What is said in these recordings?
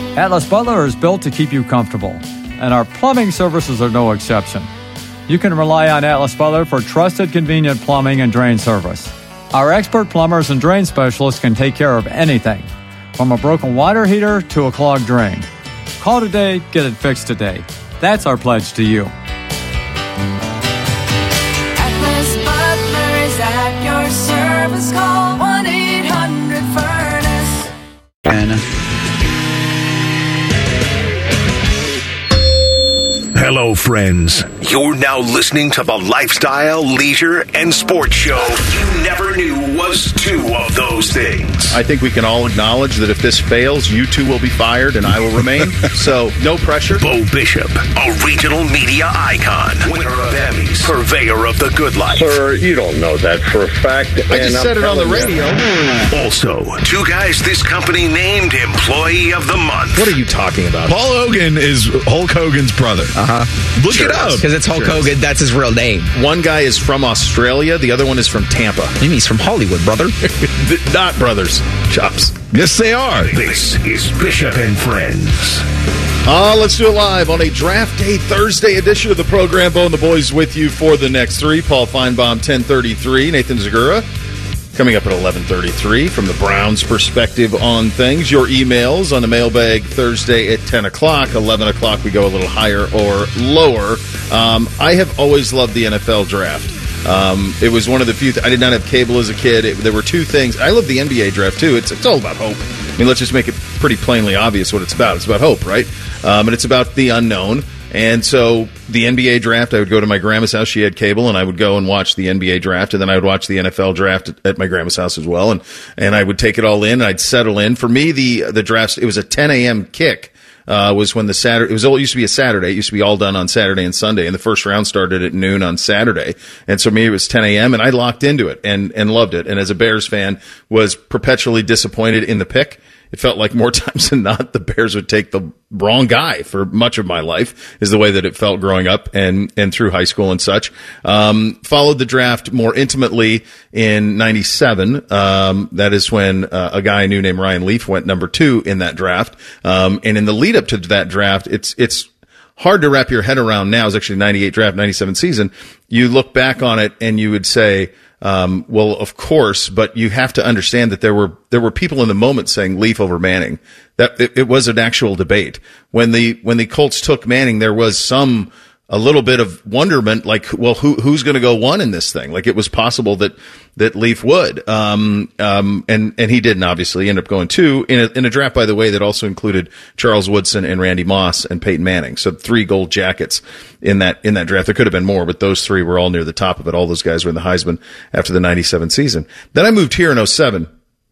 Atlas Butler is built to keep you comfortable, and our plumbing services are no exception. You can rely on Atlas Butler for trusted, convenient plumbing and drain service. Our expert plumbers and drain specialists can take care of anything, from a broken water heater to a clogged drain. Call today, get it fixed today. That's our pledge to you. Atlas Butler is at your service. Call 1-800-FURNACE. Hello, friends. You're now listening to the lifestyle, leisure, and sports show you never knew was two of those things. I think we can all acknowledge that if this fails, you two will be fired and I will remain. So, no pressure. Bo Bishop, a regional media icon, winner of Emmys, purveyor of the good life. Sir, you don't know that for a fact. I just said it on the radio. Also, two guys this company named Employee of the Month. What are you talking about? Paul Hogan is Hulk Hogan's brother. Look Sure it up. Because it's Hulk Hogan. That's his real name. One guy is from Australia. The other one is from Tampa. Maybe he's from Hollywood, brother. Not brothers. Chops. Yes, they are. This is Bishop and Friends. Let's do it live on a draft day Thursday edition of the program. Bo and the boys with you for the next three. Paul Feinbaum, 10:33. Nathan Zagura coming up at 11:33 from the Browns' perspective on things. Your emails on the mailbag Thursday at 10 o'clock. 11 o'clock we go a little higher or lower. I have always loved the NFL draft. It was one of the few I did not have cable as a kid. There were two things. I love the NBA draft too. It's all about hope. I mean, let's just make it pretty plainly obvious what it's about. It's about hope, right? And it's about the unknown. And so the NBA draft, I would go to my grandma's house. She had cable, and I would go and watch the NBA draft, and then I would watch the NFL draft at my grandma's house as well. And I would take it all in, and I'd settle in. For me, the drafts, it was a 10 a.m. kick. Was when it used to be a Saturday. It used to be all done on Saturday and Sunday, and the first round started at noon on Saturday. And so me, it was 10 a.m., and I locked into it and loved it. And as a Bears fan, was perpetually disappointed in the pick. It felt like more times than not, the Bears would take the wrong guy for much of my life, is the way that it felt growing up and through high school and such. Followed the draft more intimately in 97. That is when a guy I knew named Ryan Leaf went number 2 in that draft. And in the lead up to that draft, it's hard to wrap your head around now. It was actually 98 draft, 97 season. You look back on it and you would say, well, of course, but you have to understand that there were people in the moment saying Leaf over Manning. That it was an actual debate. When the Colts took Manning, there was a little bit of wonderment, like, well, who's going to go 1 in this thing? Like, it was possible that Leaf would. And he didn't, obviously. End up going 2 in a draft, by the way, that also included Charles Woodson and Randy Moss and Peyton Manning. So 3 gold jackets in that draft. There could have been more, but those 3 were all near the top of it. All those guys were in the Heisman after the 97 season. Then I moved here in 07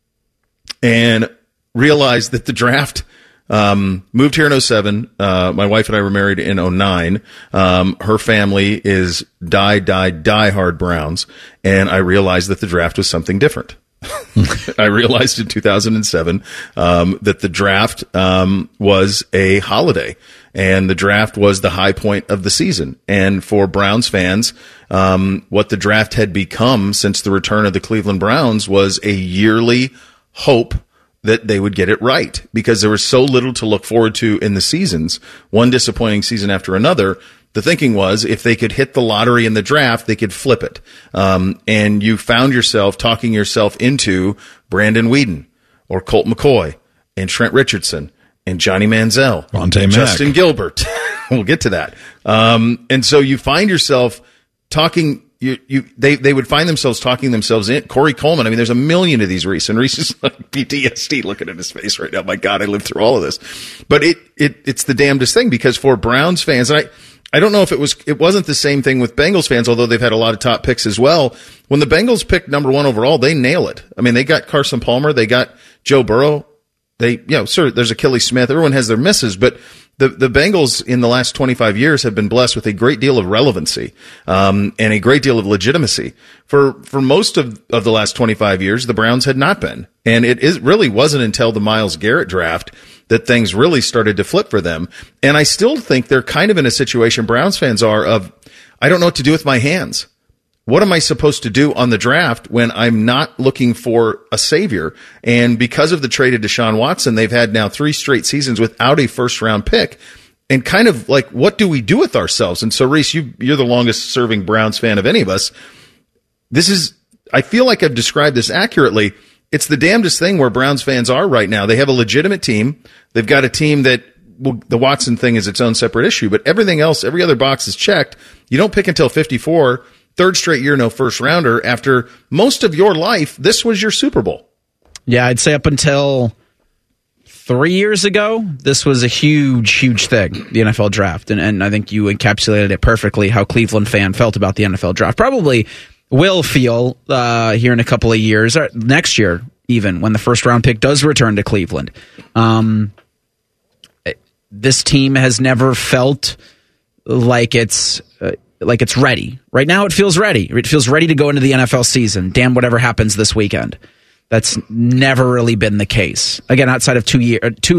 and realized that the draft, moved here in 07. My wife and I were married in 09. Her family is die hard Browns. And I realized that the draft was something different. I realized in 2007, that the draft, was a holiday, and the draft was the high point of the season. And for Browns fans, what the draft had become since the return of the Cleveland Browns was a yearly hope that they would get it right, because there was so little to look forward to in the seasons, one disappointing season after another. The thinking was if they could hit the lottery in the draft, they could flip it. And you found yourself talking yourself into Brandon Weeden or Colt McCoy and Trent Richardson and Johnny Manziel, Vontae Mack, Justin Gilbert. We'll get to that. And so you find yourself talking. They would find themselves talking themselves in. Corey Coleman. I mean, there's a million of these, Reese. And Reese is like PTSD looking at his face right now. My God, I lived through all of this. But it's the damnedest thing, because for Browns fans, and I don't know if it wasn't the same thing with Bengals fans, although they've had a lot of top picks as well. When the Bengals picked number 1 overall, they nail it. I mean, they got Carson Palmer. They got Joe Burrow. There's Achilles Smith. Everyone has their misses, but the Bengals in the last 25 years have been blessed with a great deal of relevancy, and a great deal of legitimacy. For most of the last 25 years, the Browns had not been. And it really wasn't until the Myles Garrett draft that things really started to flip for them. And I still think they're kind of in a situation, Browns fans are, of, I don't know what to do with my hands. what am I supposed to do on the draft when I'm not looking for a savior? And because of the trade of Deshaun Watson, they've had now 3 straight seasons without a first-round pick. And kind of like, what do we do with ourselves? And so, Reese, you're the longest-serving Browns fan of any of us. I feel like I've described this accurately. It's the damnedest thing where Browns fans are right now. They have a legitimate team. They've got a team that, well, the Watson thing is its own separate issue, but everything else, every other box is checked. You don't pick until 54, third straight year, no first rounder. After most of your life, this was your Super Bowl. Yeah, I'd say up until 3 years ago, this was a huge, huge thing, the NFL draft. And I think you encapsulated it perfectly, how Cleveland fan felt about the NFL draft. Probably will feel here in a couple of years, or next year even, when the first round pick does return to Cleveland. This team has never felt like it's ready. Right now it feels ready. It feels ready to go into the NFL season. Damn whatever happens this weekend. That's never really been the case. Again, outside of 3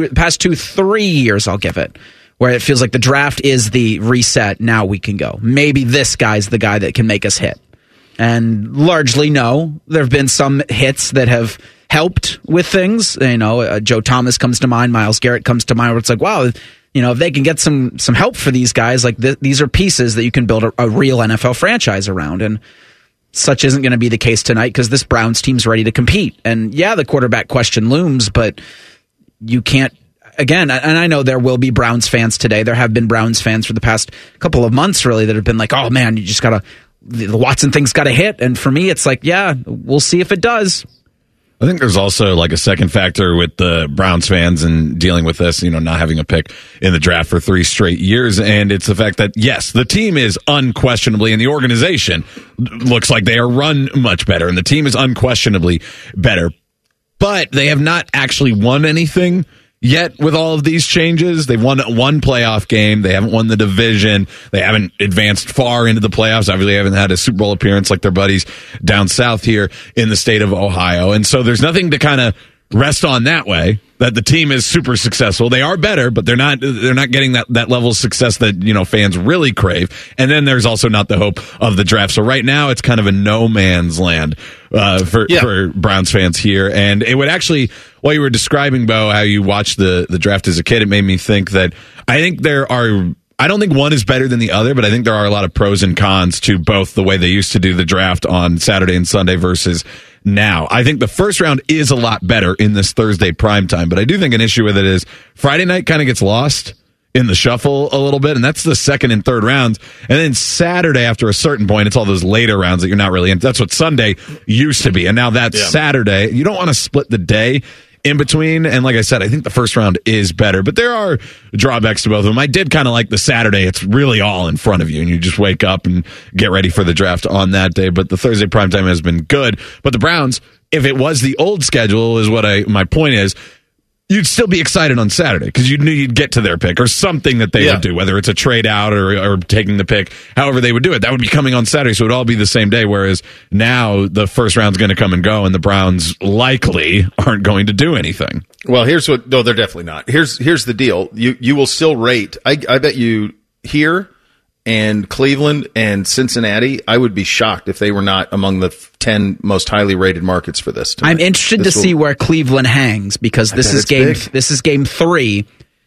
years, I'll give it, where it feels like the draft is the reset. Now we can go. Maybe this guy's the guy that can make us hit. And largely, no. There have been some hits that have helped with things. Joe Thomas comes to mind. Myles Garrett comes to mind, where it's like, wow, if they can get some help for these guys, like these are pieces that you can build a real NFL franchise around. And such isn't going to be the case tonight because this Browns team's ready to compete. And yeah, the quarterback question looms, but you can't. Again, and I know there will be Browns fans today. There have been Browns fans for the past couple of months, really, that have been like, oh man, you just got to. The Watson thing's got to hit. And for me, it's like, yeah, we'll see if it does. I think there's also like a second factor with the Browns fans and dealing with this, not having a pick in the draft for 3 straight years. And it's the fact that, yes, the team is unquestionably, and the organization looks like they are run much better, and the team is unquestionably better. But they have not actually won anything yet with all of these changes. They've won one playoff game. They haven't won the division. They haven't advanced far into the playoffs. Obviously, they haven't had a Super Bowl appearance like their buddies down south here in the state of Ohio. And so there's nothing to kind of rest on that way, that the team is super successful. They are better, but they're not getting that level of success that, fans really crave. And then there's also not the hope of the draft. So right now it's kind of a no man's land for Browns fans here. And it would actually, while you were describing, Bo, how you watched the draft as a kid, it made me think that I don't think one is better than the other, but I think there are a lot of pros and cons to both the way they used to do the draft on Saturday and Sunday versus now. I think the first round is a lot better in this Thursday primetime, but I do think an issue with it is Friday night kind of gets lost in the shuffle a little bit, and that's the second and third rounds. And then Saturday, after a certain point, it's all those later rounds that you're not really in. That's what Sunday used to be, and now that's Saturday. You don't want to split the day in between, and like I said, I think the first round is better, but there are drawbacks to both of them. I did kind of like the Saturday. It's really all in front of you, and you just wake up and get ready for the draft on that day, but the Thursday primetime has been good. But the Browns, if it was the old schedule, is what my point is, you'd still be excited on Saturday because you knew you'd get to their pick or something that they would do, whether it's a trade out or taking the pick, however they would do it. That would be coming on Saturday, so it would all be the same day, whereas now the first round's going to come and go, and the Browns likely aren't going to do anything. Well, no, they're definitely not. Here's the deal. You will still rate. I bet you here and Cleveland and Cincinnati, I would be shocked if they were not among the 10 most highly rated markets for this tonight. I'm interested to see where Cleveland hangs because this is game 3.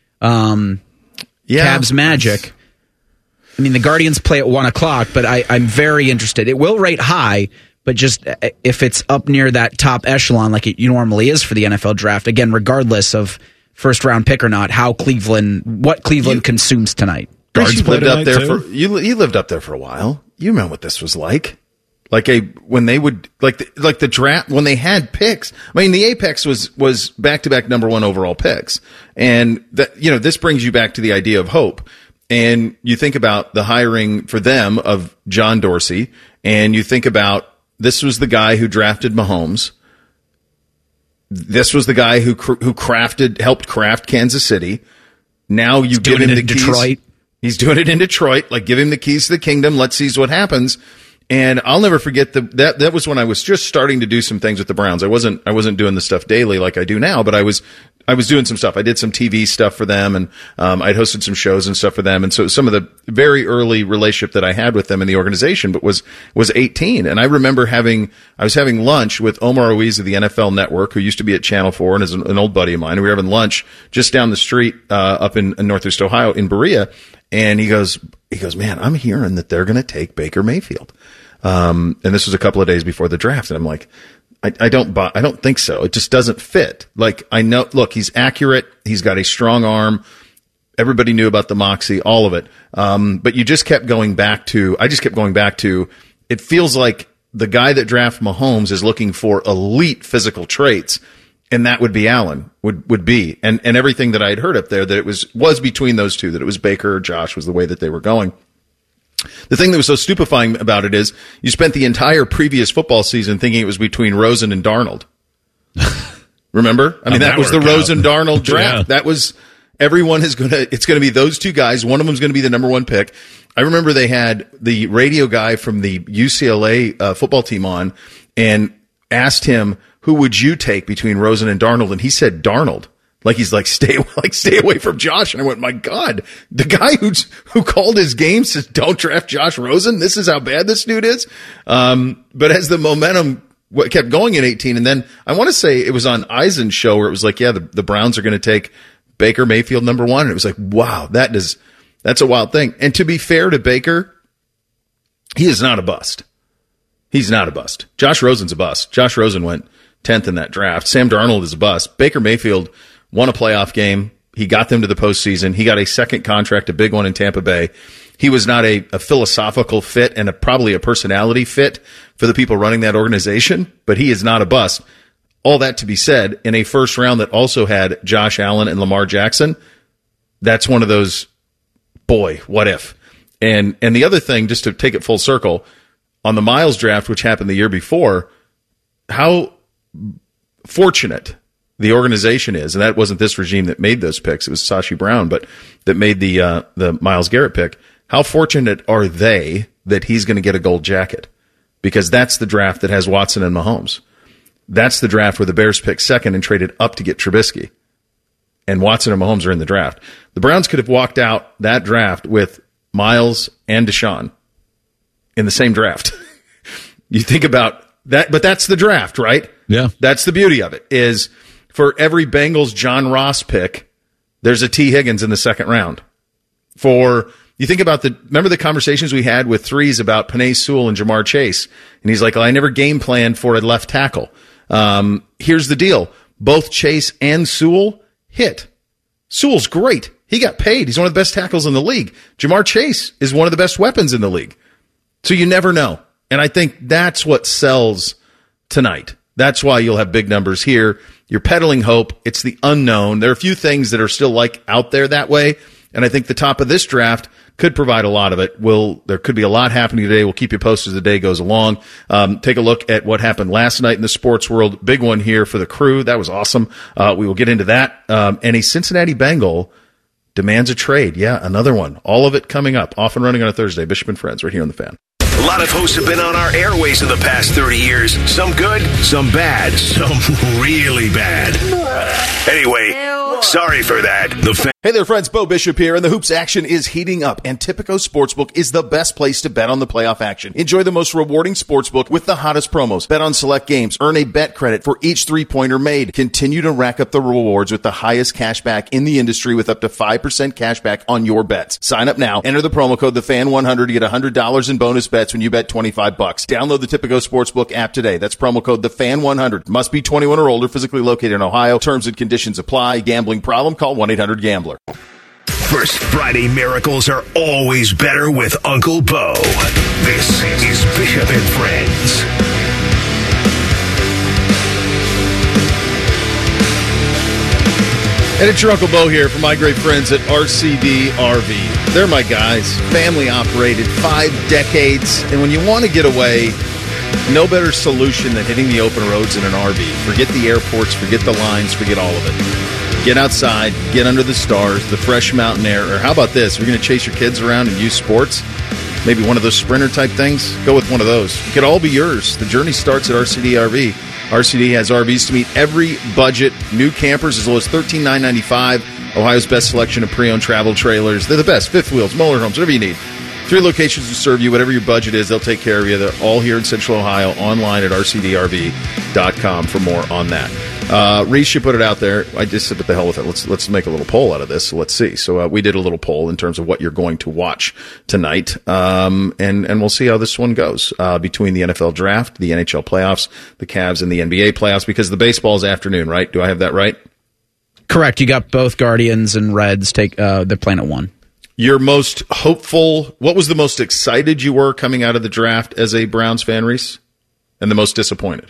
Cavs Magic. I mean, the Guardians play at 1:00, but I'm very interested. It will rate high, but just if it's up near that top echelon like it normally is for the NFL draft, again, regardless of first round pick or not, what Cleveland consumes tonight. You lived up there you lived up there for a while. You remember what this was like. When they would the draft, when they had picks. I mean, the apex was back-to-back number 1 overall picks. And this brings you back to the idea of hope. And you think about the hiring for them of John Dorsey, and you think about this was the guy who drafted Mahomes. This was the guy who helped craft Kansas City. Now you give him the keys. Detroit. He's doing it in Detroit. Give him the keys to the kingdom. Let's see what happens. And I'll never forget that was when I was just starting to do some things with the Browns. I wasn't doing the stuff daily like I do now, but I was doing some stuff. I did some TV stuff for them, and I'd hosted some shows and stuff for them. And so some of the very early relationship that I had with them in the organization, but was 18. And I remember I was having lunch with Omar Ruiz of the NFL Network, who used to be at Channel 4 and is an old buddy of mine. And we were having lunch just down the street up in Northeast Ohio in Berea. And he goes, man, I'm hearing that they're going to take Baker Mayfield. And this was a couple of days before the draft. And I'm like, I don't think so. It just doesn't fit. Like, I know, look, he's accurate. He's got a strong arm. Everybody knew about the moxie, all of it. But I just kept going back to, it feels like the guy that drafted Mahomes is looking for elite physical traits. And that would be Allen, would be. And everything that I had heard up there, that it was between those two, that it was Baker or Josh was the way that they were going. The thing that was so stupefying about it is you spent the entire previous football season thinking it was between Rosen and Darnold. Remember? I mean, that was the Rosen-Darnold draft. Yeah. That was, it's going to be those two guys. One of them is going to be the number one pick. I remember they had the radio guy from the UCLA football team on and asked him, who would you take between Rosen and Darnold? And he said Darnold. Like, he's like, stay away from Josh. And I went, my God, the guy who called his game says, don't draft Josh Rosen. This is how bad this dude is. But as the momentum kept going in 18, and then I want to say it was on Eisen's show where it was like, yeah, the Browns are going to take Baker Mayfield number one. And it was like, wow, that's a wild thing. And to be fair to Baker, he is not a bust. He's not a bust. Josh Rosen's a bust. Josh Rosen went 10th in that draft. Sam Darnold is a bust. Baker Mayfield won a playoff game. He got them to the postseason. He got a second contract, a big one in Tampa Bay. He was not a philosophical fit and probably a personality fit for the people running that organization, but he is not a bust. All that to be said, in a first round that also had Josh Allen and Lamar Jackson, that's one of those, boy, what if? And the other thing, just to take it full circle, on the Miles draft, which happened the year before, how fortunate the organization is, and that wasn't this regime that made those picks. It was Sashi Brown, but that made the Myles Garrett pick. How fortunate are they that he's going to get a gold jacket? Because that's the draft that has Watson and Mahomes. That's the draft where the Bears picked second and traded up to get Trubisky. And Watson and Mahomes are in the draft. The Browns could have walked out that draft with Myles and Deshaun in the same draft. You think about that, but that's the draft, right? Yeah. That's the beauty of it, is for every Bengals John Ross pick, there's a T. Higgins in the second round. You think about remember the conversations we had with threes about Penei Sewell and Jamar Chase? And he's like, I never game planned for a left tackle. Here's the deal. Both Chase and Sewell hit. Sewell's great. He got paid. He's one of the best tackles in the league. Jamar Chase is one of the best weapons in the league. So you never know. And I think that's what sells tonight. That's why you'll have big numbers here. You're peddling hope. It's the unknown. There are a few things that are still out there that way. And I think the top of this draft could provide a lot of it. There could be a lot happening today. We'll keep you posted as the day goes along. Take a look at what happened last night in the sports world. Big one here for the Crew. That was awesome. We will get into that. And a Cincinnati Bengal demands a trade. Yeah, another one. All of it coming up. Off and running on a Thursday. Bishop and Friends right here on The Fan. A lot of hosts have been on our airways in the past 30 years. Some good, some bad, some really bad. Anyway, sorry for that. Hey there, friends. Bo Bishop here, and the hoops action is heating up, and Tipico Sportsbook is the best place to bet on the playoff action. Enjoy the most rewarding sportsbook with the hottest promos. Bet on select games. Earn a bet credit for each three-pointer made. Continue to rack up the rewards with the highest cash back in the industry with up to 5% cash back on your bets. Sign up now. Enter the promo code TheFan100 to get $100 in bonus bets when you bet $25. Download the Tipico Sportsbook app today. That's promo code TheFan100. Must be 21 or older, physically located in Ohio. Terms and conditions apply. Gambling problem? Call 1-800-GAMBLER. First Friday miracles are always better with Uncle Bo. This is Bishop and Friends. And it's your Uncle Bo here from my great friends at RCD RV. They're my guys, family operated, 5 decades. And when you want to get away, no better solution than hitting the open roads in an RV. Forget the airports, forget the lines, forget all of it. Get outside, get under the stars, the fresh mountain air, or how about this? If you're going to chase your kids around and use sports, maybe one of those sprinter type things, go with one of those. It could all be yours. The journey starts at RCD RV. RCD has RVs to meet every budget. New campers as low as $13,995. Ohio's best selection of pre-owned travel trailers. They're the best. Fifth wheels, motor homes, whatever you need. 3 locations to serve you. Whatever your budget is, they'll take care of you. They're all here in Central Ohio. Online at rcdrv.com for more on that. Reese, you put it out there. I just said, what the hell with it? Let's make a little poll out of this. So let's see. So we did a little poll in terms of what you're going to watch tonight, and we'll see how this one goes between the NFL draft, the NHL playoffs, the Cavs, and the NBA playoffs. Because the baseball's afternoon, right? Do I have that right? Correct. You got both Guardians and Reds. They're playing at 1. Your most hopeful, what was the most excited you were coming out of the draft as a Browns fan, Reese? And the most disappointed?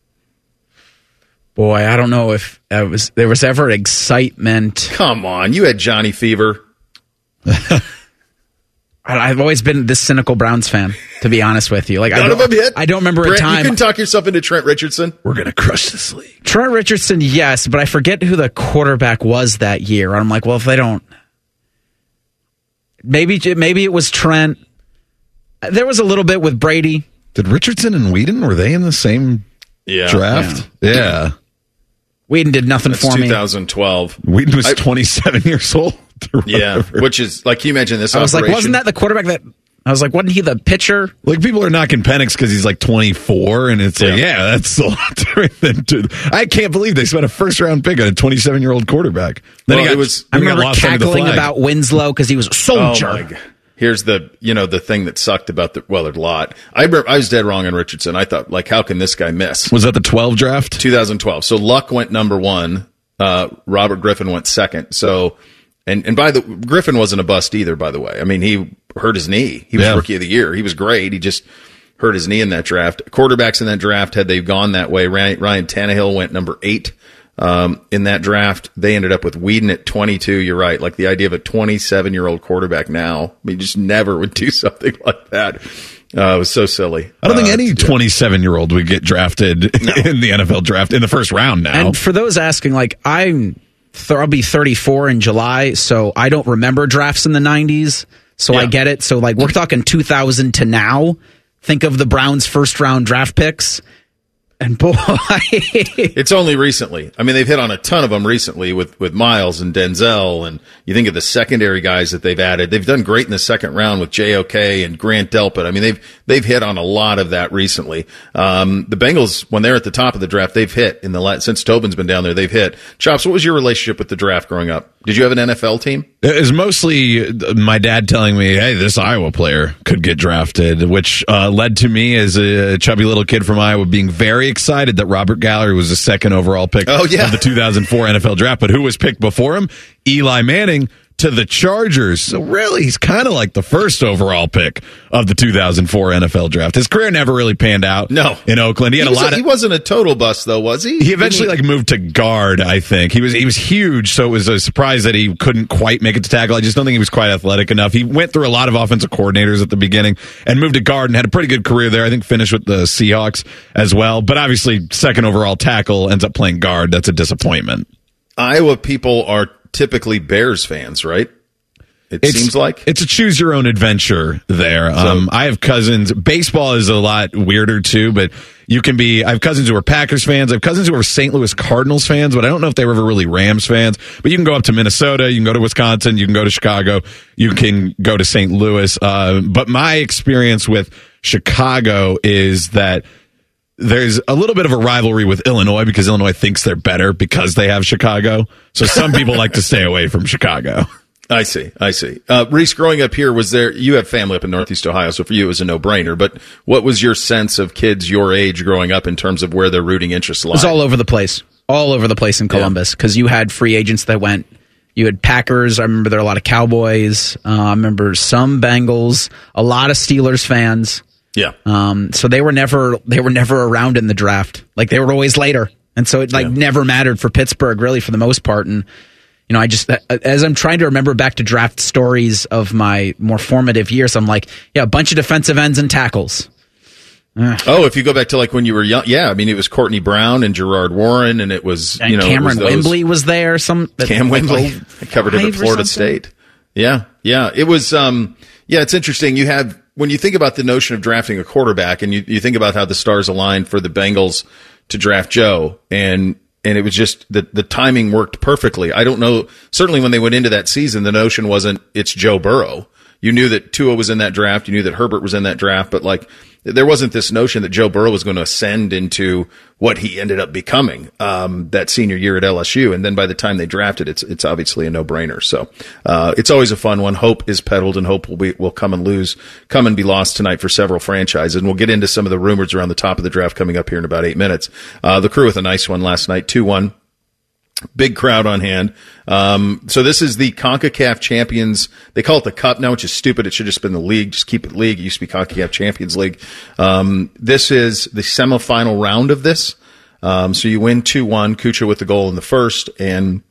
Boy, I don't know if there was ever excitement. Come on, you had Johnny Fever. I've always been this cynical Browns fan, to be honest with you. Like, None of them hit? I don't remember Brent, a time. You can talk yourself into Trent Richardson. We're going to crush this league. Trent Richardson, yes, but I forget who the quarterback was that year. I'm like, well, if they don't... Maybe it was Trent. There was a little bit with Brady. Did Richardson and Whedon, were they in the same draft? Yeah. Whedon did nothing for me. 2012. Whedon was 27 years old. Yeah, which is, like you mentioned, this I was like, wasn't that the quarterback that... I was like, wasn't he the pitcher? Like, people are knocking Penix because he's like 24, and it's like, yeah, that's a lot different than... I can't believe they spent a first-round pick on a 27-year-old quarterback. Then I remember cackling about Winslow because he was a soldier. Oh my God. Here's the thing that sucked about there's a lot. I was dead wrong on Richardson. I thought, like, how can this guy miss? Was that the 12 draft? 2012. So Luck went number 1. Robert Griffin went second. So, and Griffin wasn't a bust either, by the way. I mean, he hurt his knee. He was rookie of the year. He was great. He just hurt his knee in that draft. Quarterbacks in that draft, had they gone that way, Ryan Tannehill went number 8. In that draft, they ended up with Whedon at 22. You're right. Like, the idea of a 27-year-old quarterback now, I mean, just never would do something like that. It was so silly. I don't think any 27-year-old would get drafted in the NFL draft in the first round now. And for those asking, like, I'll be 34 in July, so I don't remember drafts in the 90s, so I get it. So, like, we're talking 2000 to now. Think of the Browns' first-round draft picks. And boy, it's only recently. I mean, they've hit on a ton of them recently with Miles and Denzel, and you think of the secondary guys that they've added. They've done great in the second round with JOK and Grant Delpit. I mean, they've hit on a lot of that recently. The Bengals, when they're at the top of the draft, they've hit since Tobin's been down there. They've hit. Chops, what was your relationship with the draft growing up? Did you have an NFL team? It was mostly my dad telling me, hey, this Iowa player could get drafted, which led to me as a chubby little kid from Iowa being very excited that Robert Gallery was the second overall pick of the 2004 NFL draft. But who was picked before him? Eli Manning to the Chargers. So really, he's kind of like the first overall pick of the 2004 NFL draft. His career never really panned out. No. In Oakland. He wasn't a total bust, though, was he? He eventually moved to guard, I think. He was huge, so it was a surprise that he couldn't quite make it to tackle. I just don't think he was quite athletic enough. He went through a lot of offensive coordinators at the beginning and moved to guard and had a pretty good career there. I think finished with the Seahawks as well. But obviously, second overall tackle ends up playing guard. That's a disappointment. Iowa people are typically Bears fans, right? It seems like it's a choose your own adventure there. I have cousins. Baseball is a lot weirder too, but I have cousins who are Packers fans. I have cousins who are St. Louis Cardinals fans, but I don't know if they were ever really Rams fans. But you can go up to Minnesota, you can go to Wisconsin, you can go to Chicago, you can go to St. Louis. But my experience with Chicago is that there's a little bit of a rivalry with Illinois because Illinois thinks they're better because they have Chicago. So some people like to stay away from Chicago. I see. Reese, growing up here, you have family up in Northeast Ohio, so for you it was a no-brainer, but what was your sense of kids your age growing up in terms of where their rooting interests lie? It was all over the place in Columbus, because you had free agents that went, you had Packers, I remember there were a lot of Cowboys, I remember some Bengals, a lot of Steelers fans. Yeah. So they were never around in the draft. Like, they were always later. And so it never mattered for Pittsburgh, really, for the most part. And you know, I just, as I'm trying to remember back to draft stories of my more formative years, I'm like, a bunch of defensive ends and tackles. Oh, if you go back to like when you were young, I mean, it was Courtney Brown and Gerard Warren, and it was, Cameron Wembley was there. Cam Wembley. I covered it at Florida State. Yeah. It was, it's interesting. You have, when you think about the notion of drafting a quarterback, and you think about how the stars aligned for the Bengals to draft Joe, and it was just the timing worked perfectly. I don't know. Certainly when they went into that season, the notion wasn't it's Joe Burrow. You knew that Tua was in that draft. You knew that Herbert was in that draft, but like there wasn't this notion that Joe Burrow was going to ascend into what he ended up becoming that senior year at LSU. And then by the time they drafted, it's obviously a no-brainer. So it's always a fun one. Hope is peddled, and hope will come and be lost tonight for several franchises. And we'll get into some of the rumors around the top of the draft coming up here in about 8 minutes. The Crew with a nice one last night, 2-1. Big crowd on hand. So this is the CONCACAF Champions. They call it the Cup now, which is stupid. It should have just been the league. Just keep it league. It used to be CONCACAF Champions League. This is the semifinal round of this. So you win 2-1, Kucha with the goal in the first. And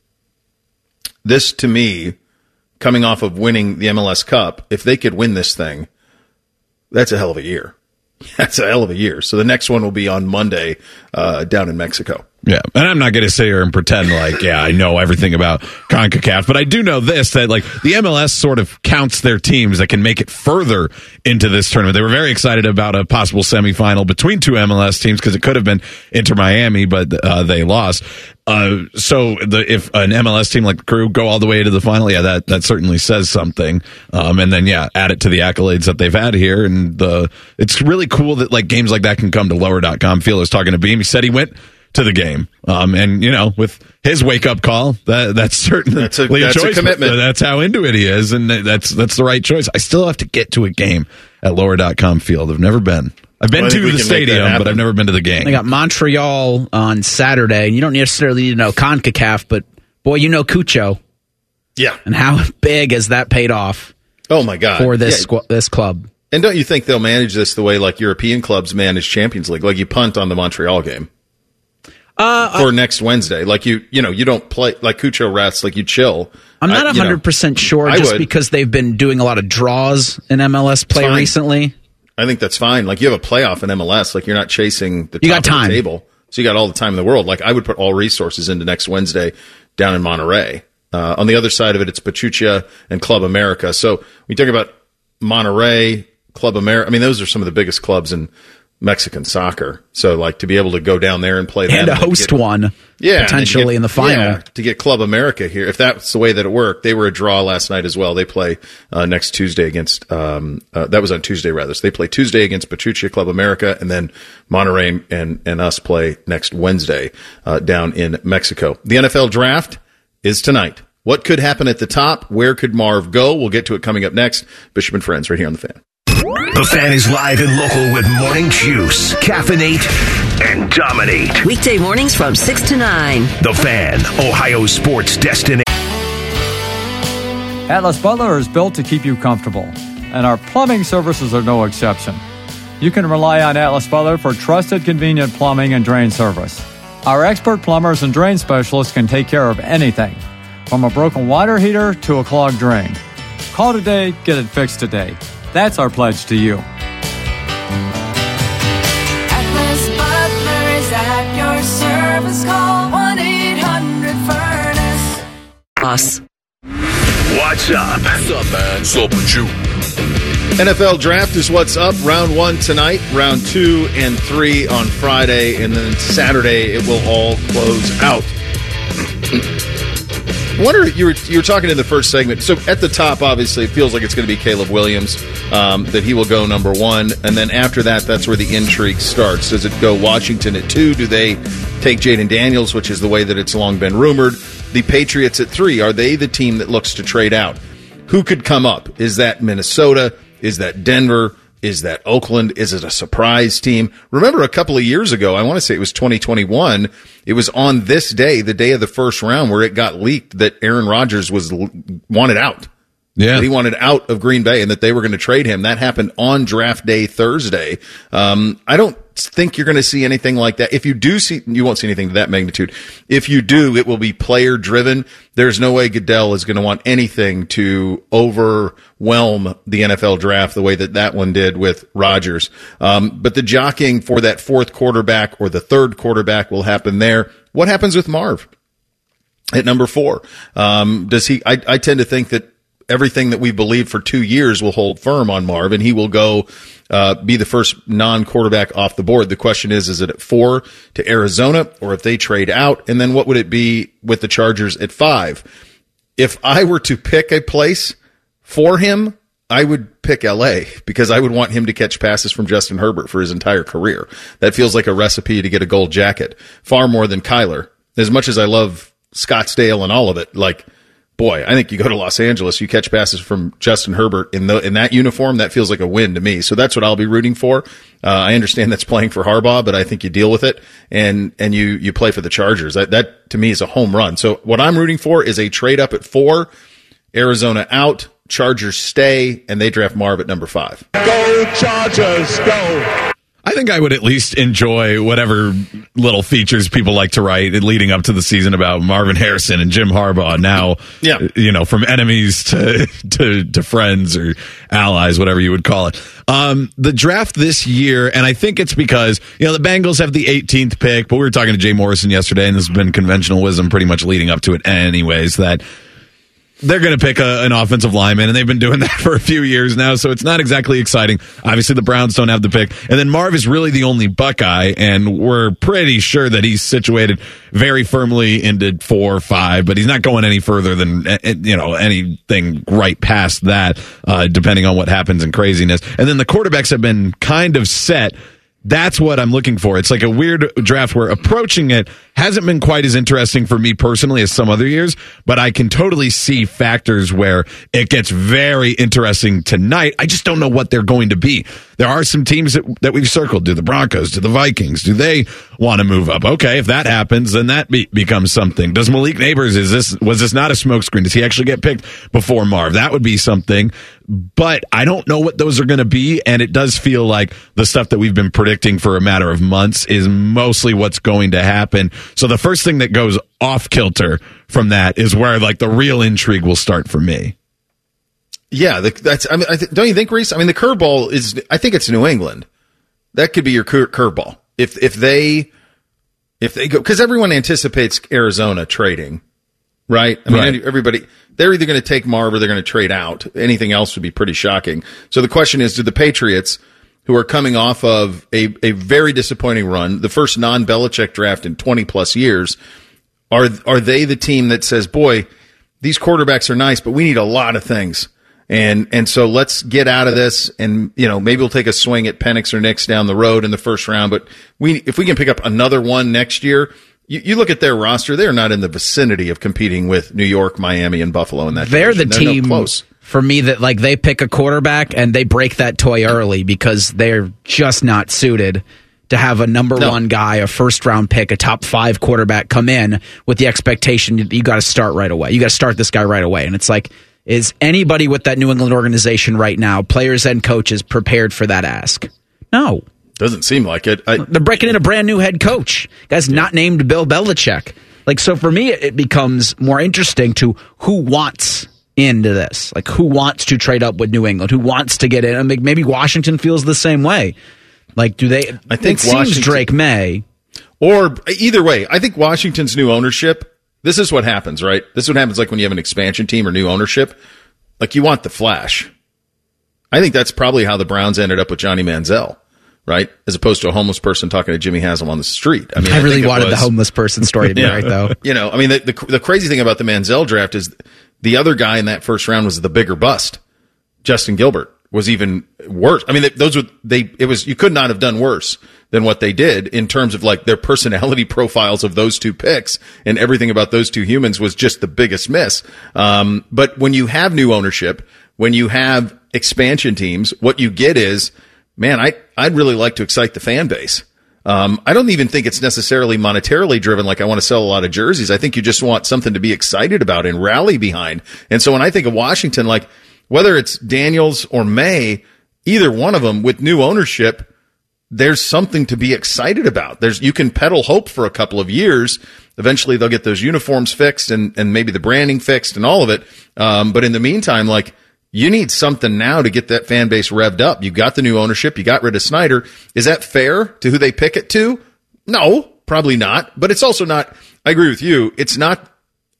this, to me, coming off of winning the MLS Cup, if they could win this thing, that's a hell of a year. That's a hell of a year. So the next one will be on Monday down in Mexico. Yeah, and I'm not going to sit here and pretend like, yeah, I know everything about CONCACAF, but I do know this, that like the MLS sort of counts their teams that can make it further into this tournament. They were very excited about a possible semifinal between two MLS teams because it could have been Inter Miami, but they lost. So if an MLS team like the Crew go all the way to the final, yeah, that certainly says something. And then, yeah, add it to the accolades that they've had here. And it's really cool that like games like that can come to lower.com. Phil was talking to Beam. He said he went to the game. And you know, with his wake up call, that's certainly a choice. A commitment. That's how into it he is. And that's the right choice. I still have to get to a game at lower.com field. I've never been. I've been to the stadium, but I've never been to the game. They got Montreal on Saturday, and you don't necessarily need to know CONCACAF, but boy, you know Cucho. Yeah. And how big has that paid off? Oh my God. For this club. And don't you think they'll manage this the way like European clubs manage Champions League? Like you punt on the Montreal game for next Wednesday. Like you don't play like Cucho rats. Like you chill. I'm not 100% sure, just because they've been doing a lot of draws in MLS play recently. I think that's fine. Like you have a playoff in MLS. Like you're not chasing the top of the table, so you got all the time in the world. Like I would put all resources into next Wednesday down in Monterrey. On the other side of it, it's Pachuca and Club America. So we talk about Monterrey, Club America. I mean, those are some of the biggest clubs in Mexican soccer. So like to be able to go down there and play them and to host one, potentially in the final, to get Club America here. If that's the way that it worked, they were a draw last night as well. They play next Tuesday against that was on Tuesday rather. So they play Tuesday against Pachuca, Club America, and then Monterrey and us play next Wednesday down in Mexico. The NFL draft is tonight. What could happen at the top? Where could Marv go? We'll get to it coming up next. Bishop and Friends right here on The Fan. The Fan is live and local with Morning Juice, Caffeinate, and Dominate. Weekday mornings from 6 to 9. The Fan, Ohio sports destination. Atlas Butler is built to keep you comfortable, and our plumbing services are no exception. You can rely on Atlas Butler for trusted, convenient plumbing and drain service. Our expert plumbers and drain specialists can take care of anything, from a broken water heater to a clogged drain. Call today, get it fixed today. That's our pledge to you. Atlas Butler is at your service. Call 1-800-FURNACE. Us. What's up? What's up, man? What's up with you? NFL draft is what's up. Round 1 tonight, round 2 and 3 on Friday, and then Saturday it will all close out. I wonder, you were talking in the first segment. So at the top, obviously, it feels like it's going to be Caleb Williams, that he will go number 1. And then after that, that's where the intrigue starts. Does it go Washington at 2? Do they take Jaden Daniels, which is the way that it's long been rumored? The Patriots at 3. Are they the team that looks to trade out? Who could come up? Is that Minnesota? Is that Denver? Is that Oakland? Is it a surprise team? Remember a couple of years ago, I want to say it was 2021, it was on this day, the day of the first round, where it got leaked that Aaron Rodgers wanted out. Yeah. That he wanted out of Green Bay and that they were going to trade him. That happened on draft day Thursday. I don't think you're going to see anything like that. If you do see, you won't see anything to that magnitude. If you do, it will be player driven. There's no way Goodell is going to want anything to overwhelm the NFL draft the way that one did with Rodgers. But the jockeying for that fourth quarterback or the third quarterback will happen there. What happens with Marv at number 4? I tend to think that everything that we believed for 2 years will hold firm on Marv, and he will go be the first non-quarterback off the board. The question is it at 4 to Arizona, or if they trade out? And then what would it be with the Chargers at 5? If I were to pick a place for him, I would pick LA, because I would want him to catch passes from Justin Herbert for his entire career. That feels like a recipe to get a gold jacket, far more than Kyler. As much as I love Scottsdale and all of it, like, boy, I think you go to Los Angeles, you catch passes from Justin Herbert in that uniform, that feels like a win to me. So that's what I'll be rooting for. I understand that's playing for Harbaugh, but I think you deal with it and you play for the Chargers. That to me is a home run. So what I'm rooting for is a trade up at 4, Arizona out, Chargers stay, and they draft Marv at number 5. Go Chargers, go! I think I would at least enjoy whatever little features people like to write leading up to the season about Marvin Harrison and Jim Harbaugh. Now, from enemies to friends or allies, whatever you would call it. The draft this year, and I think it's because, the Bengals have the 18th pick, but we were talking to Jay Morrison yesterday, and this has been conventional wisdom pretty much leading up to it anyways, that they're going to pick an offensive lineman, and they've been doing that for a few years now, so it's not exactly exciting. Obviously, the Browns don't have the pick. And then Marv is really the only Buckeye, and we're pretty sure that he's situated very firmly into 4 or 5, but he's not going any further than, anything right past that, depending on what happens in craziness. And then the quarterbacks have been kind of set. That's what I'm looking for. It's like a weird draft where approaching it hasn't been quite as interesting for me personally as some other years, but I can totally see factors where it gets very interesting tonight. I just don't know what they're going to be. There are some teams that we've circled. Do the Broncos, do the Vikings, do they want to move up? Okay, if that happens, then that becomes something. Does Malik Neighbors, was this not a smokescreen? Does he actually get picked before Marv? That would be something. But I don't know what those are going to be, and it does feel like the stuff that we've been predicting for a matter of months is mostly what's going to happen. So the first thing that goes off kilter from that is where the real intrigue will start for me. Yeah, don't you think, Reese? I mean, the curveball is, I think it's New England. That could be your curveball. If they go, because everyone anticipates Arizona trading, right? I mean, everybody, they're either going to take Marv or they're going to trade out. Anything else would be pretty shocking. So the question is, do the Patriots, who are coming off of a very disappointing run, the first non-Belichick draft in 20 plus years, are they the team that says, boy, these quarterbacks are nice, but we need a lot of things. And so let's get out of this, and maybe we'll take a swing at Penix or Nix down the road in the first round. But if we can pick up another one next year, you look at their roster; they're not in the vicinity of competing with New York, Miami, and Buffalo in that. They're the team close for me that they pick a quarterback and they break that toy early because they're just not suited to have a number one guy, a first round pick, a top 5 quarterback come in with the expectation you got to start right away. You got to start this guy right away, and it's like. Is anybody with that New England organization right now, players and coaches, prepared for that ask? No. Doesn't seem like it. They're breaking in a brand new head coach. Guy's not named Bill Belichick. So for me, it becomes more interesting to who wants into this. Who wants to trade up with New England? Who wants to get in? I mean, maybe Washington feels the same way. Do they? I think it seems Drake May. Or either way, I think Washington's new ownership. This is what happens, right? This is what happens when you have an expansion team or new ownership. You want the flash. I think that's probably how the Browns ended up with Johnny Manziel, right? As opposed to a homeless person talking to Jimmy Haslam on the street. I really wanted the homeless person story to be right, though. The crazy thing about the Manziel draft is the other guy in that first round was the bigger bust. Justin Gilbert was even worse. I mean, you could not have done worse than what they did in terms of their personality profiles of those two picks, and everything about those two humans was just the biggest miss. But when you have new ownership, when you have expansion teams, what you get is, man, I'd really like to excite the fan base. I don't even think it's necessarily monetarily driven. I want to sell a lot of jerseys. I think you just want something to be excited about and rally behind. And so when I think of Washington, whether it's Daniels or May, either one of them with new ownership, there's something to be excited about. You can peddle hope for a couple of years. Eventually they'll get those uniforms fixed and maybe the branding fixed and all of it. But in the meantime, you need something now to get that fan base revved up. You got the new ownership. You got rid of Snyder. Is that fair to who they pick it to? No, probably not. But it's also not, I agree with you. It's not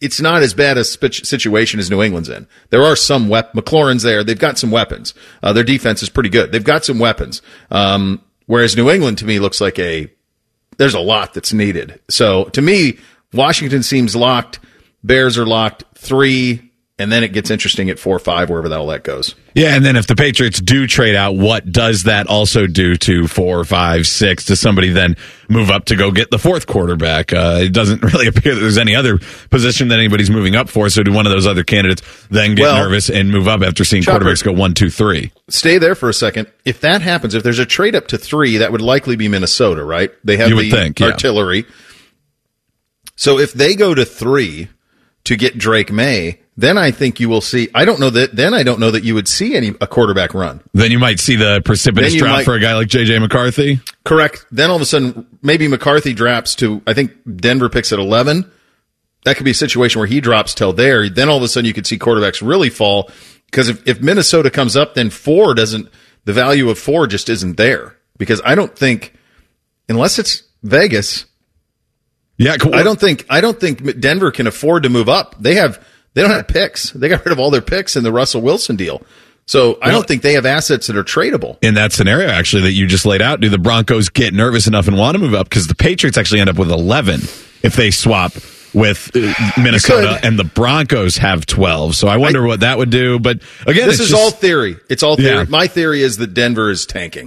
it's not as bad a situation as New England's in. There are some McLaurin's there. They've got some weapons. Their defense is pretty good. They've got some weapons. Whereas New England, to me, looks like there's a lot that's needed. So, to me, Washington seems locked. Bears are locked 3, and then it gets interesting at 4 or 5, wherever that all that goes. Yeah, and then if the Patriots do trade out, what does that also do to 4, 5, 6? Does somebody then move up to go get the 4th quarterback? It doesn't really appear that there's any other position that anybody's moving up for, so do one of those other candidates then get nervous and move up after seeing quarterbacks go 1, 2, 3? Stay there for a second. If that happens, if there's a trade up to 3, that would likely be Minnesota, right? They have artillery. So if they go to 3 to get Drake May, then I think you will see. I don't know that you would see a quarterback run. Then you might see the precipitous drop for a guy like J.J. McCarthy. Correct. Then all of a sudden, maybe McCarthy drops to, I think Denver picks at 11. That could be a situation where he drops till there. Then all of a sudden you could see quarterbacks really fall, because if Minnesota comes up, then the value of 4 just isn't there. Because I don't think, unless it's Vegas, cool. I don't think Denver can afford to move up. They don't have picks. They got rid of all their picks in the Russell Wilson deal. So I don't think they have assets that are tradable. In that scenario, actually, that you just laid out, do the Broncos get nervous enough and want to move up? Because the Patriots actually end up with 11 if they swap with Minnesota, and the Broncos have 12. So I wonder what that would do. But again, this is all theory. It's all theory. Yeah. My theory is that Denver is tanking.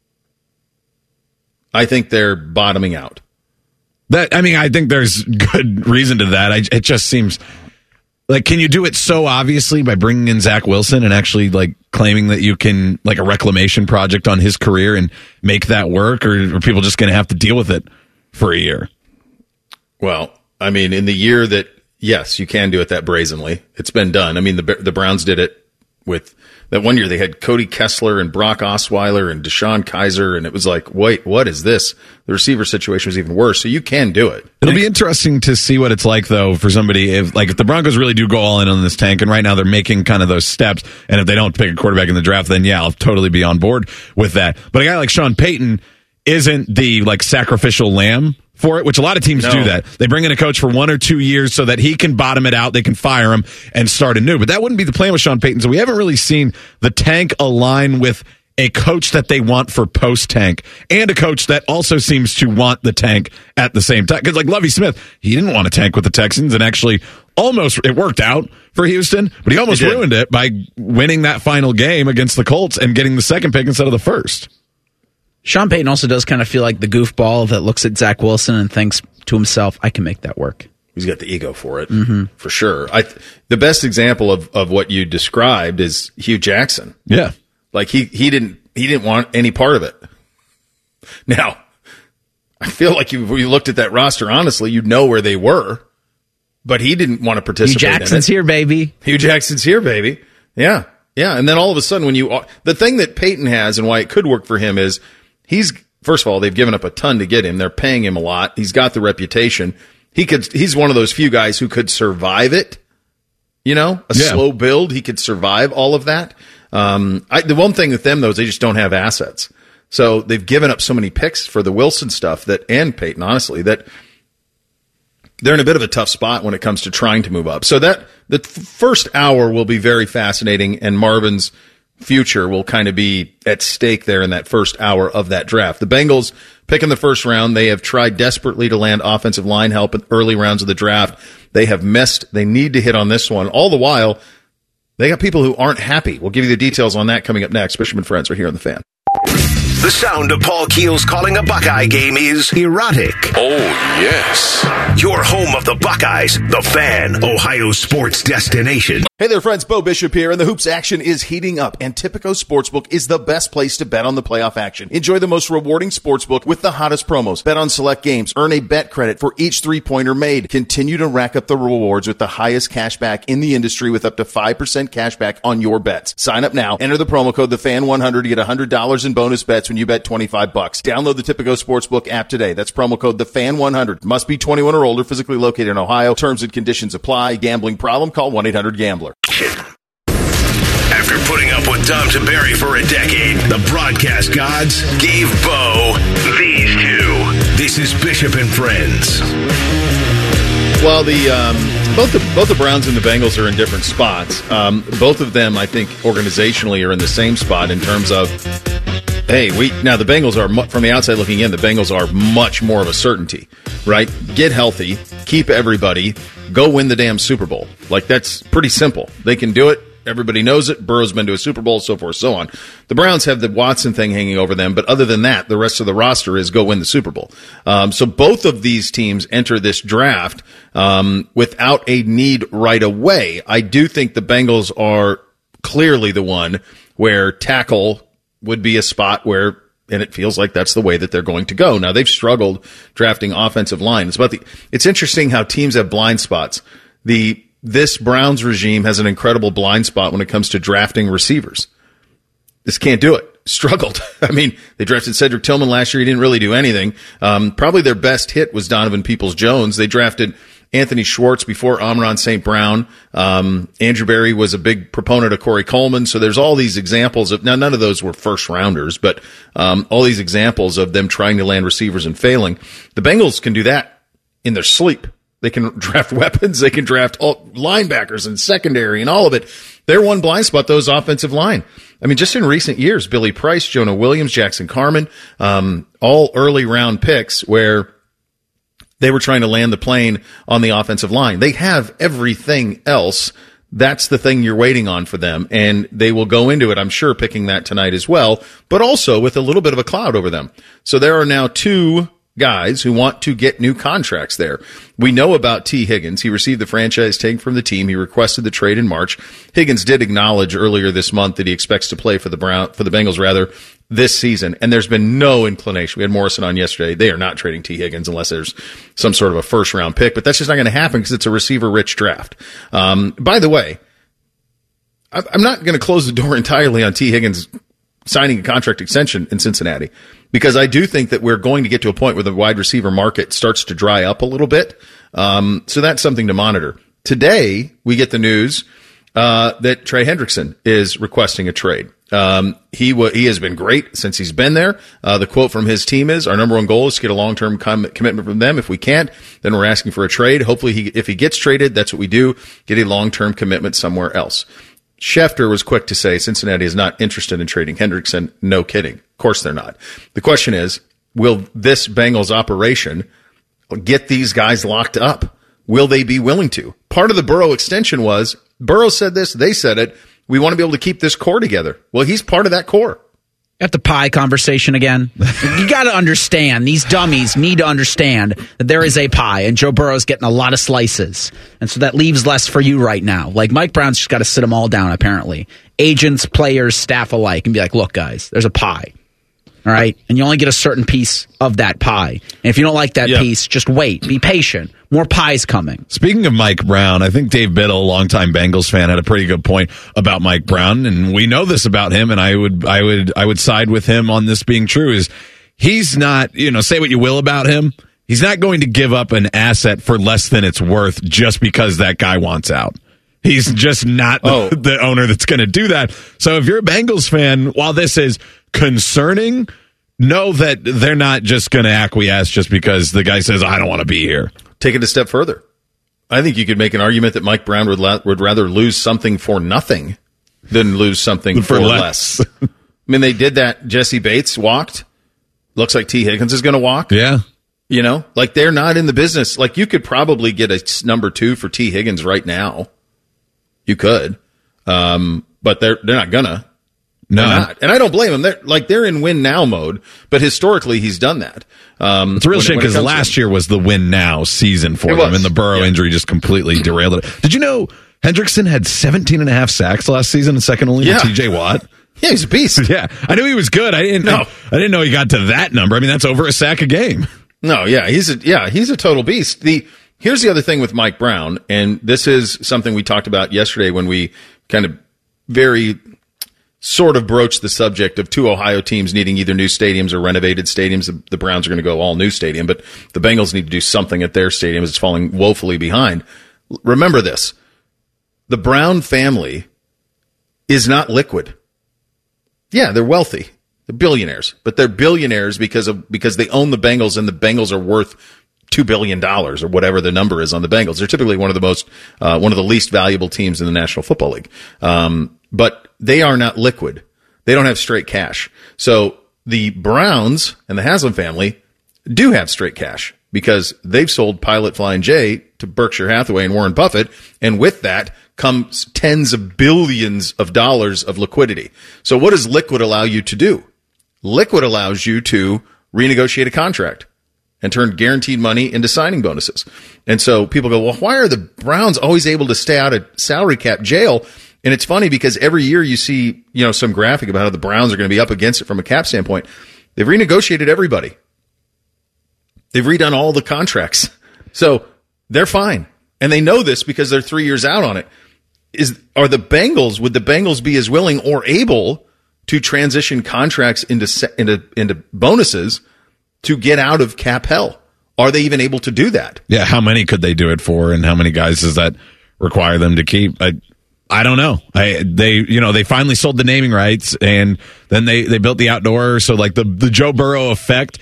I think they're bottoming out. I think there's good reason to that. It just seems like, can you do it so obviously by bringing in Zach Wilson and actually like claiming that you can, like, a reclamation project on his career and make that work, or are people just going to have to deal with it for a year? Well, I mean, in the year that, yes, you can do it that brazenly. It's been done. I mean, the Browns did it with that one year. They had Cody Kessler and Brock Osweiler and Deshaun Kaiser, and it was like, wait, what is this? The receiver situation was even worse. So you can do it. It'll be interesting to see what it's like, though, for somebody if the Broncos really do go all in on this tank, and right now they're making kind of those steps, and if they don't pick a quarterback in the draft, then I'll totally be on board with that. But a guy like Sean Payton isn't the sacrificial lamb for it, which a lot of teams do that. They bring in a coach for 1 or 2 years so that he can bottom it out, they can fire him and start anew. But that wouldn't be the plan with Sean Payton. So we haven't really seen the tank align with a coach that they want for post-tank, and a coach that also seems to want the tank at the same time. Because Lovie Smith, he didn't want to tank with the Texans, and actually it worked out for Houston, but he almost ruined it by winning that final game against the Colts and getting the 2nd pick instead of the 1st. Sean Payton also does kind of feel like the goofball that looks at Zach Wilson and thinks to himself, I can make that work. He's got the ego for it, for sure. The best example of what you described is Hugh Jackson. Yeah. Like he didn't want any part of it. Now, I feel like if you looked at that roster, honestly, you'd know where they were, but he didn't want to participate. Hugh Jackson's here, baby. Hugh Jackson's here, baby. Yeah. Yeah. And then all of a sudden the thing that Peyton has and why it could work for him is first of all, they've given up a ton to get him. They're paying him a lot. He's got the reputation. He's one of those few guys who could survive it. Slow build. He could survive all of that. The one thing with them, though, is they just don't have assets. So they've given up so many picks for the Wilson stuff and Peyton, honestly, that they're in a bit of a tough spot when it comes to trying to move up. So the first hour will be very fascinating, and Marvin's future will kind of be at stake there in that first hour of that draft. The Bengals pick in the first round. They have tried desperately to land offensive line help in early rounds of the draft. They have missed. They need to hit on this one. All the while, they got people who aren't happy. We'll give you the details on that coming up next. Bishop and Friends are here on The Fan. The sound of Paul Keels calling a Buckeye game is erotic. Oh, yes. Your home of the Buckeyes, The Fan, Ohio sports destination. Hey there, friends. Bo Bishop here, and the hoops action is heating up, and Tipico Sportsbook is the best place to bet on the playoff action. Enjoy the most rewarding sportsbook with the hottest promos. Bet on select games. Earn a bet credit for each three-pointer made. Continue to rack up the rewards with the highest cash back in the industry with up to 5% cash back on your bets. Sign up now. Enter the promo code TheFan100 to get $100 in bonus bets when you bet $25. Download the Tipico Sportsbook app today. That's promo code TheFan100. Must be 21 or older, physically located in Ohio. Terms and conditions apply. Gambling problem? Call 1-800-GAMBLER. After putting up with Tom Tiberi for a decade, the broadcast gods gave Bo these two. This is Bishop and Friends. Well, both the Browns and the Bengals are in different spots. Both of them, I think, organizationally are in the same spot in terms of, now the Bengals are, from the outside looking in, the Bengals are much more of a certainty, right? Get healthy, keep everybody, go win the damn Super Bowl. Like, that's pretty simple. They can do it. Everybody knows it. Burrow's been to a Super Bowl, so forth, so on. The Browns have the Watson thing hanging over them, but other than that, the rest of the roster is go win the Super Bowl. So both of these teams enter this draft without a need right away. I do think the Bengals are clearly the one where tackle would be a spot where, and it feels like that's the way that they're going to go. Now, they've struggled drafting offensive line. It's interesting how teams have blind spots. This Browns regime has an incredible blind spot when it comes to drafting receivers. This can't do it. Struggled. I mean, they drafted Cedric Tillman last year. He didn't really do anything. Probably their best hit was Donovan Peoples-Jones. They drafted Anthony Schwartz before Amon St. Brown. Andrew Berry was a big proponent of Corey Coleman. So there's all these examples of, now none of those were first rounders, but all these examples of them trying to land receivers and failing. The Bengals can do that in their sleep. They can draft weapons. They can draft all linebackers and secondary and all of it. Their one blind spot, those offensive line. I mean, just in recent years, Billy Price, Jonah Williams, Jackson Carman, all early round picks where they were trying to land the plane on the offensive line. They have everything else. That's the thing you're waiting on for them. And they will go into it, I'm sure, picking that tonight as well, but also with a little bit of a cloud over them. So there are now two guys who want to get new contracts there. We know about T. Higgins. He received the franchise tag from the team. He requested the trade in March. Higgins did acknowledge earlier this month that he expects to play for the Bengals this season. And there's been no inclination. We had Morrison on yesterday. They are not trading T. Higgins unless there's some sort of a first round pick, but that's just not going to happen because it's a receiver rich draft. By the way, I'm not going to close the door entirely on T. Higgins signing a contract extension in Cincinnati, because I do think that we're going to get to a point where the wide receiver market starts to dry up a little bit. So that's something to monitor. Today, we get the news that Trey Hendrickson is requesting a trade. He has been great since he's been there. The quote from his team is, our number one goal is to get a long-term commitment from them. If we can't, then we're asking for a trade. Hopefully, if he gets traded, that's what we do, get a long-term commitment somewhere else. Schefter was quick to say Cincinnati is not interested in trading Hendrickson. No kidding. Of course they're not. The question is, will this Bengals operation get these guys locked up? Will they be willing to? Part of the Burrow extension was, Burrow said this, they said it, we want to be able to keep this core together. Well, he's part of that core. Got the pie conversation again. You got to understand, these dummies need to understand that there is a pie, and Joe Burrow's getting a lot of slices. And so that leaves less for you right now. Like, Mike Brown's just got to sit them all down, apparently. Agents, players, staff alike, and be like, look, guys, there's a pie. All right? And you only get a certain piece of that pie. And if you don't like that piece, just wait. Be patient. More pie's coming. Speaking of Mike Brown, I think Dave Biddle, longtime Bengals fan, had a pretty good point about Mike Brown, and we know this about him, and I would side with him on this being true, is he's not, say what you will about him, he's not going to give up an asset for less than it's worth just because that guy wants out. He's just not the owner that's going to do that. So if you're a Bengals fan, while this is concerning, know that they're not just going to acquiesce just because the guy says, I don't want to be here. Take it a step further. I think you could make an argument that Mike Brown would rather lose something for nothing than lose something for less. I mean, they did that. Jesse Bates walked. Looks like T. Higgins is going to walk. Yeah. Like, they're not in the business. Like, you could probably get a number 2 for T. Higgins right now. You could. But they're not gonna. No. Not. And I don't blame them. They're in win now mode, but historically he's done that. It's a real shame because last year was the win now season for them, and the Burrow injury just completely derailed it. Did you know Hendrickson had 17.5 sacks last season, second only to TJ Watt? Yeah, he's a beast. Yeah. I knew he was good. I didn't know he got to that number. I mean, that's over a sack a game. No, yeah, he's a total beast. Here's the other thing with Mike Brown, and this is something we talked about yesterday when we kind of very sort of broached the subject of two Ohio teams needing either new stadiums or renovated stadiums. The Browns are going to go all new stadium, but the Bengals need to do something at their stadium as it's falling woefully behind. Remember this. The Brown family is not liquid. Yeah, they're wealthy. They're billionaires, but they're billionaires because they own the Bengals, and the Bengals are worth $2 billion or whatever the number is on the Bengals. They're typically one of the least valuable teams in the National Football League. But they are not liquid. They don't have straight cash. So the Browns and the Haslam family do have straight cash because they've sold Pilot Flying J to Berkshire Hathaway and Warren Buffett. And with that comes tens of billions of dollars of liquidity. So what does liquid allow you to do? Liquid allows you to renegotiate a contract and turn guaranteed money into signing bonuses. And so people go, well, why are the Browns always able to stay out of salary cap jail? And it's funny because every year you see, some graphic about how the Browns are going to be up against it from a cap standpoint. They've renegotiated everybody. They've redone all the contracts. So they're fine. And they know this because they're 3 years out on it. Would the Bengals be as willing or able to transition contracts into bonuses to get out of cap hell? Are they even able to do that? Yeah, how many could they do it for, and how many guys does that require them to keep? I don't know. They finally sold the naming rights, and then they built the outdoor. So like the Joe Burrow effect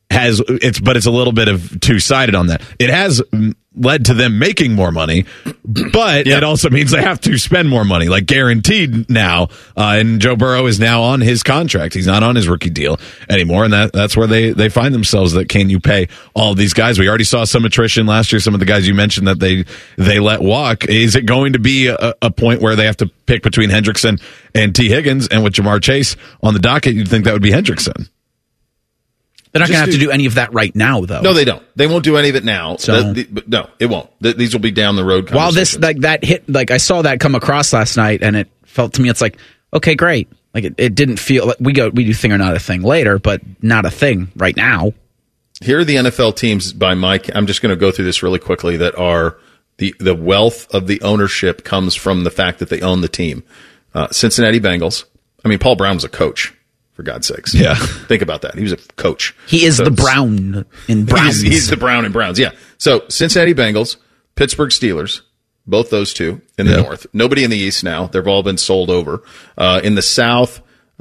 but it's a little bit of two-sided on that. It has led to them making more money, but it also means they have to spend more money, like guaranteed now. And Joe Burrow is now on his contract. He's not on his rookie deal anymore. And that's where they find themselves, that can you pay all of these guys? We already saw some attrition last year. Some of the guys you mentioned that they let walk. Is it going to be a point where they have to pick between Hendrickson and T. Higgins? And with Jamar Chase on the docket, you'd think that would be Hendrickson. They're not going to have to do any of that right now, though. No, they don't. They won't do any of it now. So, no, it won't. These will be down the road. While this that hit, I saw that come across last night, and it felt to me, it's like, okay, great. Like it didn't feel like we do thing or not a thing later, but not a thing right now. Here are the NFL teams I'm just going to go through this really quickly, that are the wealth of the ownership comes from the fact that they own the team. Cincinnati Bengals. I mean, Paul Brown was a coach. For God's sakes. Yeah. Think about that. He was a coach. He is the Brown in Browns. He's the Brown in Browns, yeah. So Cincinnati Bengals, Pittsburgh Steelers, both those two in the North. Nobody in the East now. They've all been sold over. In the South,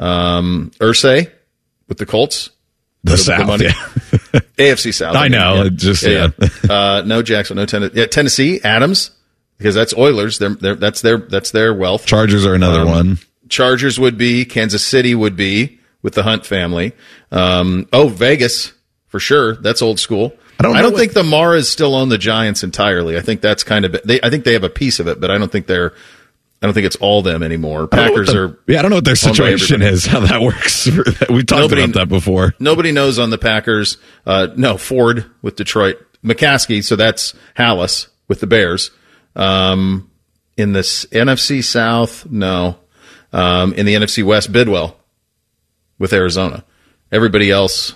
Irsay with the Colts. The South, money. AFC South. I know. No Jacksonville, no Tennessee. Yeah, Tennessee, Adams, because that's Oilers. That's their wealth. Chargers are another one. Chargers would be. Kansas City would be, with the Hunt family. Vegas, for sure. That's old school. I don't think the Maras still own the Giants entirely. I think that's kind of I think they have a piece of it, but I don't think it's all them anymore. Packers are. Yeah, I don't know what their situation is, how that works. We talked about that before. Nobody knows on the Packers. No, Ford with Detroit. McCaskey, so that's Hallis with the Bears. In this NFC South, no. In the NFC West, Bidwell with Arizona. Everybody else,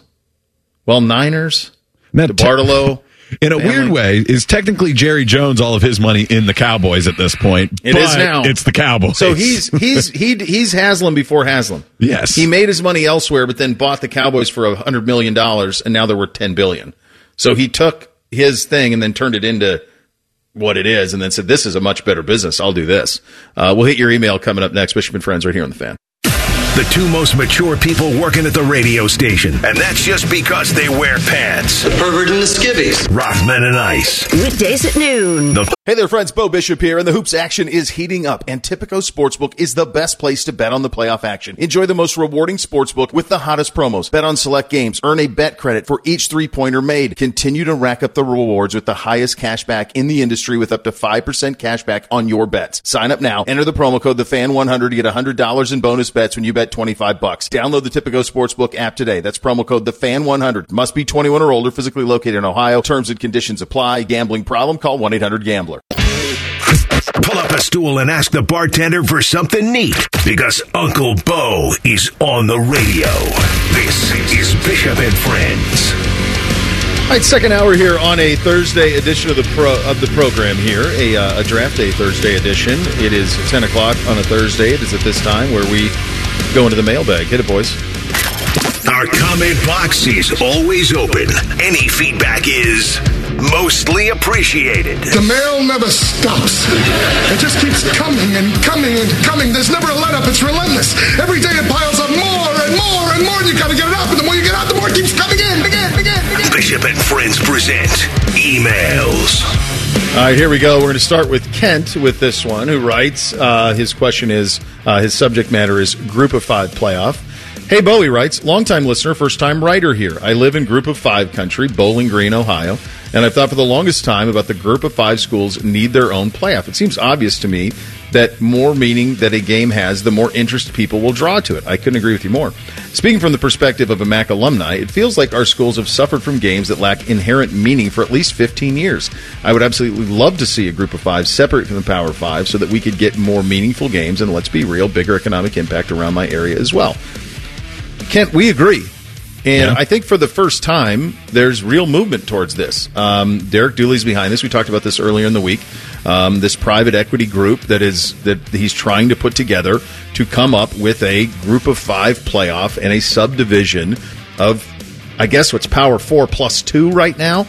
Niners, DeBartolo. In a weird way, is technically Jerry Jones all of his money in the Cowboys at this point. It is now. It's the Cowboys. So he's Haslam before Haslam. Yes. He made his money elsewhere, but then bought the Cowboys for $100 million, and now they're worth $10 billion. So he took his thing and then turned it into what it is, and then said, this is a much better business. I'll do this. We'll hit your email coming up next. Bishop and Friends right here on The Fan. The two most mature people working at the radio station. And that's just because they wear pants. The pervert and the skivvies. Rothman and Ice. Weekdays at noon. Hey there, friends. Bo Bishop here, and the hoops action is heating up, and Tipico Sportsbook is the best place to bet on the playoff action. Enjoy the most rewarding sportsbook with the hottest promos. Bet on select games. Earn a bet credit for each three-pointer made. Continue to rack up the rewards with the highest cash back in the industry with up to 5% cash back on your bets. Sign up now. Enter the promo code TheFan100 to get $100 in bonus bets when you bet $25. Download the Tipico Sportsbook app today. That's promo code TheFan100. Must be 21 or older, physically located in Ohio. Terms and conditions apply. Gambling problem? Call 1-800-GAMBLER. Pull up a stool and ask the bartender for something neat, because Uncle Bo is on the radio. This is Bishop and Friends. All right, second hour here on a Thursday edition of the program here, a Draft Day Thursday edition. It is 10 o'clock on a Thursday. It is at this time where we go into the mailbag. Hit it, boys. Our comment box is always open. Any feedback is mostly appreciated. The mail never stops. It just keeps coming and coming and coming. There's never a let-up. It's relentless. Every day it piles up more and more and more. You got to get it up, and the more you get out, the more it keeps coming in. Again. Bishop and Friends present Emails. All right, here we go. We're going to start with Kent with this one, who writes, his question is, his subject matter is Group of 5 playoff. Hey, Bowie writes, longtime listener, first-time writer here. I live in Group of 5 country, Bowling Green, Ohio, and I've thought for the longest time about the Group of 5 schools need their own playoff. It seems obvious to me that more meaning that a game has, the more interest people will draw to it. I couldn't agree with you more. Speaking from the perspective of a MAC alumni, it feels like our schools have suffered from games that lack inherent meaning for at least 15 years. I would absolutely love to see a Group of 5 separate from the Power 5 so that we could get more meaningful games and, let's be real, bigger economic impact around my area as well. Kent, we agree. And I think for the first time, there's real movement towards this. Derek Dooley's behind this. We talked about this earlier in the week. This private equity group that he's trying to put together to come up with a Group of 5 playoff and a subdivision of, I guess, what's Power 4 plus 2 right now.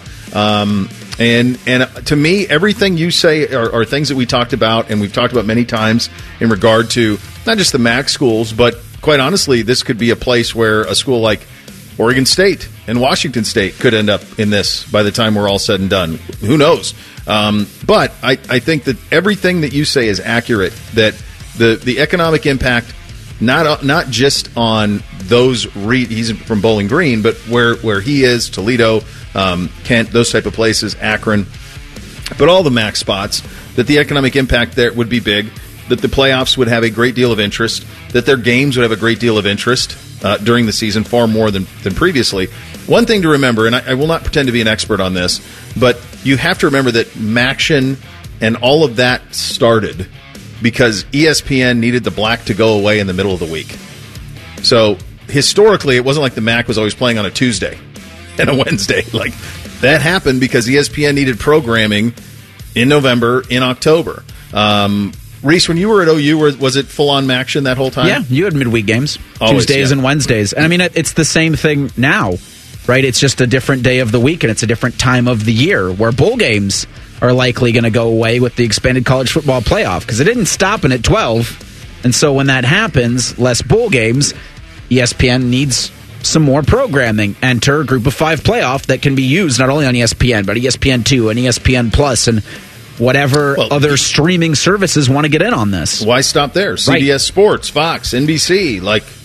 And to me, everything you say are things that we talked about, and we've talked about many times in regard to not just the MAC schools, but quite honestly, this could be a place where a school like Oregon State and Washington State could end up in this by the time we're all said and done. Who knows? But I think that everything that you say is accurate, that the economic impact, not just on those, he's from Bowling Green, but where he is, Toledo, Kent, those type of places, Akron, but all the MAC spots, that the economic impact there would be big, that the playoffs would have a great deal of interest, that their games would have a great deal of interest during the season, far more than previously. One thing to remember, and I will not pretend to be an expert on this, but you have to remember that MACtion and all of that started because ESPN needed the black to go away in the middle of the week. So historically, it wasn't like the MAC was always playing on a Tuesday and a Wednesday. Like, that happened because ESPN needed programming in November, in October. Reese, when you were at OU, was it full-on MACtion that whole time? Yeah, you had midweek games, always, Tuesdays and Wednesdays. And I mean, it's the same thing now, right? It's just a different day of the week, and it's a different time of the year, where bowl games are likely going to go away with the expanded college football playoff, because it didn't stop in at 12. And so when that happens, less bowl games, ESPN needs some more programming. Enter Group of 5 playoff that can be used not only on ESPN, but ESPN2 and ESPN Plus and whatever other streaming services want to get in on this. Why stop there? CBS Sports, Fox, NBC,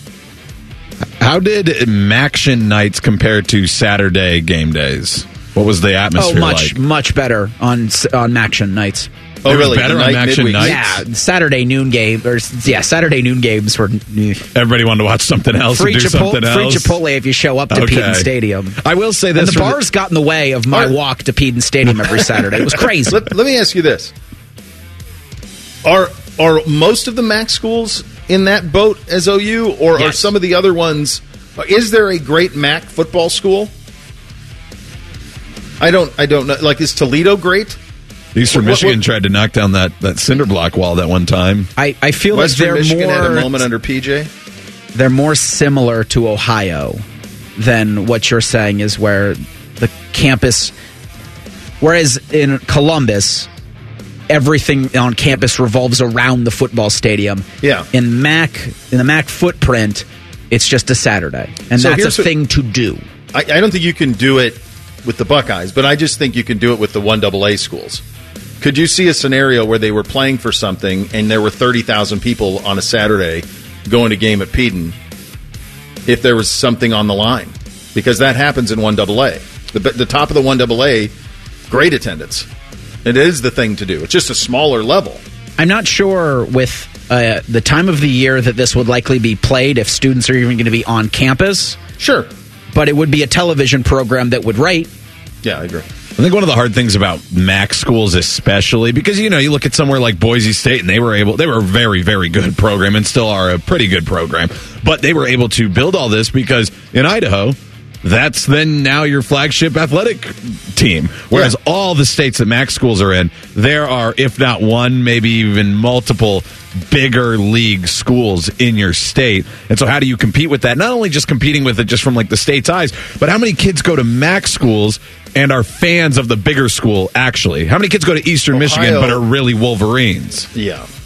How did MACtion nights compare to Saturday game days? What was the atmosphere like? Much better on MACtion nights. Oh, really? Better on MACtion nights? Yeah, Saturday noon games were. Everybody wanted to watch something else Free and do something else. Free Chipotle if you show up to Peden Stadium. I will say this. And the bars got in the way of my walk to Peden Stadium every Saturday. It was crazy. Let me ask you this. Are most of the MAC schools in that boat as OU, or are some of the other ones? Is there a great MAC football school? I don't know. Like, is Toledo great? Eastern Michigan tried to knock down that cinder block wall that one time. I feel Western like Michigan had a moment under PJ. They're more similar to Ohio than what you're saying is where the campus. Whereas in Columbus, everything on campus revolves around the football stadium. Yeah. In the MAC footprint, it's just a Saturday, and so that's a thing to do. I don't think you can do it with the Buckeyes, but I just think you can do it with the 1AA schools. Could you see a scenario where they were playing for something and there were 30,000 people on a Saturday going to game at Peden if there was something on the line? Because that happens in 1AA. The top of the 1AA, great attendance. It is the thing to do. It's just a smaller level. I'm not sure with the time of the year that this would likely be played if students are even going to be on campus. Sure. But it would be a television program that would rate. Yeah, I agree. I think one of the hard things about MAC schools, especially because you look at somewhere like Boise State, and they were a very, very good program, and still are a pretty good program. But they were able to build all this because in Idaho, that's then now your flagship athletic team. Whereas all the states that MAC schools are in, there are, if not one, maybe even multiple bigger league schools in your state. And so how do you compete with that? Not only just competing with it just from like the state's eyes, but how many kids go to MAC schools and are fans of the bigger school, actually? How many kids go to Eastern Michigan but are really Wolverines? Yeah.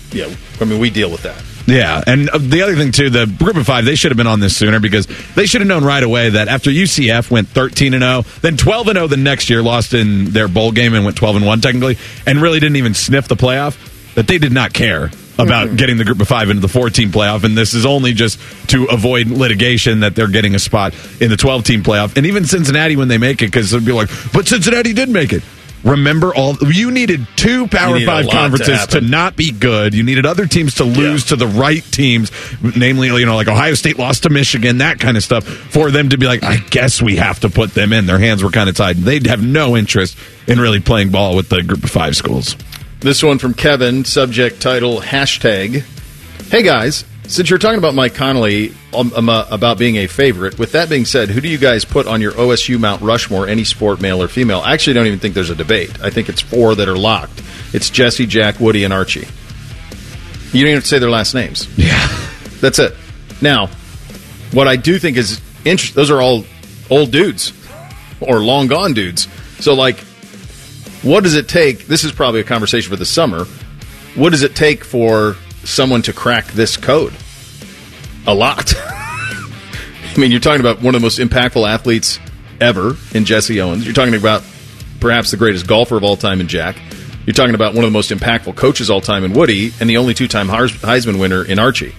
yeah, I mean, we deal with that. Yeah, and the other thing, too, the group of 5, they should have been on this sooner because they should have known right away that after UCF went 13-0, then 12-0 the next year, lost in their bowl game and went 12-1 technically, and really didn't even sniff the playoff, that they did not care about getting the group of 5 into the 4-team playoff, and this is only just to avoid litigation that they're getting a spot in the 12-team playoff. And even Cincinnati, when they make it, because they'll be like, but Cincinnati did make it. Remember, you needed 2 Power 5 conferences to not be good. You needed other teams to lose to the right teams, namely, like Ohio State lost to Michigan, that kind of stuff, for them to be like, I guess we have to put them in. Their hands were kind of tied. They'd have no interest in really playing ball with the group of 5 schools. This one from Kevin, subject title, hashtag, hey guys, since you're talking about Mike Connolly about being a favorite, with that being said, who do you guys put on your OSU Mount Rushmore, any sport, male or female? I actually don't even think there's a debate. I think it's 4 that are locked. It's Jesse, Jack, Woody, and Archie. You don't even have to say their last names. Yeah. That's it. Now, what I do think is interesting, those are all old dudes or long gone dudes. So, what does it take? This is probably a conversation for the summer. What does it take for someone to crack this code? A lot. I mean, you're talking about one of the most impactful athletes ever in Jesse Owens. You're talking about perhaps the greatest golfer of all time in Jack. You're talking about one of the most impactful coaches all time in Woody, and the only 2-time Heisman winner in Archie.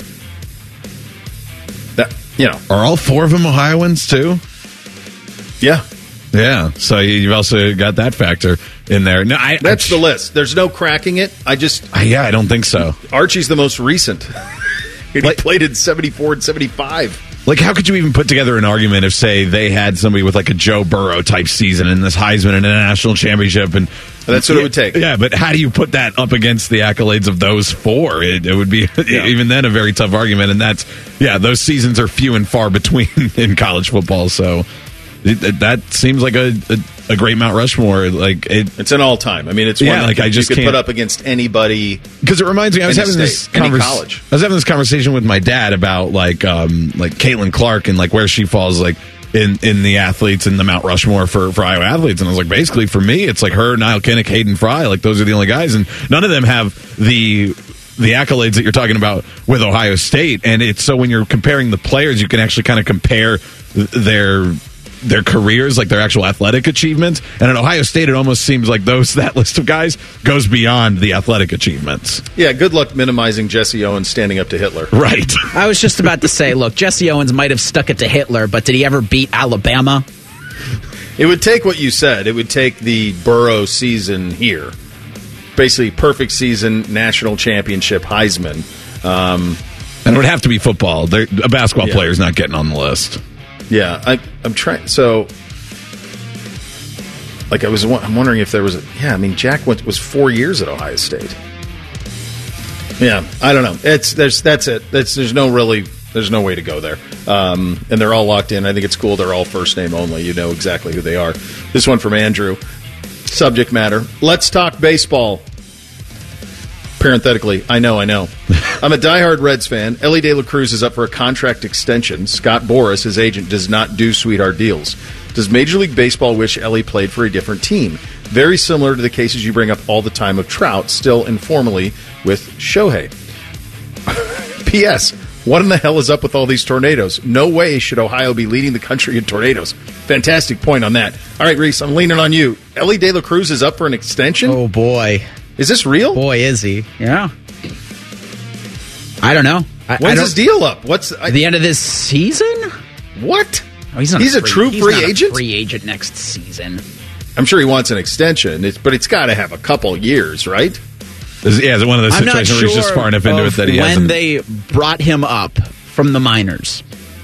Are all 4 of them Ohioans too? Yeah. Yeah, so you've also got that factor in there. No, that's the list. There's no cracking it. I don't think so. Archie's the most recent. He played in 74 and 75. How could you even put together an argument if, say, they had somebody with a Joe Burrow type season in this Heisman and a national championship? And that's what it would take. Yeah, but how do you put that up against the accolades of those 4? It would be, even then, a very tough argument. And those seasons are few and far between in college football, so... That seems like a great Mount Rushmore. It's an all time. I mean, it's one I just could put up against anybody. Because it reminds me, I was having this conversation with my dad about Caitlin Clark and where she falls in the athletes in the Mount Rushmore for Iowa athletes, and I was like, basically for me, it's her, Niall Kinnick, Hayden Fry. Those are the only guys, and none of them have the accolades that you're talking about with Ohio State. And it's so when you're comparing the players, you can actually kind of compare their careers, their actual athletic achievements. And at Ohio State, it almost seems like that list of guys goes beyond the athletic achievements. Yeah, good luck minimizing Jesse Owens standing up to Hitler. Right. I was just about to say, look, Jesse Owens might have stuck it to Hitler, but did he ever beat Alabama? It would take what you said. It would take the Burrow season here. Basically, perfect season, national championship, Heisman. And it would have to be football. A basketball player's not getting on the list. Yeah, I'm trying. So, I'm wondering if there was Jack was 4 years at Ohio State. Yeah, I don't know. That's it. There's no way to go there. And they're all locked in. I think it's cool. They're all first name only. You know exactly who they are. This one from Andrew. Subject matter: let's talk baseball. Parenthetically, I know. I'm a diehard Reds fan. Ellie De La Cruz is up for a contract extension. Scott Boras, his agent, does not do sweetheart deals. Does Major League Baseball wish Ellie played for a different team? Very similar to the cases you bring up all the time of Trout, still informally with Shohei. P.S. What in the hell is up with all these tornadoes? No way should Ohio be leading the country in tornadoes. Fantastic point on that. All right, Reese, I'm leaning on you. Ellie De La Cruz is up for an extension? Oh, boy. Is this real? Boy, is he. Yeah. I don't know. When's his deal up? The end of this season? What? Oh, he's a true free agent? Free agent next season. I'm sure he wants an extension, but it's got to have a couple years, right? Is it one of those situations where he's just far enough into it that he hasn't? When they brought him up from the minors.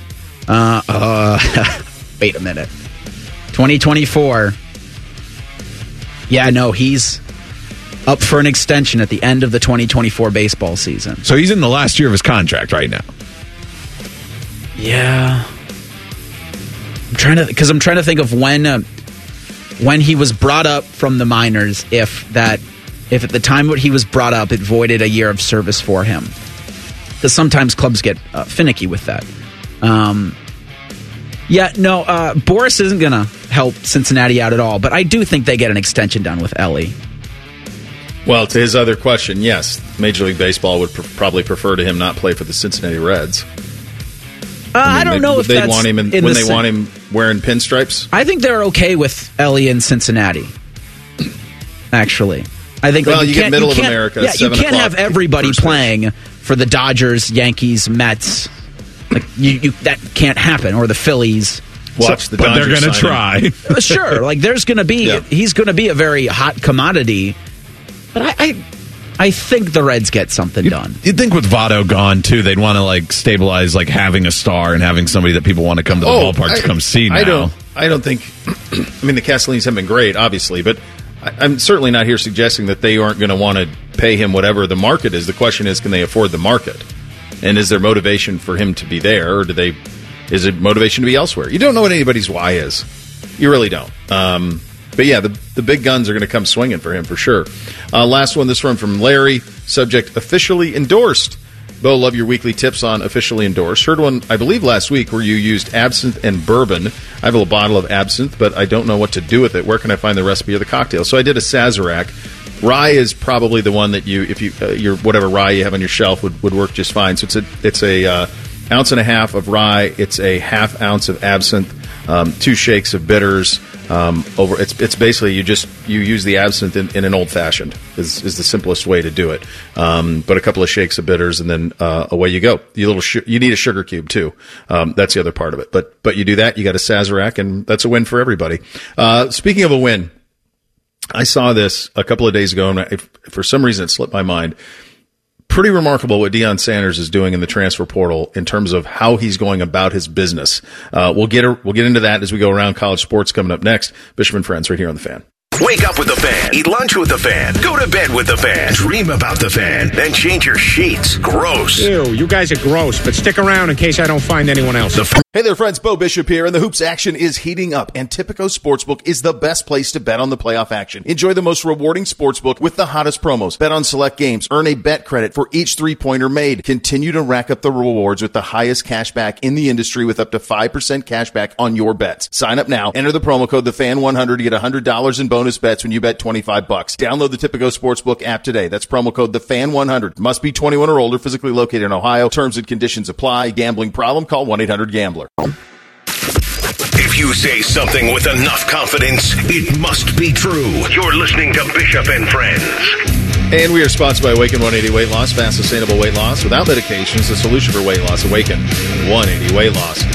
Wait a minute. 2024. Yeah, no, he's up for an extension at the end of the 2024 baseball season. So he's in the last year of his contract right now. Yeah. I'm trying to think of when he was brought up from the minors, if at the time when he was brought up, it voided a year of service for him. Because sometimes clubs get finicky with that. Boras isn't going to help Cincinnati out at all, but I do think they get an extension done with Ellie. Well, to his other question, yes, Major League Baseball would probably prefer to him not play for the Cincinnati Reds. I don't know if they that's want him when they want him wearing pinstripes. I think they're okay with Ellie in Cincinnati. Actually, I think you get middle of America. Yeah, you can't have everybody playing for the Dodgers, Yankees, Mets. Like that can't happen, or the Phillies. Watch the Dodgers, but they're going to try. Sure, like there's going to be he's going to be a very hot commodity. But I think the Reds get something done. You'd think with Votto gone too, they'd want to stabilize having a star and having somebody that people want to come to the ballpark to come see. Now I don't think. I mean, the Castellinis have been great, obviously, but I'm certainly not here suggesting that they aren't going to want to pay him whatever the market is. The question is, can they afford the market? And is there motivation for him to be there, or is it motivation to be elsewhere? You don't know what anybody's why is. You really don't. But yeah, the big guns are going to come swinging for him for sure. Last one, this one from Larry. Subject, officially endorsed. Bo, love your weekly tips on officially endorsed. Heard one, I believe, last week where you used absinthe and bourbon. I have a little bottle of absinthe, but I don't know what to do with it. Where can I find the recipe of the cocktail? So I did a Sazerac. Rye is probably the one that your whatever rye you have on your shelf would work just fine. So it's a ounce and a half of rye. It's a half ounce of absinthe. 2 shakes of bitters. It's basically you use the absinthe in an old fashioned is the simplest way to do it. But a couple of shakes of bitters and then away you go. You need a sugar cube too. That's the other part of it. But you do that, you got a Sazerac, and that's a win for everybody. Speaking of a win, I saw this a couple of days ago, and for some reason it slipped my mind. Pretty remarkable what Deion Sanders is doing in the transfer portal in terms of how he's going about his business. We'll get into that as we go around college sports coming up next. Bishop and Friends right here on The Fan. Wake up with the Fan. Eat lunch with the Fan. Go to bed with the Fan. Dream about the Fan. Then change your sheets. Gross. Ew, you guys are gross, but stick around in case I don't find anyone else. Hey there, friends. Bo Bishop here, and the hoops action is heating up, and Tipico Sportsbook is the best place to bet on the playoff action. Enjoy the most rewarding sportsbook with the hottest promos. Bet on select games. Earn a bet credit for each three-pointer made. Continue to rack up the rewards with the highest cash back in the industry with up to 5% cash back on your bets. Sign up now. Enter the promo code TheFan100 to get $100 in bonus bets when you bet $25. Download the Tipico Sportsbook app today. That's promo code TheFan100. Must be 21 or older, physically located in Ohio. Terms and conditions apply. Gambling problem? Call 1-800-GAMBLER. If you say something with enough confidence, it must be true. You're listening to Bishop and Friends. And we are sponsored by Awaken 180 Weight Loss. Fast, sustainable weight loss without medications. The solution for weight loss. Awaken 180 Weight Loss.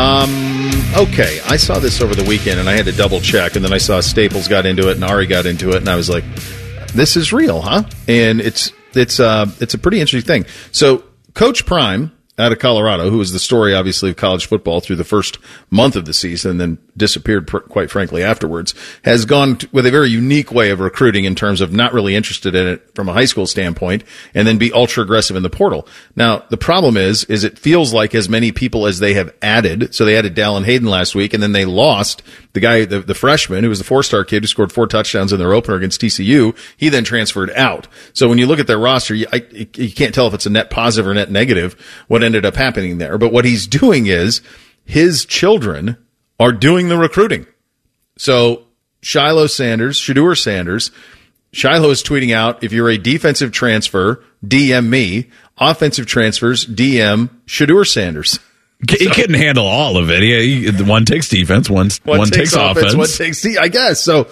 Okay, I saw this over the weekend, and I had to double check, and then I saw Staples got into it, and Ari got into it, and I was like, this is real, huh? And it's a pretty interesting thing. So Coach Prime out of Colorado, who was the story, obviously, of college football through the first month of the season and then disappeared, quite frankly, afterwards, has gone with a very unique way of recruiting in terms of not really interested in it from a high school standpoint and then be ultra aggressive in the portal. Now, the problem is it feels like as many people as they have added. So they added Dallin Hayden last week, and then they lost the guy, the freshman, who was the 4-star kid who scored 4 touchdowns in their opener against TCU. He then transferred out. So when you look at their roster, you can't tell if it's a net positive or net negative what ended up happening there. But what he's doing is his children are doing the recruiting. So Shiloh Sanders, Shedeur Sanders, Shiloh is tweeting out, if you're a defensive transfer, DM me. Offensive transfers, DM Shedeur Sanders. He couldn't handle all of it. One takes defense, one takes offense. One takes I guess. So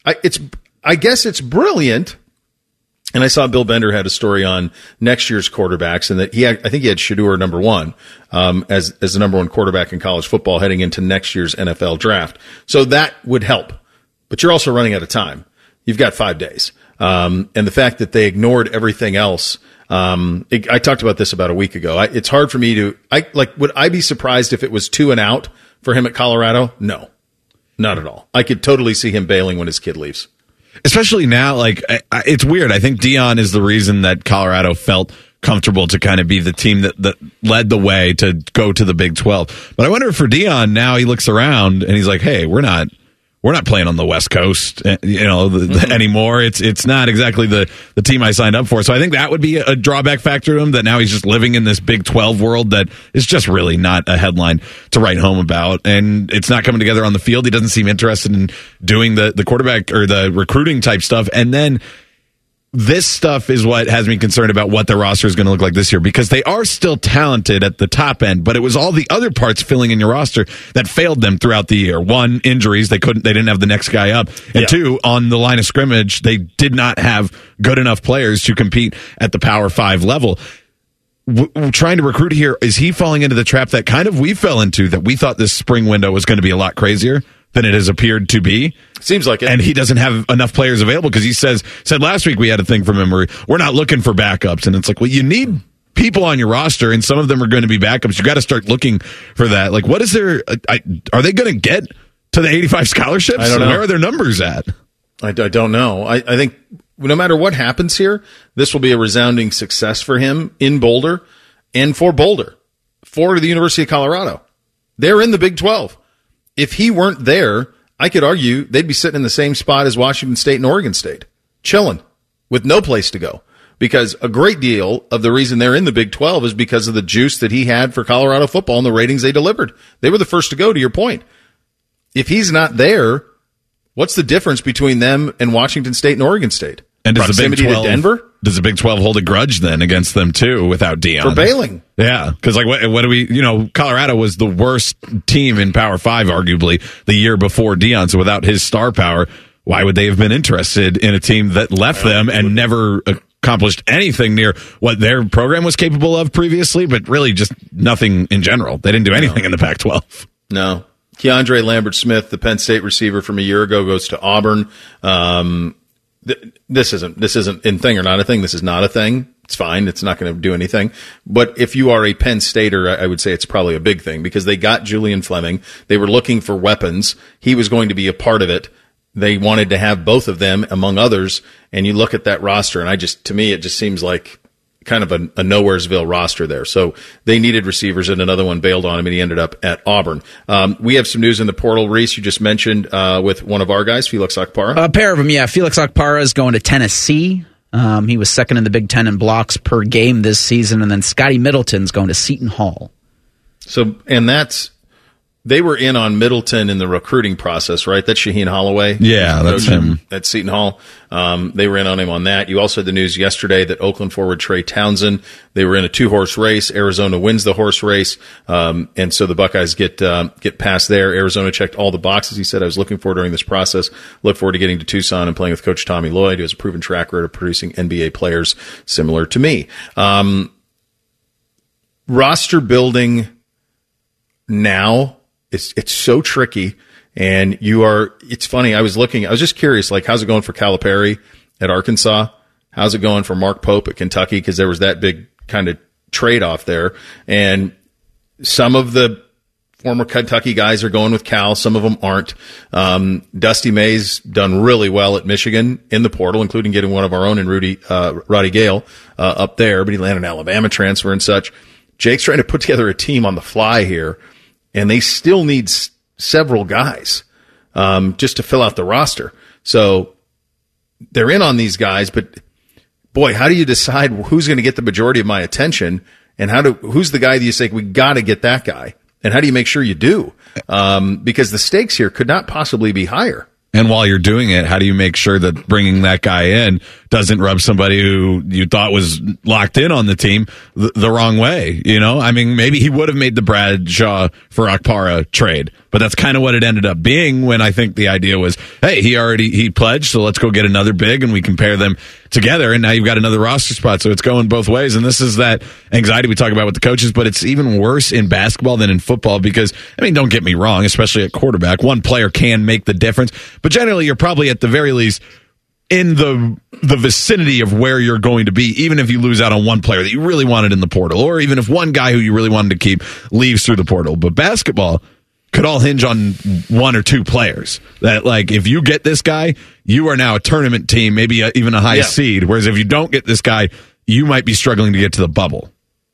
I guess it's brilliant. And I saw Bill Bender had a story on next year's quarterbacks, and that I think he had Shedeur number 1 as the number 1 quarterback in college football heading into next year's NFL draft. So that would help. But you're also running out of time. You've got 5 days. And the fact that they ignored everything else. I talked about this about a week ago. It's hard for me would I be surprised if it was 2 and out for him at Colorado? No, not at all. I could totally see him bailing when his kid leaves. Especially now, it's weird. I think Deion is the reason that Colorado felt comfortable to kind of be the team that led the way to go to the Big 12. But I wonder if for Deion now he looks around and he's like, hey, we're not playing on the West Coast, anymore. It's not exactly the team I signed up for. So I think that would be a drawback factor to him, that now he's just living in this Big 12 world that is just really not a headline to write home about. And it's not coming together on the field. He doesn't seem interested in doing the quarterback or the recruiting type stuff. And then this stuff is what has me concerned about what their roster is going to look like this year, because they are still talented at the top end, but it was all the other parts filling in your roster that failed them throughout the year. One, injuries. They didn't have the next guy up. And two, on the line of scrimmage, they did not have good enough players to compete at the Power 5 level. Trying to recruit here, is he falling into the trap that kind of we fell into, that we thought this spring window was going to be a lot crazier than it has appeared to be? Seems like it. And he doesn't have enough players available, because he said last week we had a thing from him where we're not looking for backups. And it's like, well, you need people on your roster, and some of them are going to be backups. You got to start looking for that. Like, what is there? Are they going to get to the 85 scholarships? I don't know. Where are their numbers at? I don't know. I think no matter what happens here, this will be a resounding success for him in Boulder and for Boulder, for the University of Colorado. They're in the Big 12. If he weren't there, I could argue they'd be sitting in the same spot as Washington State and Oregon State, chilling with no place to go. Because a great deal of the reason they're in the Big 12 is because of the juice that he had for Colorado football and the ratings they delivered. They were the first to go, to your point. If he's not there, what's the difference between them and Washington State and Oregon State? And does the Big 12, to Denver? Does the Big 12 hold a grudge then against them too without Deion? For bailing. Yeah, because like what do we, Colorado was the worst team in Power 5 arguably the year before Deion, so without his star power, why would they have been interested in a team that left them and never accomplished anything near what their program was capable of previously, but really just nothing in general? They didn't do anything in the Pac-12. No. Keandre Lambert-Smith, the Penn State receiver from a year ago, goes to Auburn. This isn't in thing or not a thing. This is not a thing. It's fine. It's not going to do anything. But if you are a Penn Stater, I would say it's probably a big thing, because they got Julian Fleming. They were looking for weapons. He was going to be a part of it. They wanted to have both of them, among others. And you look at that roster, and to me, it just seems like kind of a Nowheresville roster there. So they needed receivers, and another one bailed on him, and he ended up at Auburn. We have some news in the portal, Reese, you just mentioned with one of our guys, Felix Akpara. A pair of them, yeah. Felix Akpara is going to Tennessee. He was second in the Big Ten in blocks per game this season, and then Scotty Middleton's going to Seton Hall. So, and they were in on Middleton in the recruiting process, right? That's Shaheen Holloway. Yeah, that's him. At Seton Hall. They were in on him on that. You also had the news yesterday that Oakland forward Trey Townsend, they were in a 2-horse race. Arizona wins the horse race. And so the Buckeyes get past there. Arizona checked all the boxes. He said, I was looking forward during this process. Look forward to getting to Tucson and playing with Coach Tommy Lloyd, who has a proven track record of producing NBA players similar to me. Roster building now, it's so tricky, and it's funny. I was just curious, like, how's it going for Calipari at Arkansas? How's it going for Mark Pope at Kentucky? Because there was that big kind of trade-off there. And some of the former Kentucky guys are going with Cal. Some of them aren't. Dusty May's done really well at Michigan in the portal, including getting one of our own in Roddy Gale up there, but he landed an Alabama transfer and such. Jake's trying to put together a team on the fly here, and they still need several guys just to fill out the roster. So they're in on these guys, but boy, how do you decide who's going to get the majority of my attention, and who's the guy that you say, we got to get that guy? And how do you make sure you do? Because the stakes here could not possibly be higher. And while you're doing it, how do you make sure that bringing that guy in doesn't rub somebody who you thought was locked in on the team the wrong way? I mean, maybe he would have made the Bradshaw for Akpara trade, but that's kind of what it ended up being, when I think the idea was, hey, he pledged, so let's go get another big and we can pair them together, and now you've got another roster spot. So it's going both ways, and this is that anxiety we talk about with the coaches, but it's even worse in basketball than in football, because, I mean, don't get me wrong, especially at quarterback, one player can make the difference, but generally you're probably at the very least in the vicinity of where you're going to be, even if you lose out on one player that you really wanted in the portal, or even if one guy who you really wanted to keep leaves through the portal. But basketball could all hinge on one or two players. That, like, if you get this guy, you are now a tournament team, maybe even a high seed. Whereas if you don't get this guy, you might be struggling to get to the bubble.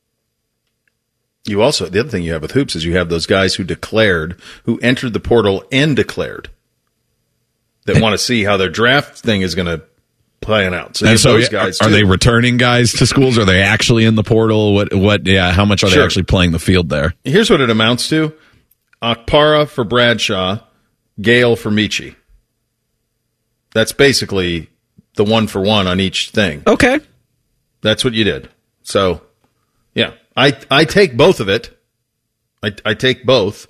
The other thing you have with hoops is you have those guys who entered the portal and declared, that want to see how their draft thing is going to play out. So, those guys are they returning guys to schools? Are they actually in the portal? How much are they actually playing the field there? Here's what it amounts to. Akpara for Bradshaw, Gale for Michi. That's basically the 1-for-1 on each thing. Okay. That's what you did. So, yeah, I take both of it. I take both.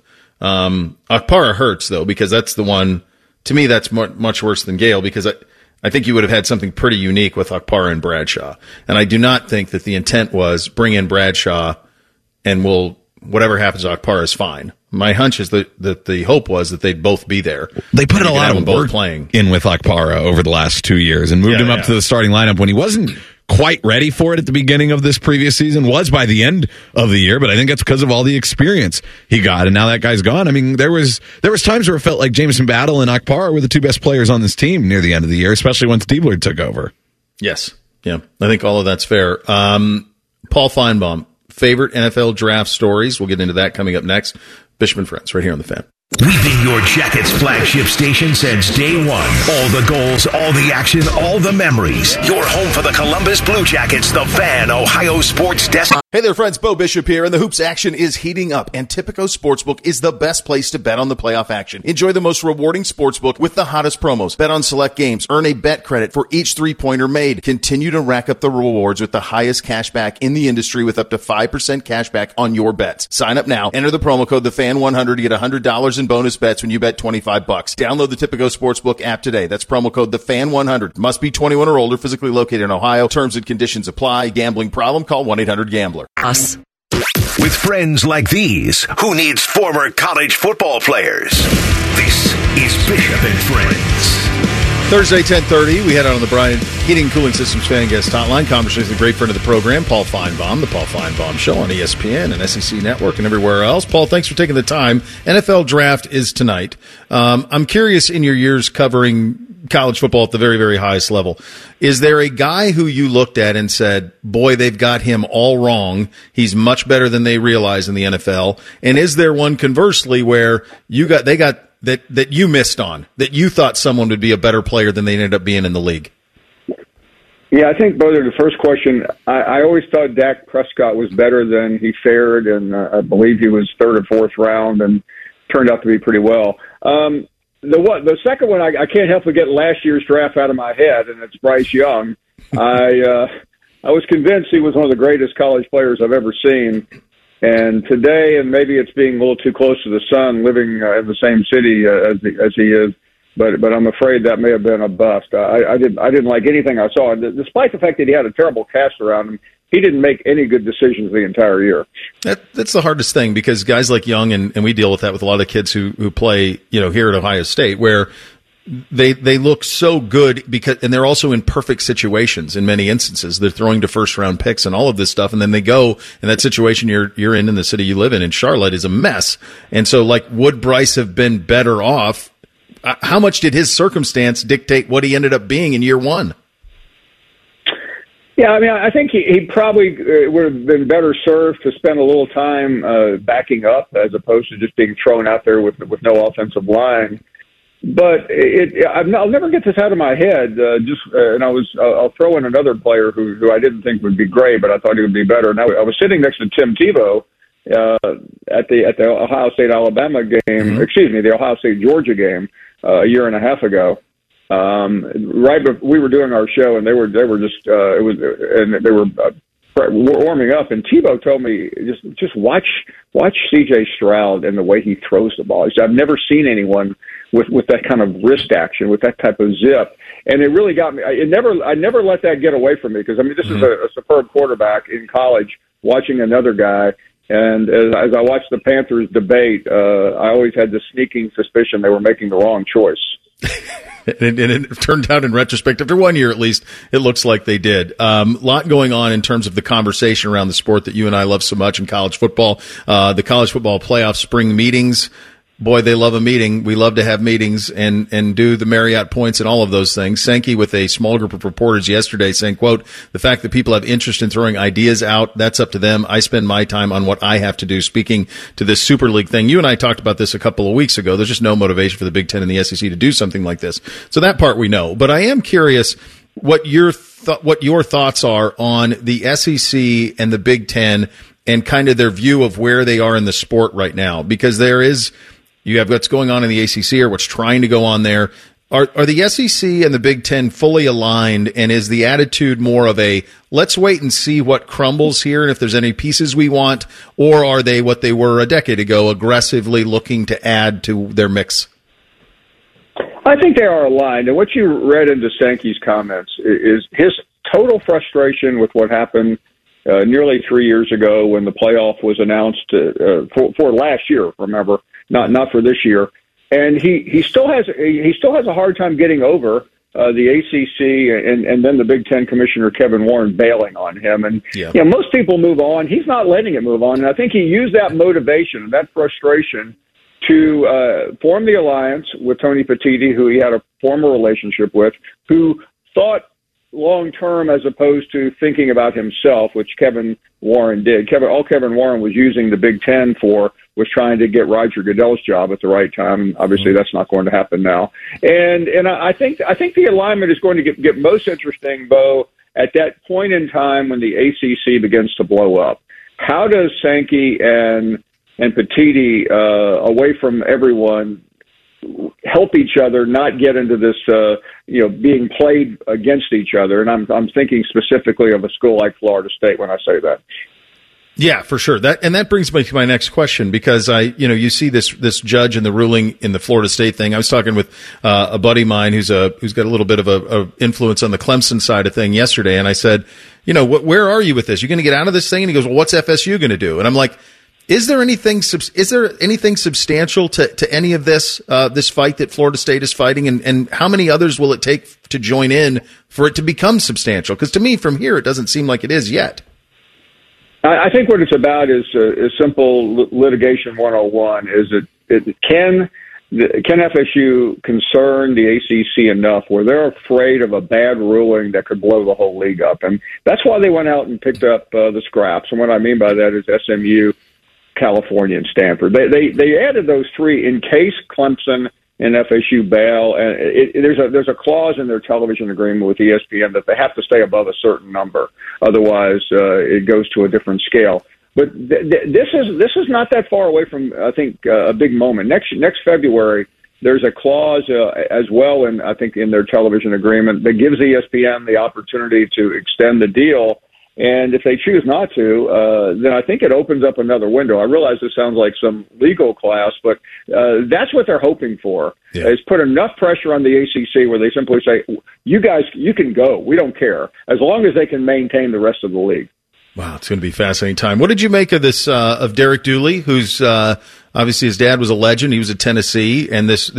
Okpara hurts, though, because that's the one, to me, that's much worse than Gale, because I think you would have had something pretty unique with Okpara and Bradshaw. And I do not think that the intent was bring in Bradshaw and whatever happens to Okpara is fine. My hunch is that the hope was that they'd both be there. They put a lot of work playing in with Okpara over the last 2 years and moved him up to the starting lineup when he wasn't quite ready for it at the beginning of this previous season, was by the end of the year, but I think that's because of all the experience he got, and now that guy's gone. I mean, there was times where it felt like Jamison Battle and Okpara were the two best players on this team near the end of the year, especially once Diebler took over. Yes. Yeah. I think all of that's fair. Paul Feinbaum, favorite NFL draft stories. We'll get into that coming up next. Bishop and Friends, right here on The Fan. We've been your Jackets flagship station since day one. All the goals, all the action, all the memories. Your home for the Columbus Blue Jackets, The Fan, Ohio Sports Desk. Hey there, friends. Bo Bishop here, and the hoops action is heating up, and Tipico Sportsbook is the best place to bet on the playoff action. Enjoy the most rewarding sportsbook with the hottest promos. Bet on select games. Earn a bet credit for each three-pointer made. Continue to rack up the rewards with the highest cash back in the industry with up to 5% cash back on your bets. Sign up now. Enter the promo code TheFan100 to get $100 in bonus bets when you bet $25. Download the Tipico Sportsbook app today. That's promo code TheFan100. Must be 21 or older, physically located in Ohio. Terms and conditions apply. Gambling problem? Call 1-800-GAMBLER. Us. With friends like these, who needs former college football players? This is Bishop and Friends. Thursday, 10:30, we head out on the Bryant Heating and Cooling Systems fan guest hotline. Conversation with a great friend of the program, Paul Feinbaum, the Paul Feinbaum Show on ESPN and SEC Network and everywhere else. Paul, thanks for taking the time. NFL draft is tonight. I'm curious, in your years covering college football at the very, very highest level, is there a guy who you looked at and said, boy, they've got him all wrong. He's much better than they realize in the NFL. And is there one conversely where that you missed on, that you thought someone would be a better player than they ended up being in the league? Yeah, I think, Brother, the first question, I always thought Dak Prescott was better than he fared, and I believe he was third or fourth round and turned out to be pretty well. The second one, I can't help but get last year's draft out of my head, and it's Bryce Young. I was convinced he was one of the greatest college players I've ever seen. And today, and maybe it's being a little too close to the sun, living in the same city as he is, but I'm afraid that may have been a bust. I didn't like anything I saw, and despite the fact that he had a terrible cast around him, he didn't make any good decisions the entire year. That's the hardest thing, because guys like Young, and we deal with that with a lot of kids who play, here at Ohio State, where they look so good and they're also in perfect situations in many instances. They're throwing to first round picks and all of this stuff, and then they go, and that situation you're in the city you live in Charlotte, is a mess. And so, would Bryce have been better off? How much did his circumstance dictate what he ended up being in year one? Yeah, I mean, I think he probably would have been better served to spend a little time backing up as opposed to just being thrown out there with no offensive line. But I'll never get this out of my head. And I'll throw in another player who I didn't think would be great, but I thought he would be better. And I was sitting next to Tim Tebow at the Ohio State Alabama game. Mm-hmm. The Ohio State Georgia game a year and a half ago. Right before we were doing our show, and they were warming up, and Tebow told me just watch C.J. Stroud and the way he throws the ball. He said, I've never seen anyone with that kind of wrist action, with that type of zip, and it really got me. I never let that get away from me, because this is a superb quarterback in college. Watching another guy, and as I watched the Panthers debate, I always had this sneaking suspicion they were making the wrong choice. And it turned out, in retrospect, after 1 year at least, it looks like they did. Lot going on in terms of the conversation around the sport that you and I love so much in college football. The college football playoff spring meetings. Boy, they love a meeting. We love to have meetings and do the Marriott points and all of those things. Sankey with a small group of reporters yesterday saying, quote, the fact that people have interest in throwing ideas out, that's up to them. I spend my time on what I have to do. Speaking to this Super League thing, you and I talked about this a couple of weeks ago. There's just no motivation for the Big Ten and the SEC to do something like this. So that part we know. But I am curious what your thoughts are on the SEC and the Big Ten and kind of their view of where they are in the sport right now, because you have what's going on in the ACC or what's trying to go on there. Are the SEC and the Big Ten fully aligned, and is the attitude more of a let's wait and see what crumbles here and if there's any pieces we want, or are they what they were a decade ago, aggressively looking to add to their mix? I think they are aligned. And what you read into Sankey's comments is his total frustration with what happened nearly 3 years ago when the playoff was announced for last year, remember, not for this year. And he still has a hard time getting over the ACC and then the Big Ten commissioner Kevin Warren bailing on him. And most people move on. He's not letting it move on. And I think he used that motivation, that frustration, to form the alliance with Tony Petitti, who he had a former relationship with, who thought long term as opposed to thinking about himself, which Kevin Warren did. All Kevin Warren was using the Big Ten for was trying to get Roger Goodell's job at the right time. Obviously, that's not going to happen now. And I think the alignment is going to get most interesting, Bo, at that point in time when the ACC begins to blow up. How does Sankey and Petitti, away from everyone, help each other not get into this, being played against each other? And I'm thinking specifically of a school like Florida State when I say that. Yeah, for sure. That brings me to my next question, because you see this judge and the ruling in the Florida State thing. I was talking with a buddy of mine who's got a little bit of a influence on the Clemson side of thing yesterday, and I said, where are you with this? You going to get out of this thing? And he goes, well, what's FSU going to do? And I'm like, Is there anything substantial to any of this fight that Florida State is fighting, and how many others will it take to join in for it to become substantial? Because to me, from here, it doesn't seem like it is yet. I think what it's about is simple litigation 101. Can FSU concern the ACC enough where they're afraid of a bad ruling that could blow the whole league up? And that's why they went out and picked up the scraps. And what I mean by that is SMU, California, and Stanford. They added those three in case Clemson and FSU bail. And there's a clause in their television agreement with ESPN that they have to stay above a certain number. Otherwise, it goes to a different scale. But this is not that far away from, I think, a big moment. Next February, there's a clause as well, I think, in their television agreement that gives ESPN the opportunity to extend the deal. And if they choose not to, then I think it opens up another window. I realize this sounds like some legal class, but that's what they're hoping for, is put enough pressure on the ACC where they simply say, you guys, you can go. We don't care, as long as they can maintain the rest of the league. Wow, it's going to be a fascinating time. What did you make of this, of Derek Dooley, who's obviously his dad was a legend. He was at Tennessee, and this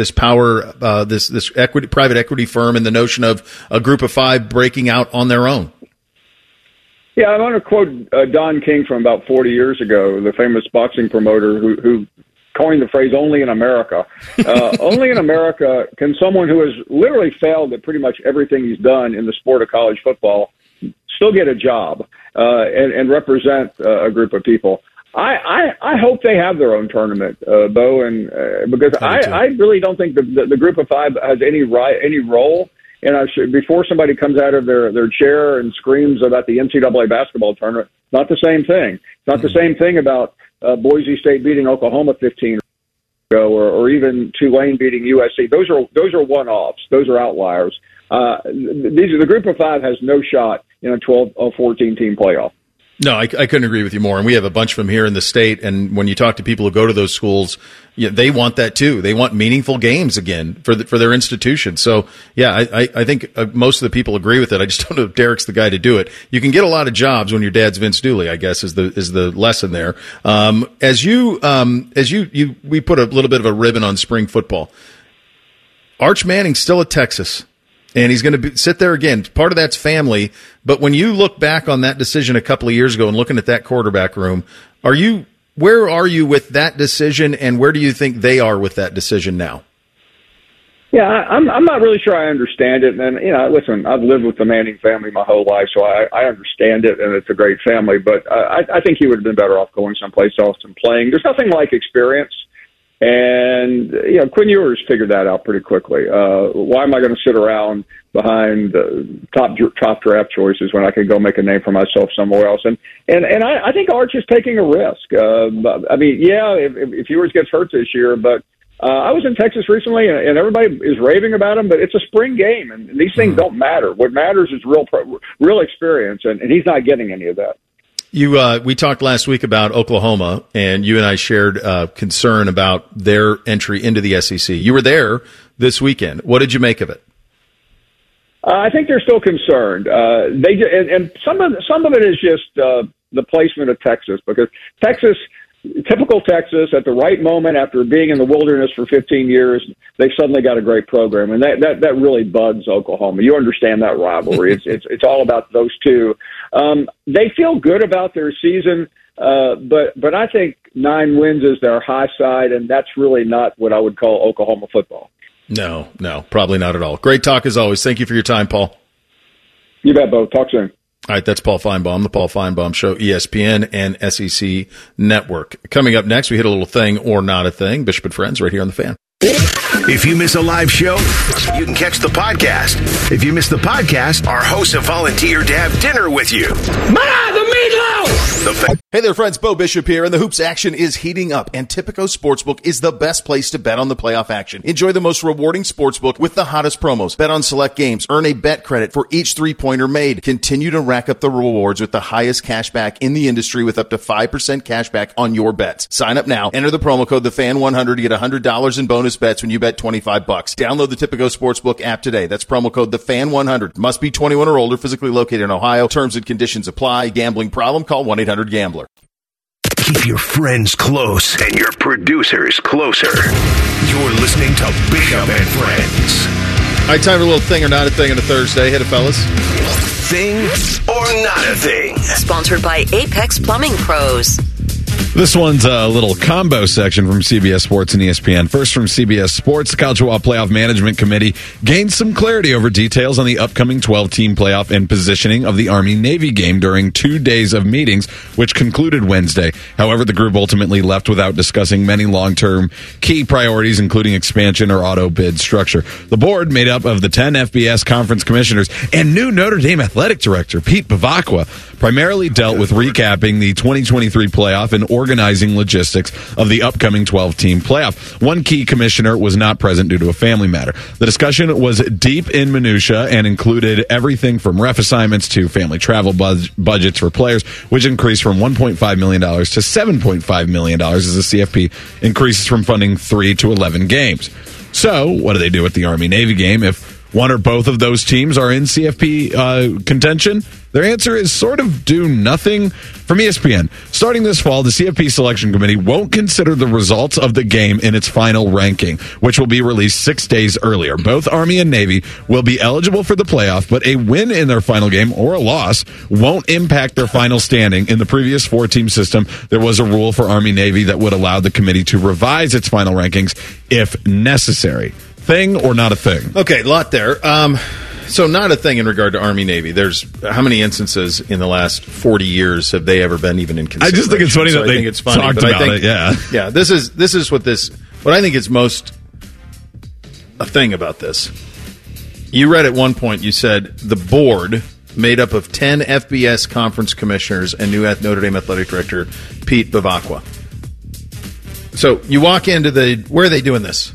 private equity firm, and the notion of a group of five breaking out on their own? Yeah, I want to quote Don King from about 40 years ago, the famous boxing promoter who coined the phrase "only in America." Only in America can someone who has literally failed at pretty much everything he's done in the sport of college football still get a job and represent a group of people. I hope they have their own tournament, Bo, and because I really don't think the group of five has any role. And before somebody comes out of their chair and screams about the NCAA basketball tournament, not the same thing. It's not the same thing about Boise State beating Oklahoma 15 ago, or even Tulane beating USC. Those are one-offs. Those are outliers. The group of five has no shot in a 12 or 14 team playoff. No, I couldn't agree with you more. And we have a bunch of them here in the state. And when you talk to people who go to those schools, they want that too. They want meaningful games again for their institution. So, yeah, I think most of the people agree with it. I just don't know if Derek's the guy to do it. You can get a lot of jobs when your dad's Vince Dooley, I guess, is the lesson there. We put a little bit of a ribbon on spring football. Arch Manning's still at Texas. And he's going to sit there again. Part of that's family. But when you look back on that decision a couple of years ago and looking at that quarterback room, where are you with that decision, and where do you think they are with that decision now? Yeah, I'm not really sure I understand it. And, listen, I've lived with the Manning family my whole life, so I understand it, and it's a great family. But I think he would have been better off going someplace else and playing. There's nothing like experience. And, Quinn Ewers figured that out pretty quickly. Why am I going to sit around behind top draft choices when I could go make a name for myself somewhere else? And I think Arch is taking a risk. If Ewers gets hurt this year, but I was in Texas recently, and everybody is raving about him, but it's a spring game, and these things don't matter. What matters is real experience, and he's not getting any of that. We talked last week about Oklahoma, and you and I shared concern about their entry into the SEC. You were there this weekend. What did you make of it? I think they're still concerned. And some of it is just the placement of Texas, because Texas, typical Texas, at the right moment after being in the wilderness for 15 years, they've suddenly got a great program, and that really bugs Oklahoma. You understand that rivalry. It's all about those two. They feel good about their season, but I think 9 wins is their high side, and that's really not what I would call Oklahoma football. No, probably not at all. Great talk as always. Thank you for your time, Paul. You bet, Bo. Talk soon. All right, that's Paul Feinbaum, the Paul Feinbaum Show, ESPN and SEC Network. Coming up next, we hit a little thing or not a thing. Bishop and Friends right here on The Fan. If you miss a live show, you can catch the podcast. If you miss the podcast, our hosts have volunteered to have dinner with you. Hey there, friends. Bo Bishop here, and the hoops action is heating up, and Tipico Sportsbook is the best place to bet on the playoff action. Enjoy the most rewarding sportsbook with the hottest promos. Bet on select games. Earn a bet credit for each three-pointer made. Continue to rack up the rewards with the highest cash back in the industry with up to 5% cash back on your bets. Sign up now. Enter the promo code TheFan100 to get $100 in bonus bets when you bet $25. Download the Tipico Sportsbook app today. That's promo code TheFan100. Must be 21 or older, physically located in Ohio. Terms and conditions apply. Gambling problem? Call 1-800-GAMBLER. Keep your friends close and your producers closer. You're listening to Bishop and Friends. All right, time for a little thing or not a thing on a Thursday. Hit it, fellas. Thing or not a thing. Sponsored by Apex Plumbing Pros. This one's a little combo section from CBS Sports and ESPN. First from CBS Sports, the College Football Playoff Management Committee gained some clarity over details on the upcoming 12-team playoff and positioning of the Army-Navy game during 2 days of meetings, which concluded Wednesday. However, the group ultimately left without discussing many long-term key priorities, including expansion or auto bid structure. The board, made up of the 10 FBS conference commissioners and new Notre Dame athletic director, Pete Bavacqua, primarily dealt with recapping the 2023 playoff and organizing logistics of the upcoming 12-team playoff. One key commissioner was not present due to a family matter. The discussion was deep in minutia and included everything from ref assignments to family travel budgets for players, which increased from $1.5 million to $7.5 million as the CFP increases from funding 3 to 11 games. So, what do they do with the Army-Navy game if one or both of those teams are in CFP contention? Their answer is sort of do nothing. From ESPN, starting this fall, the CFP Selection Committee won't consider the results of the game in its final ranking, which will be released 6 days earlier. Both Army and Navy will be eligible for the playoff, but a win in their final game or a loss won't impact their final standing. In the previous 4-team system, there was a rule for Army-Navy that would allow the committee to revise its final rankings if necessary. Thing or not a thing? Okay, a lot there. So not a thing in regard to Army-Navy. There's how many instances in the last 40 years have they ever been even in consideration? I just think it's funny that they talked about it, yeah. Yeah, this is what I think is most a thing about this. You read at one point, you said the board, made up of 10 FBS conference commissioners and new Notre Dame athletic director Pete Bavacqua. So you walk into where are they doing this?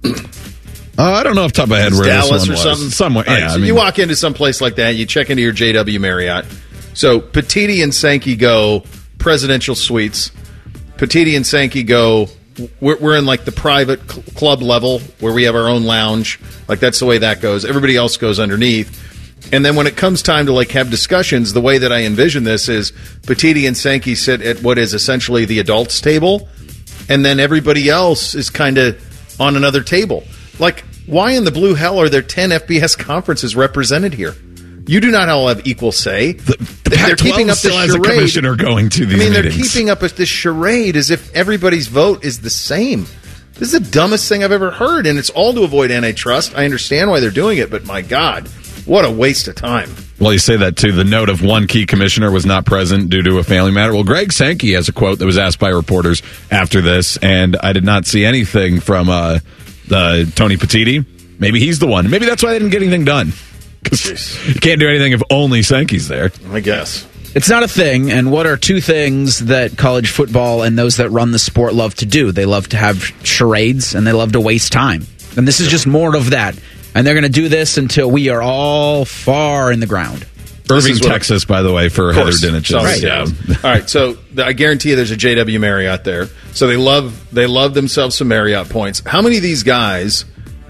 I don't know off the top of my head where Dallas this one or was. something. Somewhere, right, yeah. So you walk into some place like that, you check into your JW Marriott. So Petiti and Sankey go presidential suites. Petiti and Sankey go. We're in like the private club level where we have our own lounge. Like that's the way that goes. Everybody else goes underneath. And then when it comes time to like have discussions, the way that I envision this is Petiti and Sankey sit at what is essentially the adults table, and then everybody else is kind of on another table. Like, why in the blue hell are there 10 FBS conferences represented here? You do not all have equal say. They're keeping up this charade. A commissioner going to these meetings. They're keeping up this charade as if everybody's vote is the same. This is the dumbest thing I've ever heard, and it's all to avoid antitrust. I understand why they're doing it, but my God, what a waste of time. Well, you say that too. The note of one key commissioner was not present due to a family matter. Well, Greg Sankey has a quote that was asked by reporters after this, and I did not see anything from Tony Petiti. Maybe he's the one. Maybe that's why they didn't get anything done. Because you can't do anything if only Sankey's there. I guess. It's not a thing, and what are two things that college football and those that run the sport love to do? They love to have charades, and they love to waste time. And this is just more of that. And they're going to do this until we are all far in the ground. Irving, Texas, by the way, for Heather Dinich. Right. Yeah. All right, so I guarantee you there's a JW Marriott there. So they love themselves some Marriott points. How many of these guys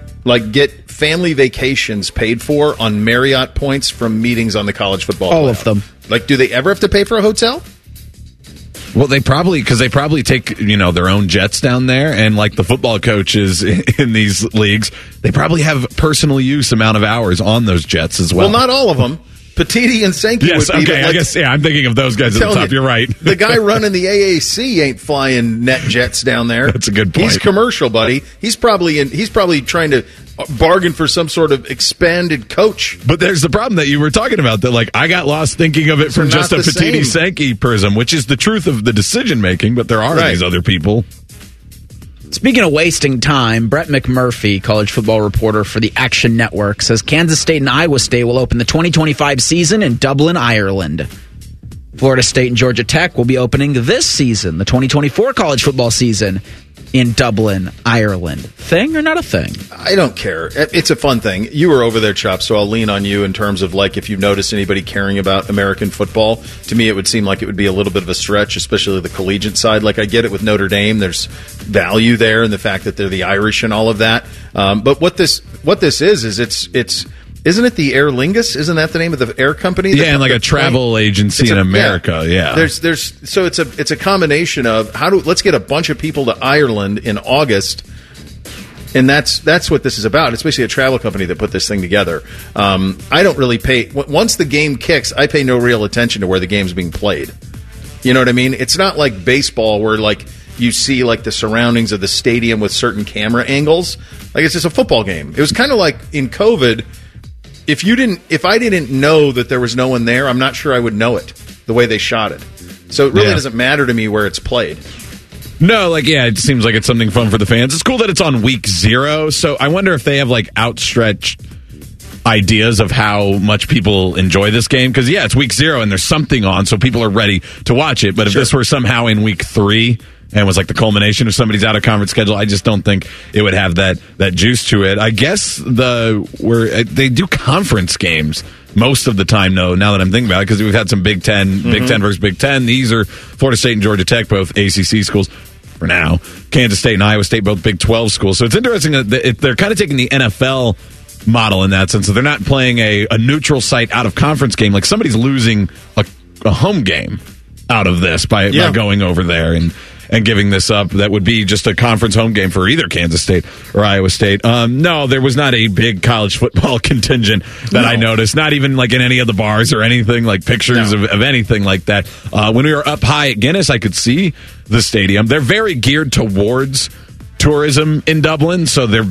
get family vacations paid for on Marriott points from meetings on the college football All playoff? of them. Do they ever have to pay for a hotel? Well, they probably take, their own jets down there, and the football coaches in these leagues, they probably have personal use amount of hours on those jets as well. Well, not all of them. Petiti and Sankey yes, would be. Okay, I guess, I'm thinking of those guys at the top. You're right. The guy running the AAC ain't flying net jets down there. That's a good point. He's commercial, buddy. He's probably trying to bargain for some sort of expanded coach. But there's the problem that you were talking about, that I got lost thinking of it from just a Petiti Sankey prism, which is the truth of the decision making, but there are these other people. Speaking of wasting time, Brett McMurphy, college football reporter for the Action Network, says Kansas State and Iowa State will open the 2025 season in Dublin, Ireland. Florida State and Georgia Tech will be opening this season, the 2024 college football season, in Dublin, Ireland. Thing or not a thing? I don't care. It's a fun thing. You were over there, Chop, so I'll lean on you in terms of if you've noticed anybody caring about American football. To me, it would seem like it would be a little bit of a stretch, especially the collegiate side. I get it with Notre Dame. There's value there in the fact that they're the Irish and all of that. But what this is it's isn't it the Aer Lingus? Isn't that the name of the air company? Yeah, and a travel agency in America. Yeah. So it's a combination of let's get a bunch of people to Ireland in August, and that's what this is about. It's basically a travel company that put this thing together. I don't really pay once the game kicks. I pay no real attention to where the game's being played. You know what I mean? It's not like baseball where you see the surroundings of the stadium with certain camera angles. It's just a football game. It was kind of like in COVID. If I didn't know that there was no one there, I'm not sure I would know it the way they shot it. So it really doesn't matter to me where it's played. No, it seems like it's something fun for the fans. It's cool that it's on week 0. So I wonder if they have outstretched ideas of how much people enjoy this game. Because it's week 0 and there's something on, so people are ready to watch it. But if this were somehow in week 3 and was the culmination of somebody's out of conference schedule, I just don't think it would have that juice to it. I guess they do conference games most of the time, though, now that I'm thinking about it, because we've had some Big Ten, Big Ten versus Big Ten. These are Florida State and Georgia Tech, both ACC schools for now. Kansas State and Iowa State, both Big 12 schools. So it's interesting that they're kind of taking the NFL model in that sense. So they're not playing a neutral site out of conference game. Somebody's losing a home game out of this by going over there and giving this up. That would be just a conference home game for either Kansas State or Iowa State. No, there was not a big college football contingent that I noticed, not even in any of the bars or anything, pictures of anything like that. When we were up high at Guinness, I could see the stadium. They're very geared towards tourism in Dublin, so they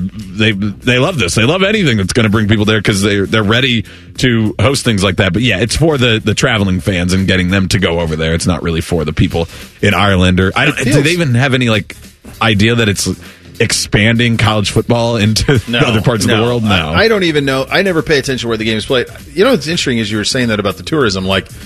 love this. They love anything that's going to bring people there because they're ready to host things like that. But it's for the traveling fans and getting them to go over there. It's not really for the people in Ireland or do they even have any idea that it's expanding college football into other parts of the world? No, I don't even know. I never pay attention where the game is played. What's interesting is you were saying that about the tourism.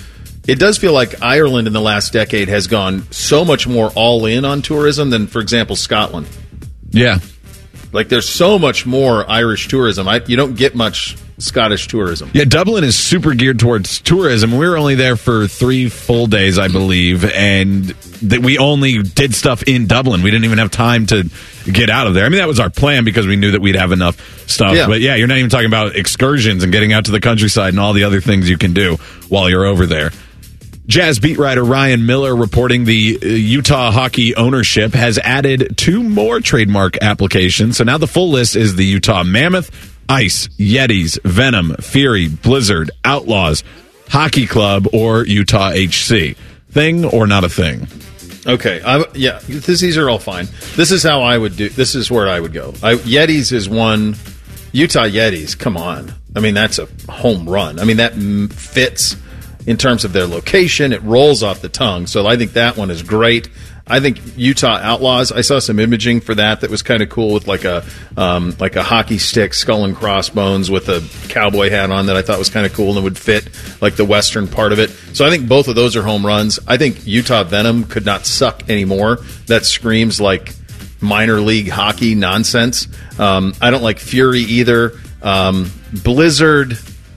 It does feel like Ireland in the last decade has gone so much more all in on tourism than, for example, Scotland. Yeah. There's so much more Irish tourism. You don't get much Scottish tourism. Yeah, Dublin is super geared towards tourism. We were only there for 3 full days, I believe, and we only did stuff in Dublin. We didn't even have time to get out of there. I mean, that was our plan because we knew that we'd have enough stuff. Yeah. But you're not even talking about excursions and getting out to the countryside and all the other things you can do while you're over there. Jazz beat writer Ryan Miller reporting the Utah hockey ownership has added 2 more trademark applications. So now the full list is the Utah Mammoth, Ice, Yetis, Venom, Fury, Blizzard, Outlaws, Hockey Club, or Utah HC. Thing or not a thing? Okay. These are all fine. This is how I would do. This is where I would go. Yetis is one. Utah Yetis, come on. I mean, that's a home run. I mean, that fits in terms of their location. It rolls off the tongue. So I think that one is great. I think Utah Outlaws, I saw some imaging for that was kind of cool with like a hockey stick, skull and crossbones with a cowboy hat on that I thought was kind of cool and would fit like the western part of it. So I think both of those are home runs. I think Utah Venom could not suck anymore. That screams like minor league hockey nonsense. I don't like Fury either. Blizzard,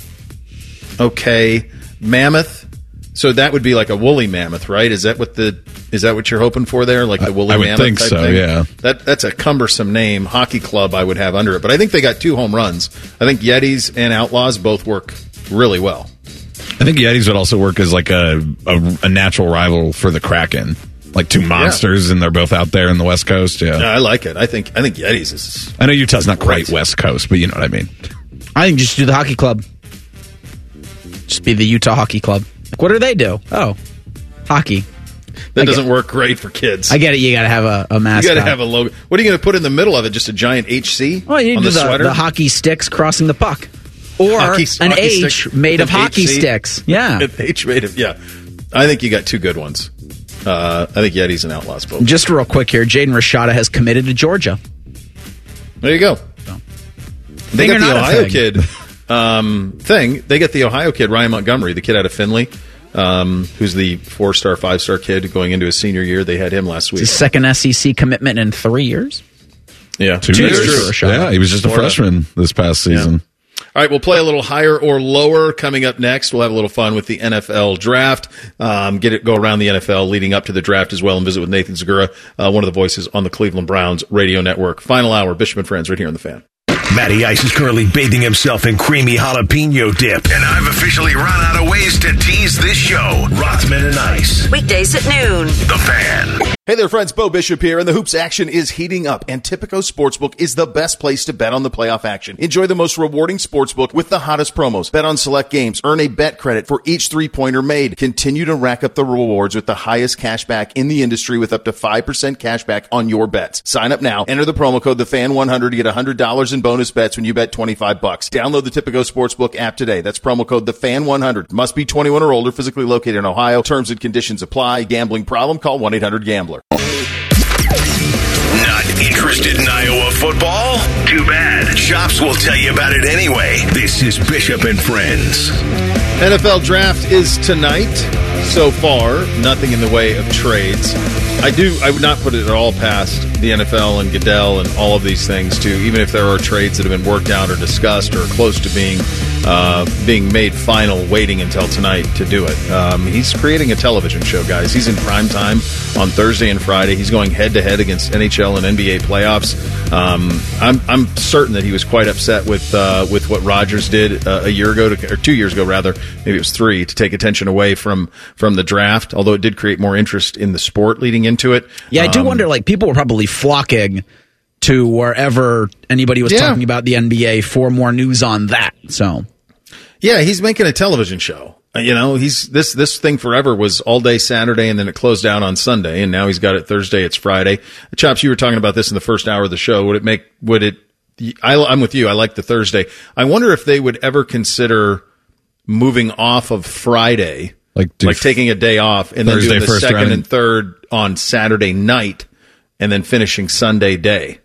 okay. Mammoth. So that would be like a woolly mammoth, right? Is that what you're hoping for there? Like the woolly I would mammoth think type so, thing? yeah. That's a cumbersome name. Hockey club I would have under it. But I think they got 2 home runs. I think Yetis and Outlaws both work really well. I think Yetis would also work as like a natural rival for the Kraken. Like 2 monsters, and they're both out there in the West Coast. Yeah, I like it. I think Yetis is. I know Utah's not quite West Coast, but you know what I mean. I think just do the hockey club. Just be the Utah Hockey Club. Like, what do they do? Oh, hockey. That doesn't work great for kids. I get it. You got to have a mascot. You got to have a logo. What are you going to put in the middle of it? Just a giant HC? Well, you on do the sweater? The hockey sticks crossing the puck, or an H made of hockey sticks. Yeah, an H made of I think you got 2 good ones. I think Yetis and Outlaws both. Just real quick here, Jaden Rashada has committed to Georgia. There you go. They got the Ohio kid thing. They get the Ohio kid, Ryan Montgomery, the kid out of Findlay, who's the 4-star, 5-star kid going into his senior year. They had him last week. It's his second SEC commitment in 3 years. Yeah, 2 years. Yeah, he was just a freshman this past season. Yeah. All right, we'll play a little higher or lower coming up next. We'll have a little fun with the NFL draft. Go around the NFL leading up to the draft as well and visit with Nathan Zegura, one of the voices on the Cleveland Browns radio network. Final hour, Bishop and Friends, right here on The Fan. Matty Ice is currently bathing himself in creamy jalapeno dip. And I've officially run out of ways to tease this show. Rothman and Ice. Weekdays at noon. The Fan. Hey there, friends. Bo Bishop here, and the hoops action is heating up, and Tipico Sportsbook is the best place to bet on the playoff action. Enjoy the most rewarding sportsbook with the hottest promos. Bet on select games. Earn a bet credit for each 3-pointer made. Continue to rack up the rewards with the highest cash back in the industry with up to 5% cash back on your bets. Sign up now. Enter the promo code TheFan100 to get $100 in bonus bets when you bet $25. Download the Tipico Sportsbook app today. That's promo code TheFan100. Must be 21 or older, physically located in Ohio. Terms and conditions apply. Gambling problem? Call 1-800-GAMBLER. Not interested in Iowa football? Too bad. Chops will tell you about it anyway. This is Bishop and Friends. NFL draft is tonight. So far, nothing in the way of trades. I would not put it at all past the NFL and Goodell and all of these things to, even if there are trades that have been worked out or discussed or close to being made final, waiting until tonight to do it. He's creating a television show, guys. He's in prime time on Thursday and Friday. He's going head to head against NHL and NBA playoffs. I'm certain that he was quite upset with what Rodgers did a year ago, or 2 years ago rather, maybe it was 3, to take attention away from the draft. Although it did create more interest in the sport leading into it. Yeah, I do wonder. Like, people were probably flocking to wherever anybody was talking about the NBA for more news on that. So, yeah, he's making a television show. He's this thing forever was all day Saturday, and then it closed out on Sunday, and now he's got it Thursday. It's Friday. Chops, you were talking about this in the first hour of the show. I'm with you. I like the Thursday. I wonder if they would ever consider moving off of Friday, like taking a day off, and Thursday, then doing the second and third on Saturday night, and then finishing Sunday day.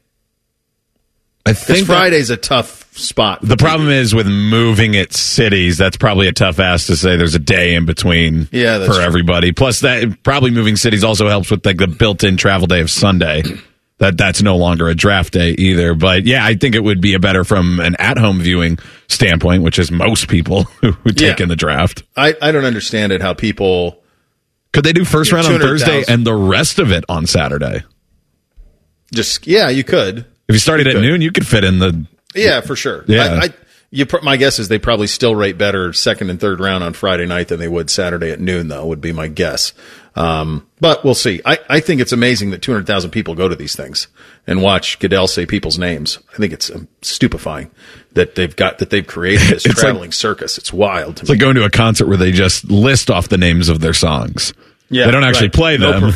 I think Friday's a tough spot. The problem is with moving it cities, that's probably a tough ask to say there's a day in between for everybody. Plus, that probably moving cities also helps with like the built-in travel day of Sunday. That's no longer a draft day either. But yeah, I think it would be a better from an at-home viewing standpoint, which is most people who take in the draft. I don't understand it how people... Could they do first round on Thursday and the rest of it on Saturday? You could. If you started at noon, you could fit in the... Yeah, for sure. Yeah. My guess is they probably still rate better second and third round on Friday night than they would Saturday at noon, though, would be my guess. But we'll see. I think it's amazing that 200,000 people go to these things and watch Goodell say people's names. I think it's stupefying that they've created this traveling circus. It's wild to me. It's like going to a concert where they just list off the names of their songs. Yeah, they don't actually play them.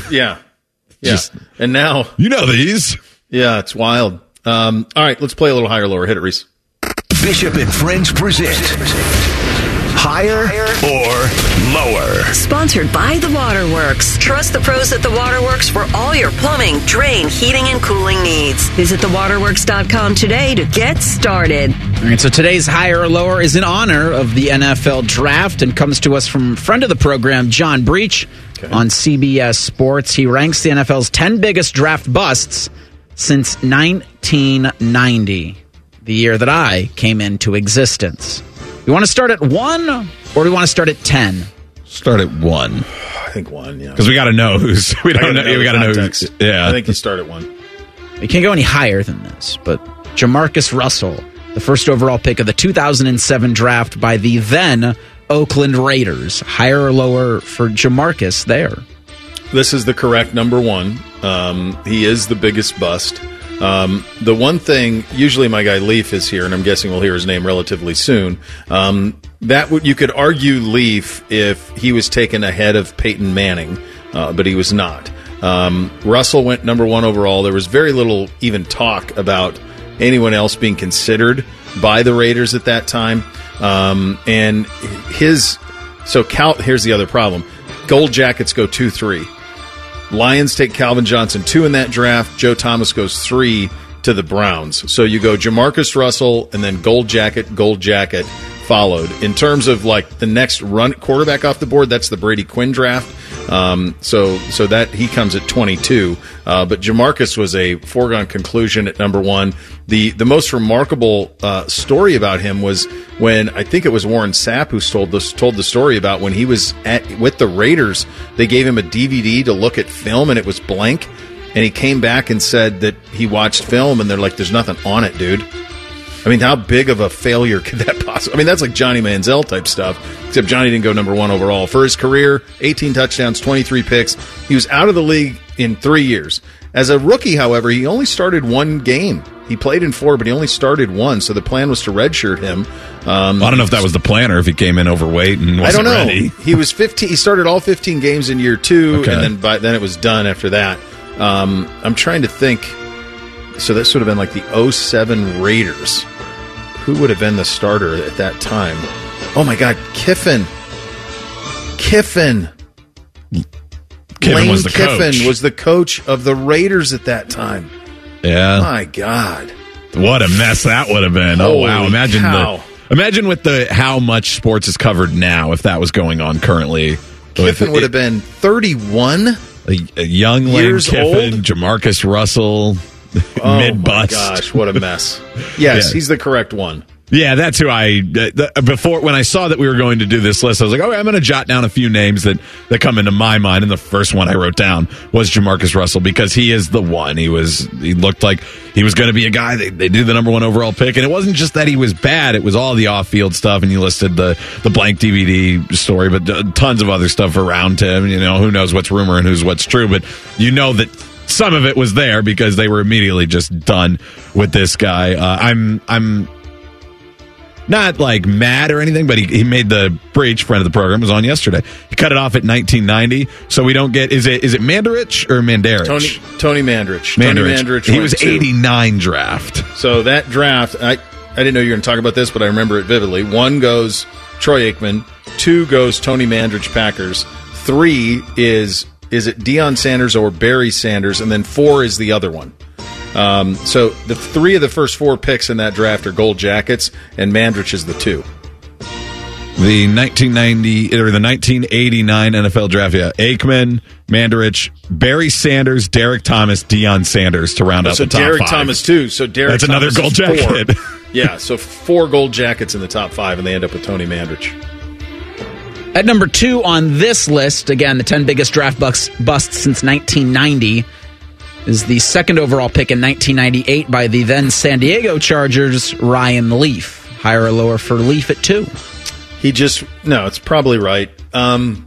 And now... You know these. Yeah, it's wild. All right, let's play a little higher, lower. Hit it, Reese. Bishop and Friends present Higher or lower. Sponsored by The Waterworks. Trust the pros at The Waterworks for all your plumbing, drain, heating, and cooling needs. Visit thewaterworks.com today to get started. All right, so today's higher or lower is in honor of the NFL Draft and comes to us from friend of the program, John Breach, on CBS Sports. He ranks the NFL's 10 biggest draft busts since 1990, the year that I came into existence. You want to start at 1 or do you want to start at 10? Start at 1. I think 1, yeah. Because we got to know who's. We got to know who's. Yeah. I think you start at 1. You can't go any higher than this, but Jamarcus Russell, the first overall pick of the 2007 draft by the then Oakland Raiders. Higher or lower for Jamarcus there? This is the correct number 1. He is the biggest bust. The one thing, usually my guy Leaf is here, and I'm guessing we'll hear his name relatively soon. You could argue Leaf if he was taken ahead of Peyton Manning, but he was not. Russell went number 1 overall. There was very little even talk about anyone else being considered by the Raiders at that time. Here's the other problem. Gold Jackets go 2-3. Lions take Calvin Johnson 2 in that draft. Joe Thomas goes 3 to the Browns. So you go Jamarcus Russell and then Gold Jacket followed. In terms of like the next run quarterback off the board, that's the Brady Quinn draft. So that he comes at 22. But Jamarcus was a foregone conclusion at number 1. The most remarkable story about him was when I think it was Warren Sapp who told the story about when he was with the Raiders. They gave him a DVD to look at film and it was blank. And he came back and said that he watched film and they're like, "There's nothing on it, dude." I mean, how big of a failure could that possibly... I mean, that's like Johnny Manziel type stuff, except Johnny didn't go number 1 overall. For his career, 18 touchdowns, 23 picks. He was out of the league in 3 years. As a rookie, however, he only started 1 game. He played in 4, but he only started 1, so the plan was to redshirt him. I don't know if that was the plan or if he came in overweight and wasn't ready. He was 15. He started all 15 games in year 2, and then it was done after that. I'm trying to think. So this would have been like the 2007 Raiders. Who would have been the starter at that time? Oh, my God, Kiffin. Kiffin Lane was the Kiffin coach. was the coach of the Raiders at that time. Yeah. My God. What a mess that would have been. Holy wow. Imagine with how much sports is covered now if that was going on currently. Kiffin would have been 31. A young Lane Kiffin, old? Jamarcus Russell, mid-bust. Oh, my gosh, what a mess. Yes, he's the correct one. Yeah, that's who before when I saw that we were going to do this list, I was like, okay, I'm going to jot down a few names that come into my mind. And the first one I wrote down was Jamarcus Russell because he is the one. He looked like he was going to be a guy. They did the number 1 overall pick. And it wasn't just that he was bad. It was all the off-field stuff. And you listed the blank DVD story, but tons of other stuff around him. You know, who knows what's rumor and what's true. But you know that some of it was there because they were immediately just done with this guy. I'm not like mad or anything, but he made the breach. Friend of the program was on yesterday. He cut it off at 1990, so we don't get. Is it Mandarich or Mandarich? Tony Mandarich. Tony Mandarich. He was 89 draft. So that draft, I didn't know you were going to talk about this, but I remember it vividly. 1 goes Troy Aikman. 2 goes Tony Mandarich Packers. 3 is it Deion Sanders or Barry Sanders, and then 4 is the other one. So the 3 of the first 4 picks in that draft are Gold Jackets, and Mandarich is the 2. The 1989 NFL draft, yeah. Aikman, Mandarich, Barry Sanders, Derek Thomas, Deion Sanders to round out the top 5. So Derek Thomas, too. So Derek That's Thomas another Gold Jacket. Yeah, so 4 Gold Jackets in the top 5, and they end up with Tony Mandarich. At number 2 on this list, again, the 10 biggest draft busts since 1990, is the second overall pick in 1998 by the then San Diego Chargers, Ryan Leaf. Higher or lower for Leaf at 2? It's probably right. I'm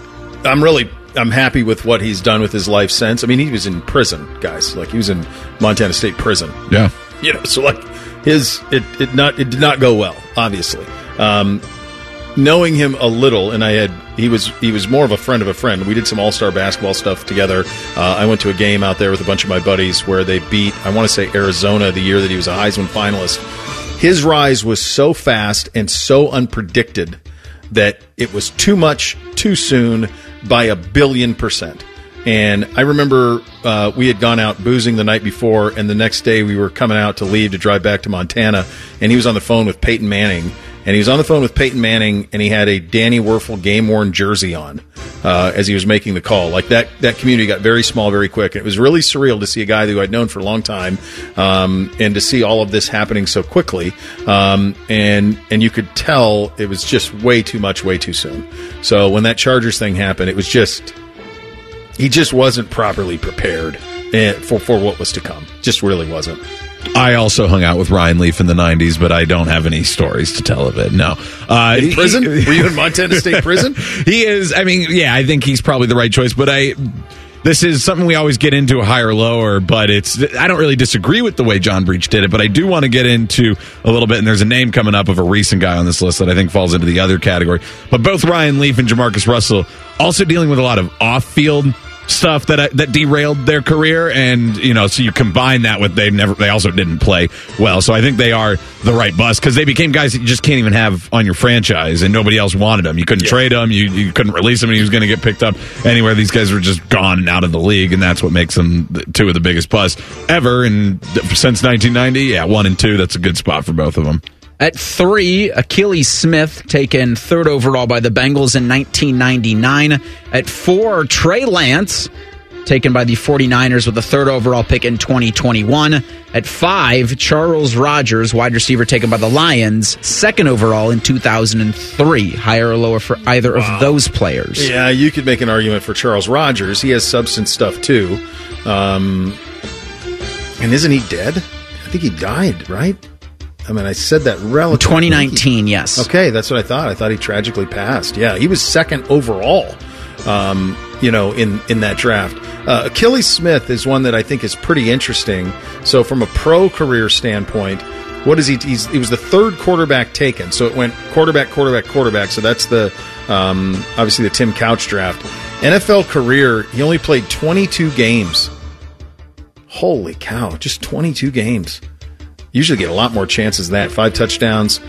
happy with what he's done with his life since. I mean, he was in prison, guys. Like, he was in Montana State Prison. Yeah. You know, so like it did not go well, obviously. Knowing him a little, and he was more of a friend. We did some all-star basketball stuff together. I went to a game out there with a bunch of my buddies where they beat, I want to say, Arizona the year that he was a Heisman finalist. His rise was so fast and so unpredicted that it was too much, too soon, by 1,000,000,000%. And I remember we had gone out boozing the night before, and the next day we were coming out to leave to drive back to Montana, and he was on the phone with Peyton Manning. And he was on the phone with Peyton Manning, and he had a Danny Werfel game-worn jersey on as he was making the call. Like that community got very small very quick. And it was really surreal to see a guy who I'd known for a long time and to see all of this happening so quickly. And you could tell it was just way too much, way too soon. So when that Chargers thing happened, it was just he just wasn't properly prepared for what was to come. Just really wasn't. I also hung out with Ryan Leaf in the 90s, but I don't have any stories to tell of it. No. In prison? Were you in Montana State Prison? He is. I mean, yeah, I think he's probably the right choice, but this is something we always get into, a high or lower, but I don't really disagree with the way John Breach did it, but I do want to get into a little bit, and there's a name coming up of a recent guy on this list that I think falls into the other category. But both Ryan Leaf and Jamarcus Russell also dealing with a lot of off-field stuff that derailed their career, and so you combine that with they also didn't play well. So I think they are the right bust because they became guys that you just can't even have on your franchise, and nobody else wanted them. You couldn't trade them, you couldn't release him, and he was going to get picked up anywhere. These guys were just gone and out of the league, and that's what makes them two of the biggest busts ever. And since 1990, 1 and 2, that's a good spot for both of them. At 3, Achilles Smith, taken 3rd overall by the Bengals in 1999. At 4, Trey Lance, taken by the 49ers with the 3rd overall pick in 2021. At 5, Charles Rogers, wide receiver, taken by the Lions, 2nd overall in 2003. Higher or lower for either of those players? Yeah, you could make an argument for Charles Rogers. He has substance stuff, too. And isn't he dead? I think he died, right? I mean, I said that relatively. 2019, yes. Okay, that's what I thought. I thought he tragically passed. Yeah, he was 2nd overall, in that draft. Achilles Smith is one that I think is pretty interesting. So from a pro career standpoint, what is he? He was the 3rd quarterback taken. So it went quarterback. So that's the obviously the Tim Couch draft. NFL career, he only played 22 games. Holy cow, just 22 games. Usually get a lot more chances than that. 5 touchdowns,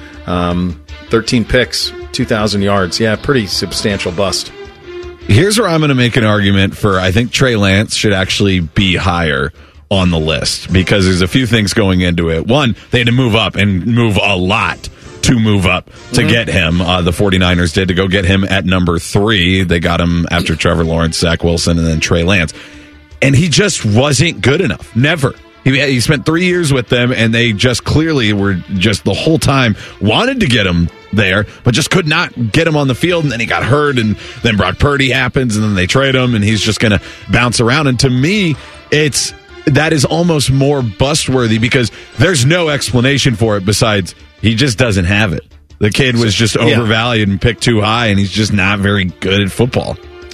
13 picks, 2,000 yards. Yeah, pretty substantial bust. Here's where I'm going to make an argument for I think Trey Lance should actually be higher on the list because there's a few things going into it. One, they had to move up and move a lot to move up to get him. The 49ers did to go get him at number 3. They got him after Trevor Lawrence, Zach Wilson, and then Trey Lance. And he just wasn't good enough. Never. He spent 3 years with them, and they just clearly were just the whole time wanted to get him there, but just could not get him on the field. And then he got hurt, and then Brock Purdy happens, and then they trade him, and he's just going to bounce around. And to me, that is almost more bust-worthy because there's no explanation for it besides he just doesn't have it. The kid was just overvalued and picked too high, and he's just not very good at football.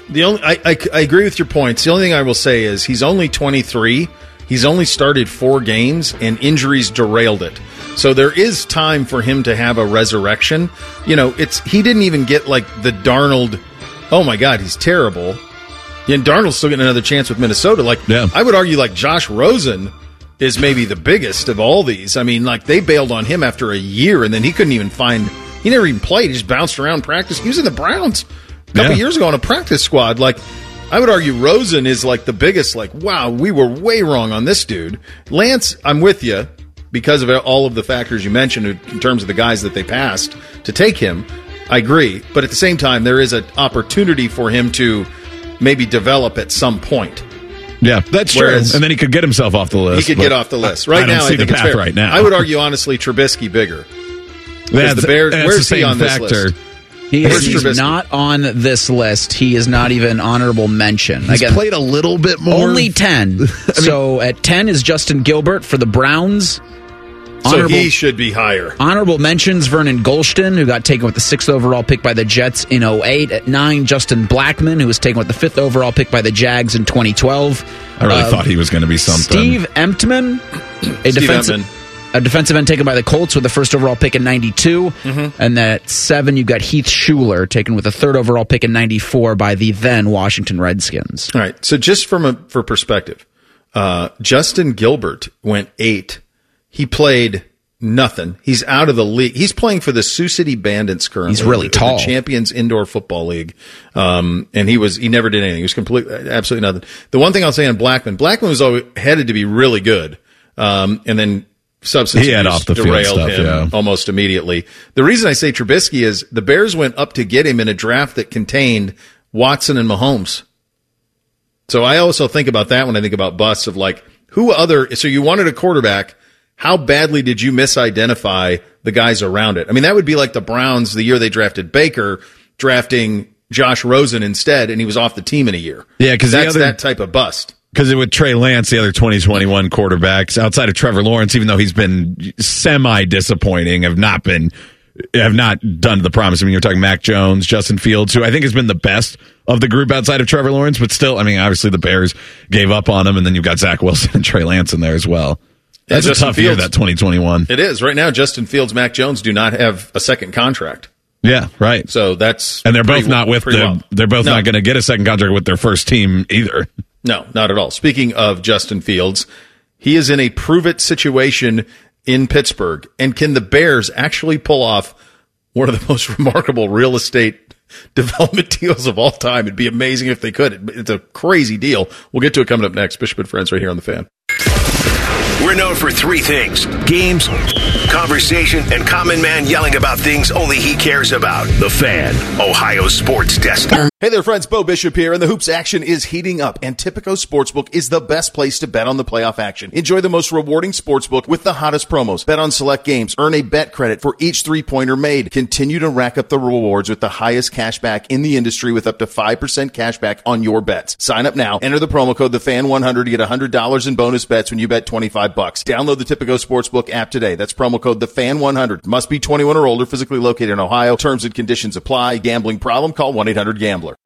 I agree with your points. The only thing I will say is he's only 23. He's only started 4 games, and injuries derailed it. So there is time for him to have a resurrection. He didn't even get like the Darnold, oh my God, he's terrible. And Darnold's still getting another chance with Minnesota. I would argue like Josh Rosen is maybe the biggest of all these. I mean, like they bailed on him after a year, and then he never even played. He just bounced around practice. He was in the Browns a couple years ago on a practice squad. I would argue Rosen is like the biggest, wow, we were way wrong on this dude. Lance, I'm with you because of all of the factors you mentioned in terms of the guys that they passed to take him. I agree. But at the same time, there is an opportunity for him to maybe develop at some point. Yeah, that's true. And then he could get himself off the list. He could get off the list. Right now, I think it's fair. Right now. I would argue, honestly, Trubisky bigger. That's the Bears, where's he on factor. This list? He's not on this list. He is not even honorable mention. He's played a little bit more. Only 10. So at 10 is Justin Gilbert for the Browns. So he should be higher. Honorable mentions, Vernon Gholston, who got taken with the 6th overall pick by the Jets in 2008. At 9, Justin Blackman, who was taken with the 5th overall pick by the Jags in 2012. I really thought he was going to be something. Steve Emtman, a defensive end taken by the Colts with the 1st overall pick in 92. Mm-hmm. And then at 7, you've got Heath Shuler, taken with the 3rd overall pick in 94 by the then Washington Redskins. All right. So just for perspective, Justin Gilbert went 8. He played nothing. He's out of the league. He's playing for the Sioux City Bandits currently. He's really tall. The Champions Indoor Football League. And he never did anything. He was absolutely nothing. The one thing I'll say on Blackman was always headed to be really good. And then substance abuse derailed him almost immediately. The reason I say Trubisky is the Bears went up to get him in a draft that contained Watson and Mahomes. So I also think about that when I think about busts of like, so you wanted a quarterback. How badly did you misidentify the guys around it? I mean, that would be like the Browns the year they drafted Baker, drafting Josh Rosen instead, and he was off the team in a year. Yeah, because that's that type of bust. Because with Trey Lance, the other 2021 quarterbacks, outside of Trevor Lawrence, even though he's been semi-disappointing, have not done the promise. I mean, you're talking Mac Jones, Justin Fields, who I think has been the best of the group outside of Trevor Lawrence, but still, I mean, obviously the Bears gave up on him, and then you've got Zach Wilson and Trey Lance in there as well. That's a tough year, that 2021. It is. Right now, Justin Fields, Mac Jones do not have a second contract. Yeah, right. So and they're both not they're both not going to get a second contract with their first team either. No, not at all. Speaking of Justin Fields, he is in a prove-it situation in Pittsburgh. And can the Bears actually pull off one of the most remarkable real estate development deals of all time? It'd be amazing if they could. It's a crazy deal. We'll get to it coming up next. Bishop and Friends right here on The Fan. We're known for three things: games, conversation, and Common Man yelling about things only he cares about. The Fan, Ohio sports desk. Hey there, friends. Bo Bishop here, and the hoops action is heating up, and Tipico Sportsbook is the best place to bet on the playoff action. Enjoy the most rewarding sportsbook with the hottest promos. Bet on select games. Earn a bet credit for each three-pointer made. Continue to rack up the rewards with the highest cash back in the industry with up to 5% cash back on your bets. Sign up now. Enter the promo code TheFan100 to get $100 in bonus bets when you bet $25. Download the Tipico Sportsbook app today. That's promo code TheFan100. Must be 21 or older, physically located in Ohio. Terms and conditions apply. Gambling problem? Call 1-800-GAMBLER.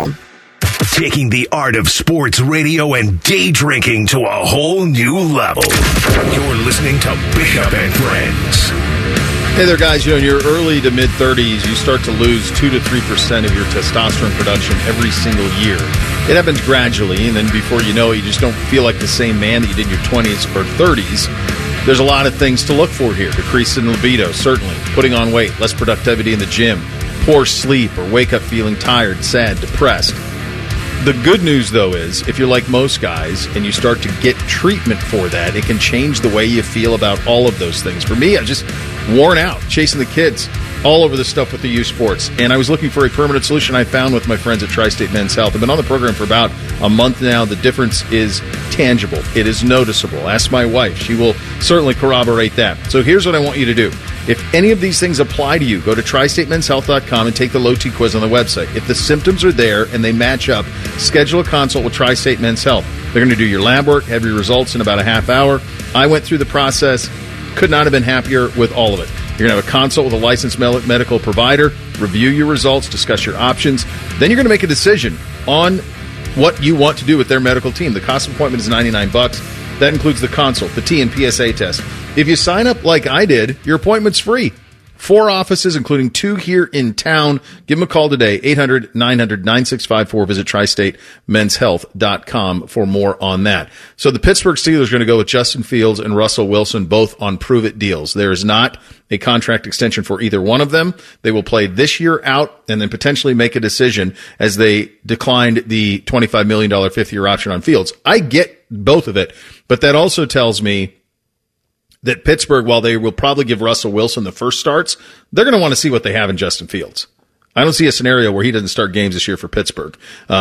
Taking the art of sports radio and day drinking to a whole new level. You're listening to Bishop and Friends. Hey there, guys. In your early to mid-30s, you start to lose 2 to 3% of your testosterone production every single year. It happens gradually, and then before you know it, you just don't feel like the same man that you did in your 20s or 30s. There's a lot of things to look for here. Decrease in libido, certainly. Putting on weight, less productivity in the gym, poor sleep, or wake up feeling tired, sad, depressed. The good news, though, is if you're like most guys and you start to get treatment for that, it can change the way you feel about all of those things. For me, I'm just worn out chasing the kids all over the stuff with the youth sports. And I was looking for a permanent solution I found with my friends at Tri-State Men's Health. I've been on the program for about a month now. The difference is tangible. It is noticeable. Ask my wife. She will certainly corroborate that. So here's what I want you to do. If any of these things apply to you, go to TriStateMen'sHealth.com and take the low T quiz on the website. If the symptoms are there and they match up, schedule a consult with Tri-State Men's Health. They're going to do your lab work, have your results in about a half hour. I went through the process. Could not have been happier with all of it. You're going to have a consult with a licensed medical provider, review your results, discuss your options. Then you're going to make a decision on what you want to do with their medical team. The cost of appointment is $99. That includes the consult, the T and PSA test. If you sign up like I did, your appointment's free. 4 offices, including 2 here in town. Give them a call today, 800-900-9654. Visit TriStateMen'sHealth.com for more on that. So the Pittsburgh Steelers are going to go with Justin Fields and Russell Wilson, both on prove-it deals. There is not a contract extension for either one of them. They will play this year out and then potentially make a decision as they declined the $25 million fifth-year option on Fields. I get both of it, but that also tells me that Pittsburgh, while they will probably give Russell Wilson the first starts, they're going to want to see what they have in Justin Fields. I don't see a scenario where he doesn't start games this year for Pittsburgh.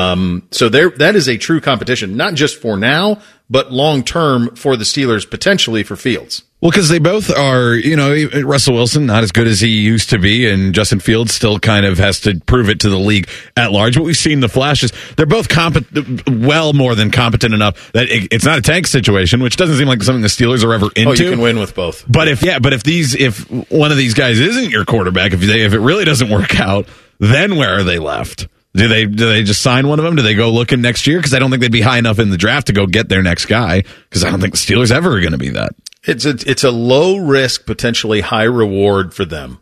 So that is a true competition, not just for now, but long term for the Steelers, potentially for Fields. Well, because they both are, Russell Wilson, not as good as he used to be, and Justin Fields still kind of has to prove it to the league at large. But we've seen the flashes. They're both well more than competent enough that it's not a tank situation, which doesn't seem like something the Steelers are ever into. Oh, you can win with both. But if one of these guys isn't your quarterback, if it really doesn't work out, then where are they left? Do they just sign one of them? Do they go looking next year? Because I don't think they'd be high enough in the draft to go get their next guy, because I don't think the Steelers ever are going to be that. It's a low risk, potentially high reward for them.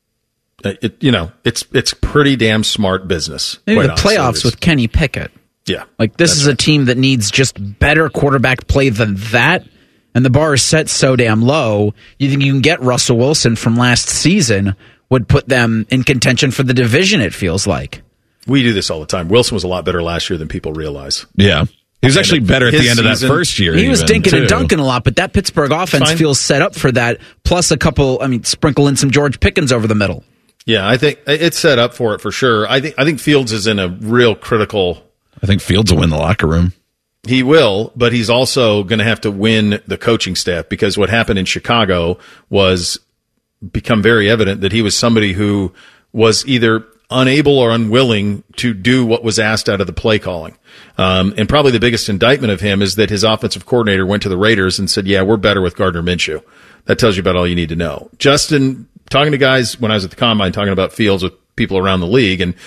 It's pretty damn smart business. Maybe the playoffs with Kenny Pickett. Yeah. This is a team that needs just better quarterback play than that. and the bar is set so damn low, you think you can get Russell Wilson from last season would put them in contention for the division, it feels like. We do this all the time. Wilson was a lot better last year than people realize. Yeah. He was actually better at the end of that first year. He was dinking and dunking a lot, but that Pittsburgh offense feels set up for that, plus a couple, sprinkle in some George Pickens over the middle. Yeah, I think it's set up for it for sure. I think Fields is in a real critical... I think Fields will win the locker room. He will, but he's also going to have to win the coaching staff, because what happened in Chicago was become very evident that he was somebody who was either unable or unwilling to do what was asked out of the play calling. And probably the biggest indictment of him is that his offensive coordinator went to the Raiders and said, yeah, we're better with Gardner Minshew. That tells you about all you need to know. Justin, talking to guys when I was at the Combine, talking about Fields with people around the league, and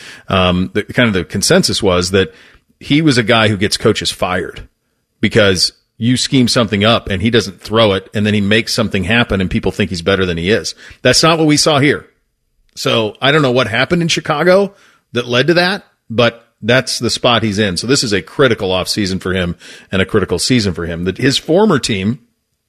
the consensus was that he was a guy who gets coaches fired because you scheme something up and he doesn't throw it, and then he makes something happen and people think he's better than he is. That's not what we saw here. So I don't know what happened in Chicago that led to that, but that's the spot he's in. So this is a critical offseason for him and a critical season for him. His former team,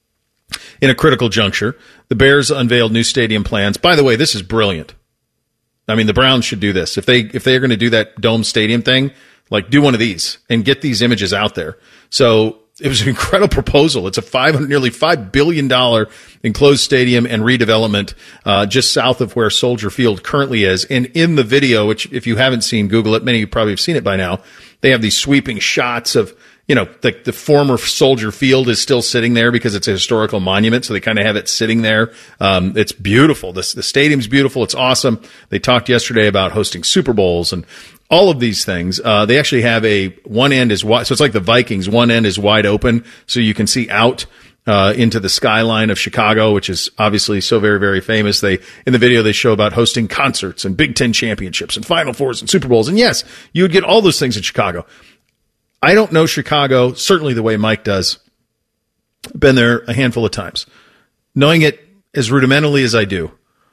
in a critical juncture, the Bears unveiled new stadium plans. By the way, this is brilliant. The Browns should do this. If they are going to do that dome stadium thing, do one of these and get these images out there. So it was an incredible proposal. It's a nearly $5 billion enclosed stadium and redevelopment just south of where Soldier Field currently is. And in the video, which if you haven't seen, Google it. Many of you probably have seen it by now. They have these sweeping shots of, the former Soldier Field is still sitting there because it's a historical monument. So they kind of have it sitting there. It's beautiful. The stadium's beautiful. It's awesome. They talked yesterday about hosting Super Bowls and all of these things. They actually have one end is wide. So it's like the Vikings. One end is wide open so you can see out into the skyline of Chicago, which is obviously so very, very famous. In the video, they show about hosting concerts and Big Ten championships and Final Fours and Super Bowls. And yes, you would get all those things in Chicago. I don't know Chicago, certainly the way Mike does. Been there a handful of times. Knowing it as rudimentarily as I do,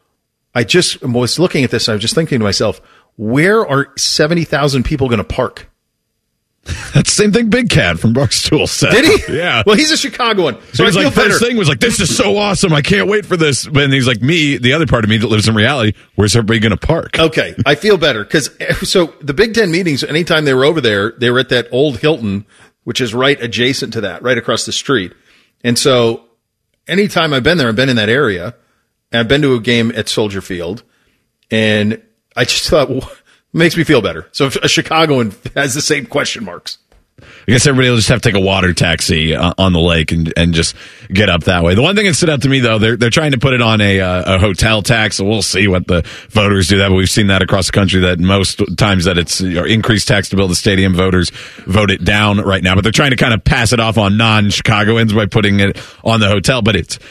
I just was looking at this. I was just thinking to myself, where are 70,000 people going to park? That's the same thing Big Cat from Barstool said. Did he? Yeah. Well, he's a Chicagoan. So he's first thing was this is so awesome. I can't wait for this. But he's like, me, the other part of me that lives in reality, where's everybody going to park? Okay. I feel better because the Big Ten meetings, anytime they were over there, they were at that old Hilton, which is right adjacent to that, right across the street. And so anytime I've been there, I've been in that area. And I've been to a game at Soldier Field, and I just thought, makes me feel better. So if a Chicagoan has the same question marks. I guess everybody will just have to take a water taxi on the lake and just get up that way. The one thing that stood out to me, though, they're trying to put it on a hotel tax, so we'll see what the voters do that. But we've seen that across the country that most times that it's increased tax to build a stadium, voters vote it down right now. But they're trying to kind of pass it off on non-Chicagoans by putting it on the hotel. But it's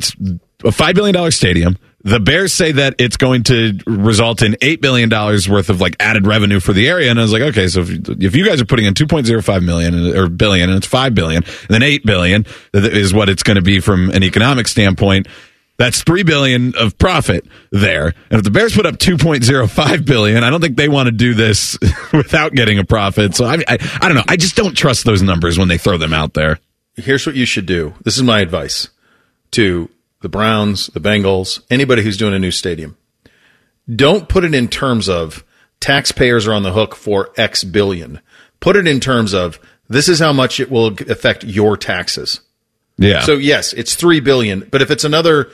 a $5 billion stadium. The Bears say that it's going to result in $8 billion worth of added revenue for the area. And I was like, okay, so if you guys are putting in $2.05 billion and it's $5 billion, and then $8 billion is what it's going to be from an economic standpoint, that's $3 billion of profit there. And if the Bears put up $2.05 billion, I don't think they want to do this without getting a profit. So I don't know. I just don't trust those numbers when they throw them out there. Here's what you should do. This is my advice to the Browns, the Bengals, anybody who's doing a new stadium. Don't put it in terms of taxpayers are on the hook for X billion. Put it in terms of this is how much it will affect your taxes. Yeah. So yes, it's $3 billion, but if it's another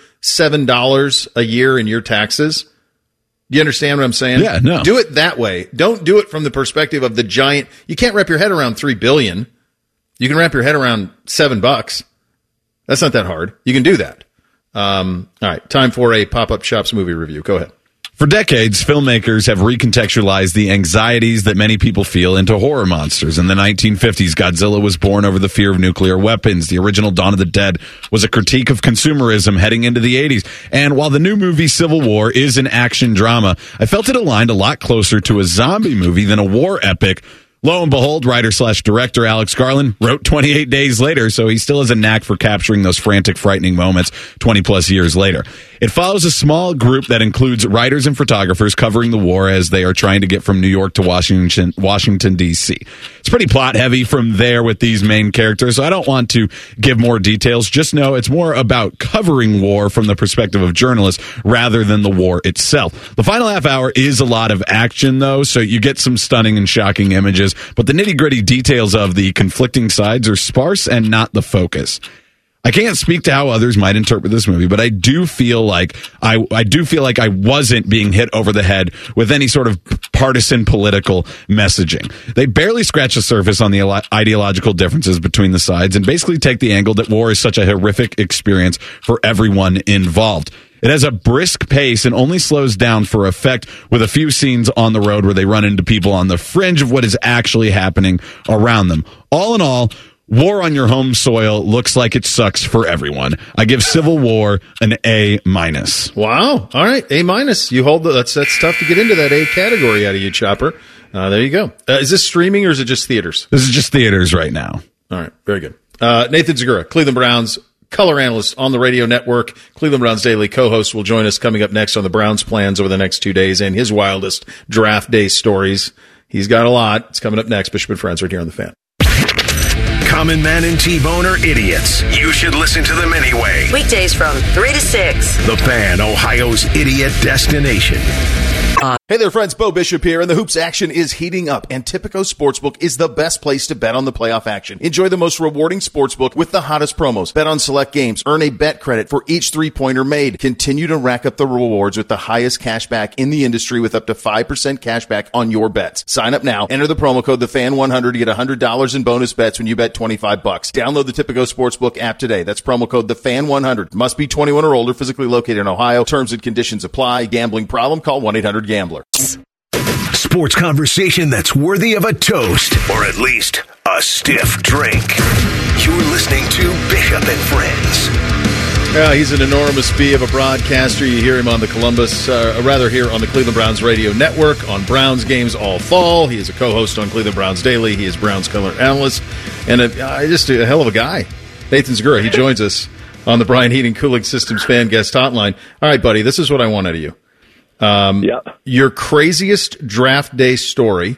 $7 a year in your taxes, do you understand what I'm saying? Yeah, no. Do it that way. Don't do it from the perspective of the giant. You can't wrap your head around $3 billion. You can wrap your head around $7. That's not that hard. You can do that. All right, time for a Pop-Up Shops movie review. Go ahead. For decades, filmmakers have recontextualized the anxieties that many people feel into horror monsters. In the 1950s, Godzilla was born over the fear of nuclear weapons. The original Dawn of the Dead was a critique of consumerism heading into the 80s. And while the new movie Civil War is an action drama, I felt it aligned a lot closer to a zombie movie than a war epic Lo and behold, writer/director Alex Garland wrote 28 days later, so he still has a knack for capturing those frantic, frightening moments 20-plus years later. It follows a small group that includes writers and photographers covering the war as they are trying to get from New York to Washington, D.C. It's pretty plot-heavy from there with these main characters, so I don't want to give more details. Just know it's more about covering war from the perspective of journalists rather than the war itself. The final half hour is a lot of action, though, so you get some stunning and shocking images, but the nitty-gritty details of the conflicting sides are sparse and not the focus. I can't speak to how others might interpret this movie, but I do feel like I wasn't being hit over the head with any sort of partisan political messaging. They barely scratch the surface on the ideological differences between the sides and basically take the angle that war is such a horrific experience for everyone involved. It has a brisk pace and only slows down for effect with a few scenes on the road where they run into people on the fringe of what is actually happening around them. All in all, war on your home soil looks like it sucks for everyone. I give Civil War an A-. Wow. All right. A-. You hold that's tough to get into that A category out of you, Chopper. There you go. Is this streaming or is it just theaters? This is just theaters right now. All right. Very good. Nathan Zegura, Cleveland Browns color analyst on the radio network, Cleveland Browns Daily co-host, will join us coming up next on the Browns plans over the next 2 days and his wildest draft day stories. He's got a lot. It's coming up next. Bishop and Friends right here on The Fan. Common Man and T-Bone are idiots. You should listen to them anyway. Weekdays from 3 to 6. The Fan, Ohio's idiot destination. Hey there, friends. Bo Bishop here, and the hoops action is heating up, and Tipico Sportsbook is the best place to bet on the playoff action. Enjoy the most rewarding sportsbook with the hottest promos. Bet on select games. Earn a bet credit for each three-pointer made. Continue to rack up the rewards with the highest cash back in the industry with up to 5% cash back on your bets. Sign up now. Enter the promo code TheFan100 to get $100 in bonus bets when you bet $25. Download the Tipico Sportsbook app today. That's promo code TheFan100. Must be 21 or older, physically located in Ohio. Terms and conditions apply. Gambling problem? Call 1-800-GAMBLER. Sports conversation that's worthy of a toast, or at least a stiff drink. You're listening to Bishop and Friends. Yeah, he's an enormous bee of a broadcaster. You hear him on the here on the Cleveland Browns radio network, on Browns games all fall. He is a co-host on Cleveland Browns Daily. He is Browns color analyst, and just a hell of a guy. Nathan Zegura, he joins us on the Brian Heating Cooling Systems fan guest hotline. All right, buddy, this is what I want out of you. Your craziest draft day story.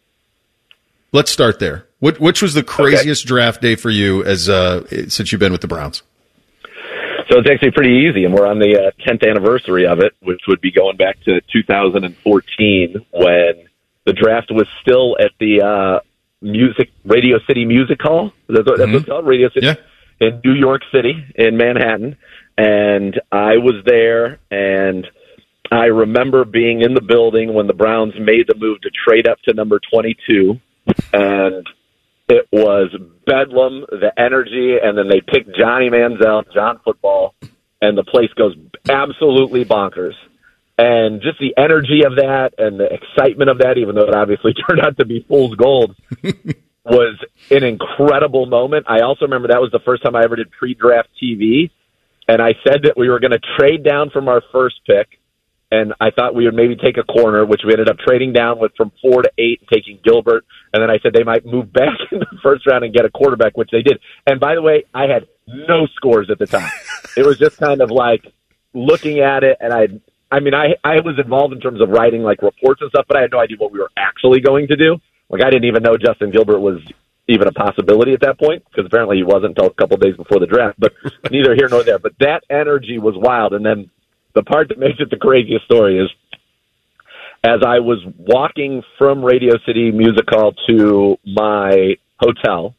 Let's start there. Which was the craziest draft day for you since you've been with the Browns? So it's actually pretty easy, and we're on the 10th anniversary of it, which would be going back to 2014 when the draft was still at the Radio City Music Hall. That's what it's called, Radio City, in New York City, in Manhattan. And I was there, and I remember being in the building when the Browns made the move to trade up to number 22, and it was bedlam, the energy, and then they picked Johnny Manziel, John Football, and the place goes absolutely bonkers. And just the energy of that and the excitement of that, even though it obviously turned out to be fool's gold, was an incredible moment. I also remember that was the first time I ever did pre-draft TV, and I said that we were going to trade down from our first pick, and I thought we would maybe take a corner, which we ended up trading down with from 4 to 8, taking Gilbert. And then I said they might move back in the first round and get a quarterback, which they did. And by the way, I had no scores at the time. It was just kind of like looking at it, and I was involved in terms of writing like reports and stuff, but I had no idea what we were actually going to do. Like I didn't even know Justin Gilbert was even a possibility at that point, because apparently he wasn't until a couple of days before the draft. But neither here nor there. But that energy was wild, and then the part that makes it the craziest story is as I was walking from Radio City Music Hall to my hotel,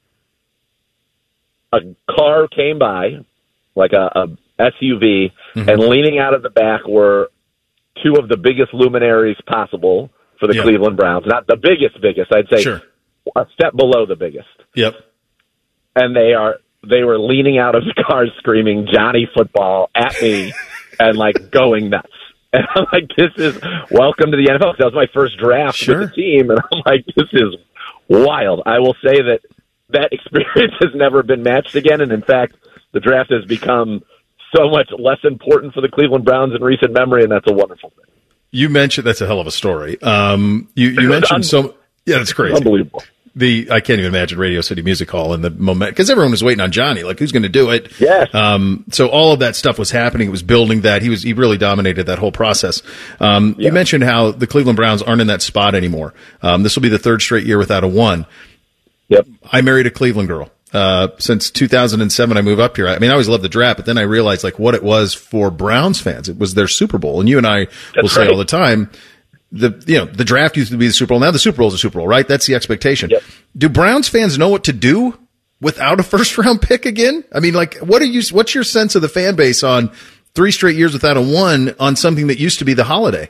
a car came by, like a SUV, and leaning out of the back were two of the biggest luminaries possible for the Cleveland Browns. Not the biggest, I'd say a step below the biggest. Yep. And they were leaning out of the car screaming Johnny Football at me and like going nuts. And I'm like, this is welcome to the NFL. That was my first draft with the team. And I'm like, this is wild. I will say that experience has never been matched again. And in fact, the draft has become so much less important for the Cleveland Browns in recent memory. And that's a wonderful thing. You mentioned, that's a hell of a story. You mentioned Yeah, that's crazy. Unbelievable. I can't even imagine Radio City Music Hall and the moment, because everyone was waiting on Johnny. Like, who's going to do it? Yes. So all of that stuff was happening. It was building that. He really dominated that whole process. You mentioned how the Cleveland Browns aren't in that spot anymore. This will be the third straight year without a 1. Yep. I married a Cleveland girl. Since 2007, I moved up here. I mean, I always loved the draft, but then I realized like what it was for Browns fans. It was their Super Bowl. And you and I will say all the time, the draft used to be the Super Bowl. Now the Super Bowl is the Super Bowl, right? That's the expectation. Yep. Do Browns fans know what to do without a first round pick again? I mean, like, what's your sense of the fan base on 3 straight years without a 1 on something that used to be the holiday?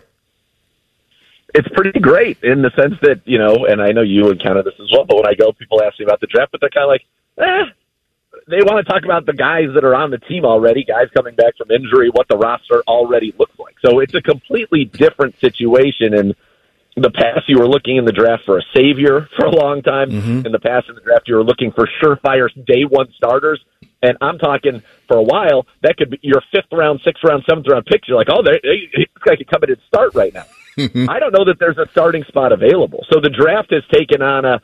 It's pretty great in the sense that, and I know you encounter this as well, but when I go, people ask me about the draft, but they're kind of like, they want to talk about the guys that are on the team already, guys coming back from injury, what the roster already looks like. So it's a completely different situation. In the past, you were looking in the draft for a savior for a long time. Mm-hmm. In the past, in the draft, you were looking for surefire day 1 starters. And I'm talking for a while, that could be your 5th round, 6th round, 7th round picks. You're like, this guy could come in and start right now. I don't know that there's a starting spot available. So the draft has taken on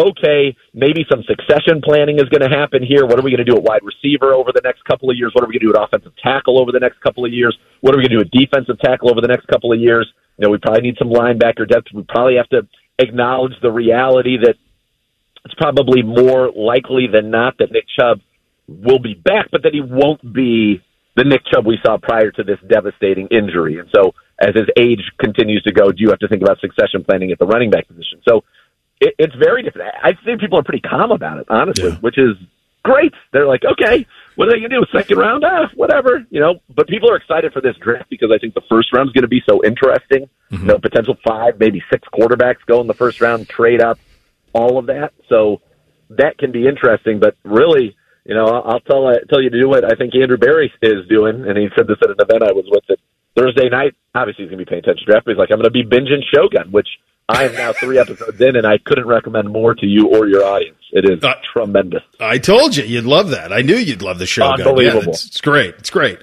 maybe some succession planning is going to happen here. What are we going to do at wide receiver over the next couple of years? What are we going to do at offensive tackle over the next couple of years? What are we going to do at defensive tackle over the next couple of years? We probably need some linebacker depth. We probably have to acknowledge the reality that it's probably more likely than not that Nick Chubb will be back, but that he won't be the Nick Chubb we saw prior to this devastating injury. And so as his age continues to go, do you have to think about succession planning at the running back position? So it's very different. I think people are pretty calm about it, honestly, which is great. They're like, okay, what are they going to do? 2nd round? Whatever, But people are excited for this draft because I think the first round is going to be so interesting. Mm-hmm. Potential 5, maybe 6 quarterbacks go in the first round, trade up, all of that. So that can be interesting. But really, I'll tell you to do what I think Andrew Berry is doing, and he said this at an event I was with it Thursday night. Obviously, he's going to be paying attention to draft, but he's like, I'm going to be binging Shogun, which I am now 3 episodes in, and I couldn't recommend more to you or your audience. It is tremendous. I told you you'd love that. I knew you'd love the show. Unbelievable. Yeah, it's great. It's great.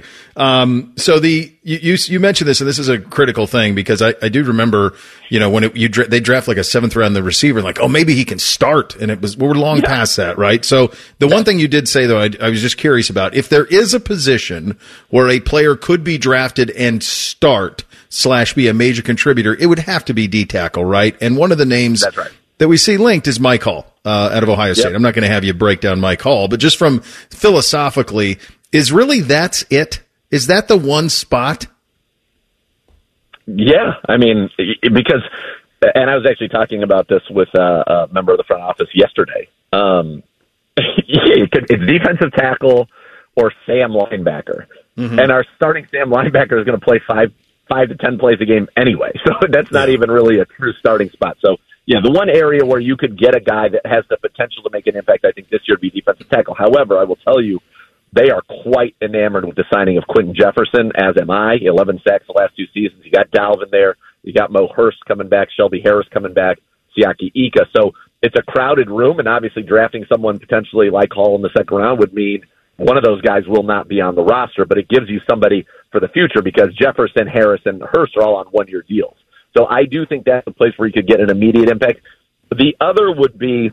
So you mentioned this, and this is a critical thing because I do remember, when they draft like a 7th round the receiver, like, oh, maybe he can start, and we're long past that, right? So the one thing you did say though, I was just curious about, if there is a position where a player could be drafted and start / be a major contributor, it would have to be D tackle, right? And one of the names That's right. that we see linked is Mike Hall out of Ohio State. I'm not going to have you break down Mike Hall, but just from philosophically, that's it? Is that the one spot? Yeah, I mean, because, and I was actually talking about this with a member of the front office yesterday. It's defensive tackle or Sam linebacker. Mm-hmm. And our starting Sam linebacker is going to play 5 to 10 plays a game anyway. So that's not even really a true starting spot. So, yeah, the one area where you could get a guy that has the potential to make an impact, I think this year would be defensive tackle. However, I will tell you, they are quite enamored with the signing of Quentin Jefferson, as am I. 11 sacks the last 2 seasons. You got Dalvin there. You got Mo Hurst coming back, Shelby Harris coming back, Siaki Ika. So it's a crowded room, and obviously drafting someone potentially like Hall in the 2nd round would mean one of those guys will not be on the roster, but it gives you somebody for the future because Jefferson, Harris, and Hurst are all on 1-year deals. So I do think that's a place where you could get an immediate impact. The other would be,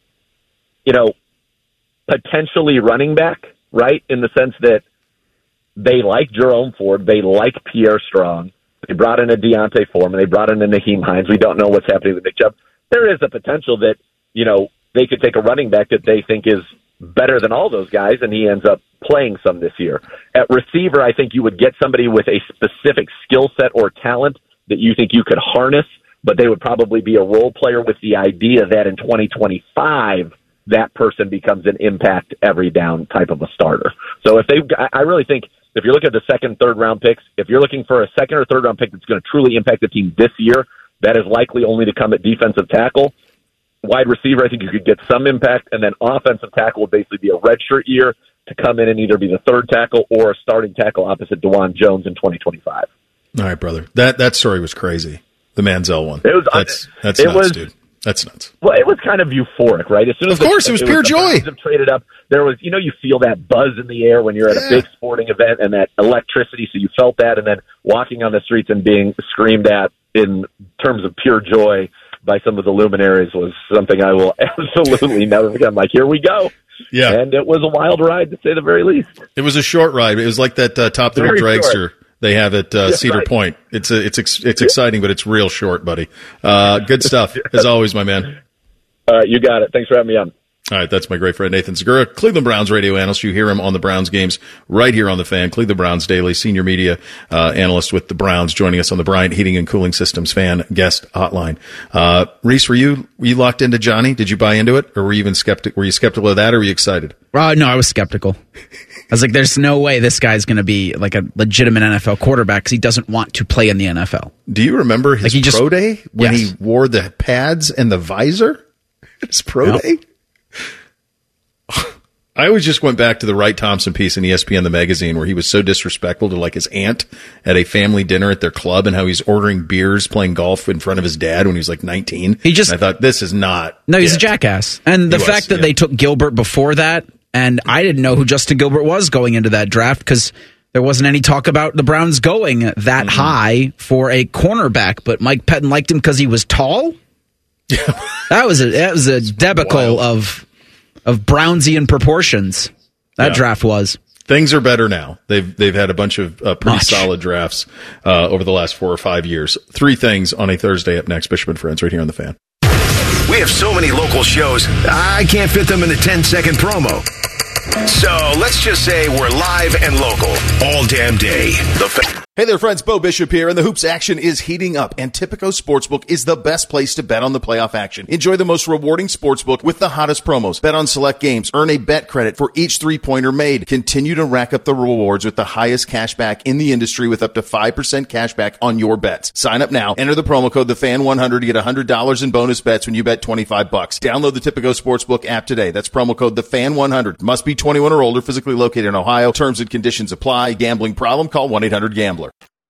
potentially running back, right? In the sense that they like Jerome Ford, they like Pierre Strong. They brought in a Deontay Foreman, they brought in a Naheem Hines. We don't know what's happening with Nick Chubb. There is a potential that, they could take a running back that they think is better than all those guys, and he ends up playing some this year. At receiver, I think you would get somebody with a specific skill set or talent that you think you could harness, but they would probably be a role player with the idea that in 2025, that person becomes an impact every down type of a starter. So I really think if you're looking at the 2nd, 3rd round picks, if you're looking for a 2nd or 3rd round pick that's going to truly impact the team this year, that is likely only to come at defensive tackle. Wide receiver, I think you could get some impact, and then offensive tackle would basically be a redshirt year to come in and either be the 3rd tackle or a starting tackle opposite DeJuan Jones in 2025. All right, brother. That story was crazy. The Manziel one. It was that's nuts, dude. That's nuts. Well, it was kind of euphoric, right? As soon as of course, it was pure joy. The traded up. There was, you feel that buzz in the air when you're at a big sporting event and that electricity. So you felt that, and then walking on the streets and being screamed at in terms of pure joy by some of the luminaries was something I will absolutely never forget. I'm like, here we go. Yeah. And it was a wild ride, to say the very least. It was a short ride. It was like that Top Thrill Very dragster short. they have at Cedar Point. It's exciting, but it's real short, buddy. Good stuff, as always, my man. All right, you got it. Thanks for having me on. All right, that's my great friend Nathan Segura, Cleveland Browns radio analyst. You hear him on the Browns games right here on The Fan. Cleveland Browns Daily, senior media analyst with the Browns, joining us on the Bryant Heating and Cooling Systems fan guest hotline. Reese, were you locked into Johnny? Did you buy into it, or were you even skeptical? Were you skeptical of that, or were you excited? No, I was skeptical. I was like, there's no way this guy's going to be like a legitimate NFL quarterback because he doesn't want to play in the NFL. Do you remember his pro day when he wore the pads and the visor? His pro day? I always just went back to the Wright Thompson piece in ESPN, the magazine, where he was so disrespectful to like his aunt at a family dinner at their club, and how he's ordering beers, playing golf in front of his dad when he was like 19. I thought, this is not. No, he's a jackass. And the fact that they took Gilbert before that, and I didn't know who Justin Gilbert was going into that draft because there wasn't any talk about the Browns going that high for a cornerback, but Mike Pettin liked him because he was tall. That was a debacle of Brownsian proportions. That draft was. Things are better now. They've had a bunch of pretty solid drafts over the last 4 or 5 years. 3 things on a Thursday up next. Bishop and Friends right here on The Fan. We have so many local shows, I can't fit them in a 10-second promo. So let's just say we're live and local all damn day. The Fan. Hey there, friends. Bo Bishop here, and the hoops action is heating up, and Tipico Sportsbook is the best place to bet on the playoff action. Enjoy the most rewarding sportsbook with the hottest promos. Bet on select games. Earn a bet credit for each three-pointer made. Continue to rack up the rewards with the highest cash back in the industry with up to 5% cash back on your bets. Sign up now. Enter the promo code TheFan100 to get $100 in bonus bets when you bet $25. Download the Tipico Sportsbook app today. That's promo code TheFan100. Must be 21 or older, physically located in Ohio. Terms and conditions apply. Gambling problem? Call 1-800-GAMBLER.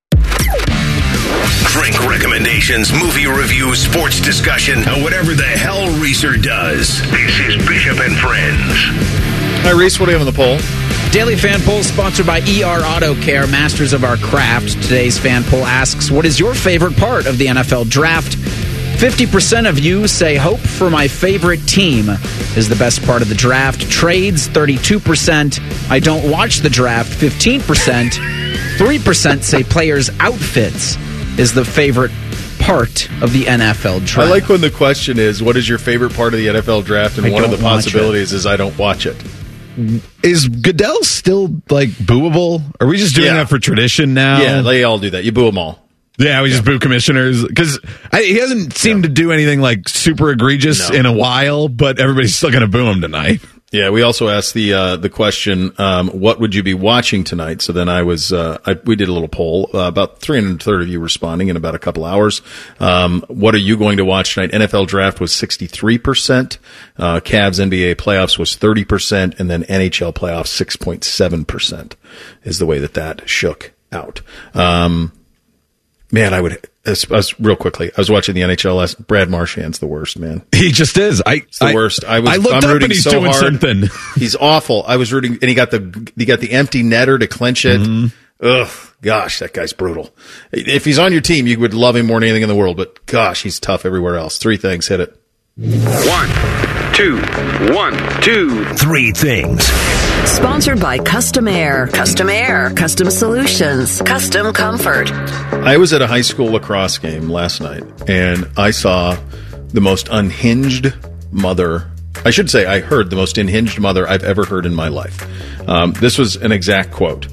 Drink recommendations, movie reviews, sports discussion, and whatever the hell Reeser does. This is Bishop and Friends. Hi, Reese. What do you have on the poll? Daily Fan Poll sponsored by ER Auto Care, masters of our craft. Today's fan poll asks, what is your favorite part of the NFL draft? 50% of you say hope for my favorite team is the best part of the draft. Trades, 32%. I don't watch the draft, 15%. 3% say players' outfits is the favorite part of the NFL draft. I like when the question is, what is your favorite part of the NFL draft? And one of the possibilities is, I don't watch it. Is Goodell still, like, booable? Are we just doing that for tradition now? Yeah, they all do that. You boo them all. Yeah, we just boo commissioners. Because he hasn't seemed to do anything, like, super egregious in a while, but everybody's still going to boo him tonight. Yeah, we also asked the question, what would you be watching tonight? So then we did a little poll, about 330 of you responding in about a couple hours. What are you going to watch tonight? NFL draft was 63%, Cavs NBA playoffs was 30%, and then NHL playoffs 6.7% is the way that shook out. Man, I was real quickly. I was watching the NHL last. Brad Marchand's the worst, man. He just is. It's the worst. I'm rooting so doing hard. Something. He's awful. I was rooting, and he got the empty netter to clinch it. Mm-hmm. Ugh, gosh, that guy's brutal. If he's on your team, you would love him more than anything in the world. But gosh, he's tough everywhere else. 3 things. Hit it. 1, 2, 1, 2, 3 things. Sponsored by Custom Air. Custom Air. Custom Solutions. Custom Comfort. I was at a high school lacrosse game last night, and I saw the most unhinged mother. I should say I heard the most unhinged mother I've ever heard in my life. This was an exact quote.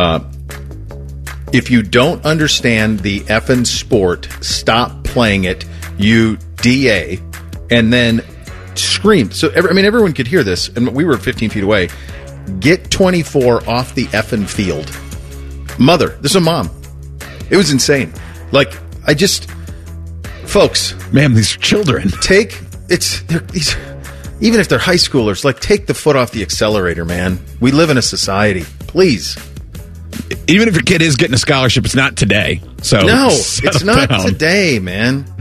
If you don't understand the effing sport, stop playing it, you DA. And then screamed. So, everyone could hear this, and we were 15 feet away. Get 24 off the effing field. Mother. This is a mom. It was insane. Like, folks. Man, these children. Even if they're high schoolers, like, take the foot off the accelerator, man. We live in a society. Please. Even if your kid is getting a scholarship, it's not today. So no, it's not today, man.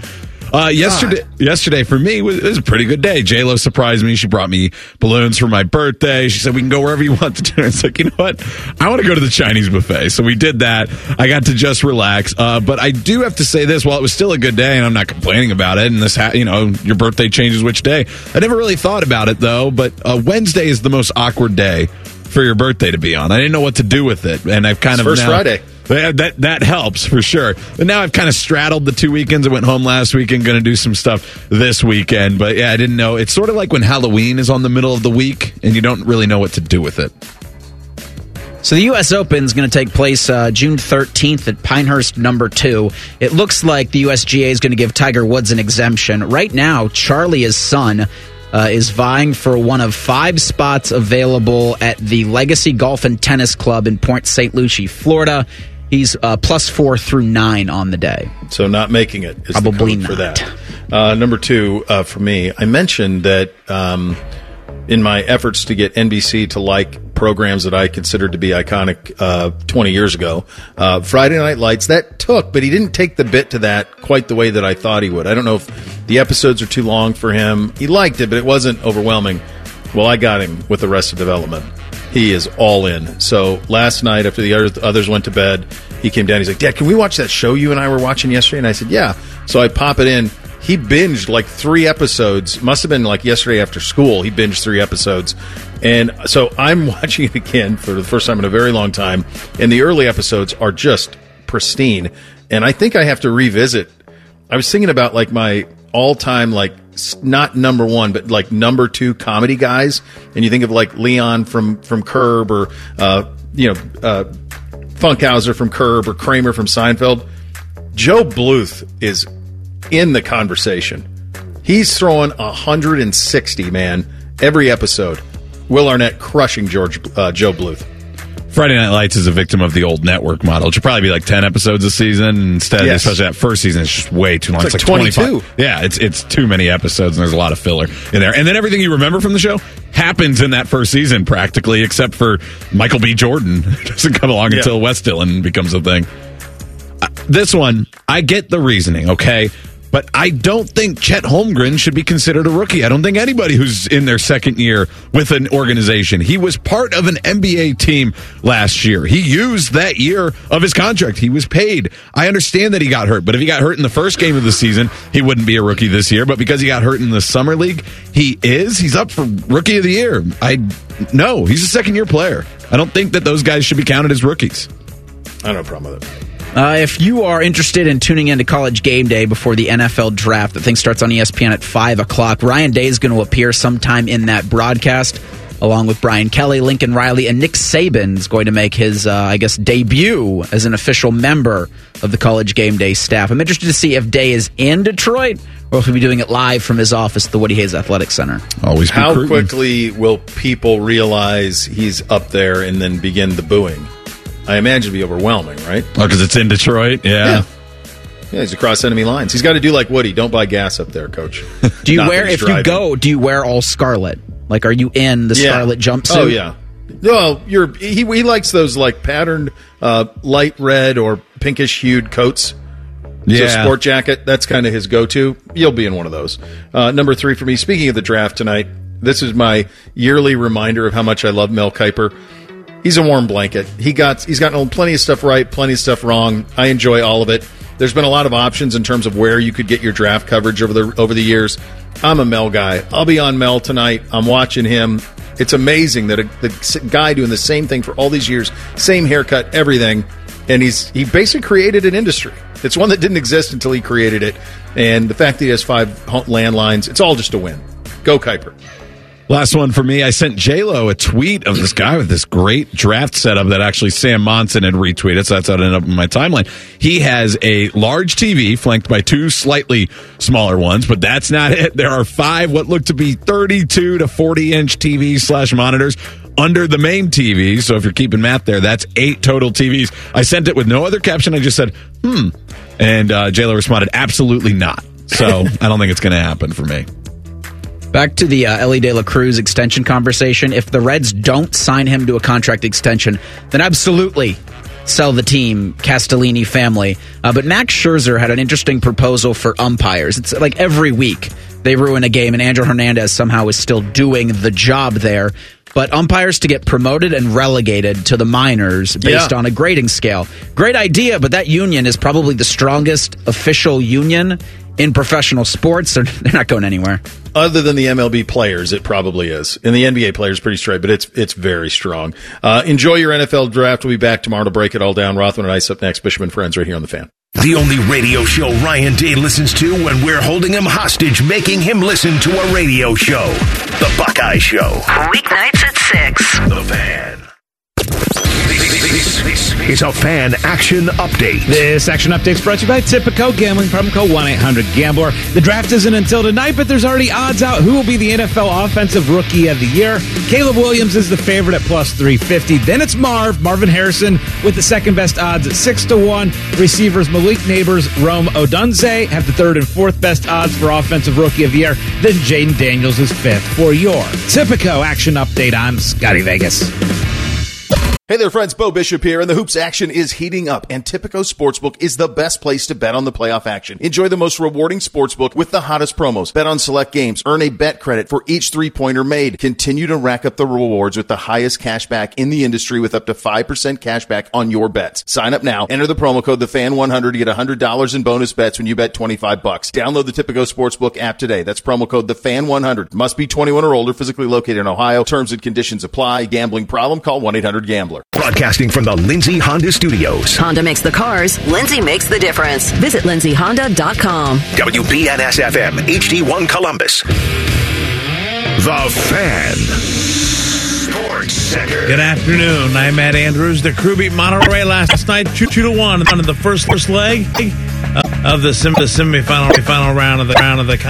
Yesterday for me it was a pretty good day. J-Lo surprised me. She brought me balloons for my birthday. She said we can go wherever you want to dinner. It's like, you know what? I want to go to the Chinese buffet. So we did that. I got to just relax. But I do have to say this, while it was still a good day and I'm not complaining about it, and this your birthday changes which day. I never really thought about it though, but Wednesday is the most awkward day for your birthday to be on. I didn't know what to do with it, and I've kind of First Friday. That helps for sure. But now I've kind of straddled the 2 weekends. I went home last weekend, going to do some stuff this weekend. But yeah, I didn't know. It's sort of like when Halloween is on the middle of the week, and you don't really know what to do with it. So the U.S. Open is going to take place June 13th at Pinehurst No. 2. It looks like the USGA is going to give Tiger Woods an exemption. Right now, Charlie, his son, is vying for one of 5 spots available at the Legacy Golf and Tennis Club in Point St. Lucie, Florida. He's +4 through 9 on the day. So not making it is probably the code not. for that. Number 2 for me, I mentioned that in my efforts to get NBC to like programs that I considered to be iconic 20 years ago, Friday Night Lights, that took, but he didn't take the bit to that quite the way that I thought he would. I don't know if the episodes are too long for him. He liked it, but it wasn't overwhelming. Well, I got him with Arrested Development. He is all in. So last night, after the others went to bed, he came down. He's like, Dad, can we watch that show you and I were watching yesterday? And I said, yeah. So I pop it in. He binged like 3 episodes. Must have been like yesterday after school. He binged 3 episodes. And so I'm watching it again for the first time in a very long time. And the early episodes are just pristine. And I think I have to revisit. I was thinking about like my all-time, like, not number 1, but like number 2 comedy guys. And you think of like Leon from Curb, or Funkhauser from Curb, or Kramer from Seinfeld. Joe Bluth is in the conversation. He's throwing 160, man, every episode. Will Arnett crushing Joe Bluth. Friday Night Lights is a victim of the old network model. It should probably be like 10 episodes a season instead. Yes. Especially that first season, it's just way too long. It's like 22. 25. Yeah, it's too many episodes, and there's a lot of filler in there. And then everything you remember from the show happens in that first season practically, except for Michael B. Jordan. It doesn't come along until West Dillon becomes a thing. This one, I get the reasoning, okay? But I don't think Chet Holmgren should be considered a rookie. I don't think anybody who's in their second year with an organization. He was part of an NBA team last year. He used that year of his contract. He was paid. I understand that he got hurt, but if he got hurt in the first game of the season, he wouldn't be a rookie this year. But because he got hurt in the summer league, he's up for rookie of the year. No, he's a second-year player. I don't think that those guys should be counted as rookies. I don't have a problem with it. If you are interested in tuning into College Game Day before the NFL Draft, the thing starts on ESPN at 5 o'clock. Ryan Day is going to appear sometime in that broadcast, along with Brian Kelly, Lincoln Riley, and Nick Saban is going to make his, debut as an official member of the College Game Day staff. I'm interested to see if Day is in Detroit or if he'll be doing it live from his office at the Woody Hayes Athletic Center. Always How quickly will people realize he's up there and then begin the booing? I imagine it'd be overwhelming, right? Oh, because it's in Detroit? Yeah, he's across enemy lines. He's got to do like Woody. Don't buy gas up there, Coach. Do you you wear all scarlet? Like, are you in the scarlet jumpsuit? Oh, yeah. No, he likes those like patterned light red or pinkish hued coats. Yeah. So sport jacket, that's kind of his go-to. You'll be in one of those. Number 3 for me, speaking of the draft tonight, this is my yearly reminder of how much I love Mel Kiper. He's a warm blanket. He's gotten plenty of stuff right, plenty of stuff wrong. I enjoy all of it. There's been a lot of options in terms of where you could get your draft coverage over the years. I'm a Mel guy. I'll be on Mel tonight. I'm watching him. It's amazing that the guy doing the same thing for all these years, same haircut, everything, and he basically created an industry. It's one that didn't exist until he created it, and the fact that he has 5 landlines, it's all just a win. Go Kiper. Last one for me. I sent J-Lo a tweet of this guy with this great draft setup that actually Sam Monson had retweeted, so that's how it ended up in my timeline. He has a large TV flanked by 2 slightly smaller ones, but that's not it. There are 5 what look to be 32 to 40-inch TVs / monitors under the main TV. So if you're keeping math there, that's 8 total TVs. I sent it with no other caption. I just said, And J-Lo responded, absolutely not. So I don't think it's going to happen for me. Back to the Ellie De La Cruz extension conversation. If the Reds don't sign him to a contract extension, then absolutely sell the team, Castellini family. But Max Scherzer had an interesting proposal for umpires. It's like every week they ruin a game, and Andrew Hernandez somehow is still doing the job there. But umpires to get promoted and relegated to the minors based on a grading scale. Great idea, but that union is probably the strongest official union in professional sports. They're not going anywhere. Other than the MLB players, it probably is. And the NBA players pretty straight, but it's very strong. Enjoy your NFL draft. We'll be back tomorrow to break it all down. Rothman and Ice up next. Bishop and Friends right here on The Fan. The only radio show Ryan Day listens to when we're holding him hostage, making him listen to a radio show. The Buckeye Show. Weeknights at 6. The Fan. This is a Fan Action Update. This action update is brought to you by Tipico. Gambling problem, call 1-800-GAMBLER. The draft isn't until tonight, but there's already odds out who will be the NFL Offensive Rookie of the Year. Caleb Williams is the favorite at plus 350. Then it's Marvin Harrison with the second best odds at 6-1. Receivers Malik Neighbors, Rome Odunze have the third and fourth best odds for Offensive Rookie of the Year. Then Jaden Daniels is fifth for your Tipico action update. I'm Scotty Vegas. Hey there, friends. Bo Bishop here, and the hoops action is heating up, and Tipico Sportsbook is the best place to bet on the playoff action. Enjoy the most rewarding sportsbook with the hottest promos. Bet on select games. Earn a bet credit for each three-pointer made. Continue to rack up the rewards with the highest cash back in the industry with up to 5% cash back on your bets. Sign up now. Enter the promo code TheFan100 to get $100 in bonus bets when you bet $25. Download the Tipico Sportsbook app today. That's promo code TheFan100. Must be 21 or older, physically located in Ohio. Terms and conditions apply. Gambling problem? Call 1-800-GAMBLER. Broadcasting from the Lindsay Honda Studios. Honda makes the cars. Lindsay makes the difference. Visit lindsayhonda.com. WBNS-FM, HD1 Columbus. The Fan. Sports Center. Good afternoon. I'm Matt Andrews. The crew beat Monterey last night 2-1 on the first leg of the semifinal round of the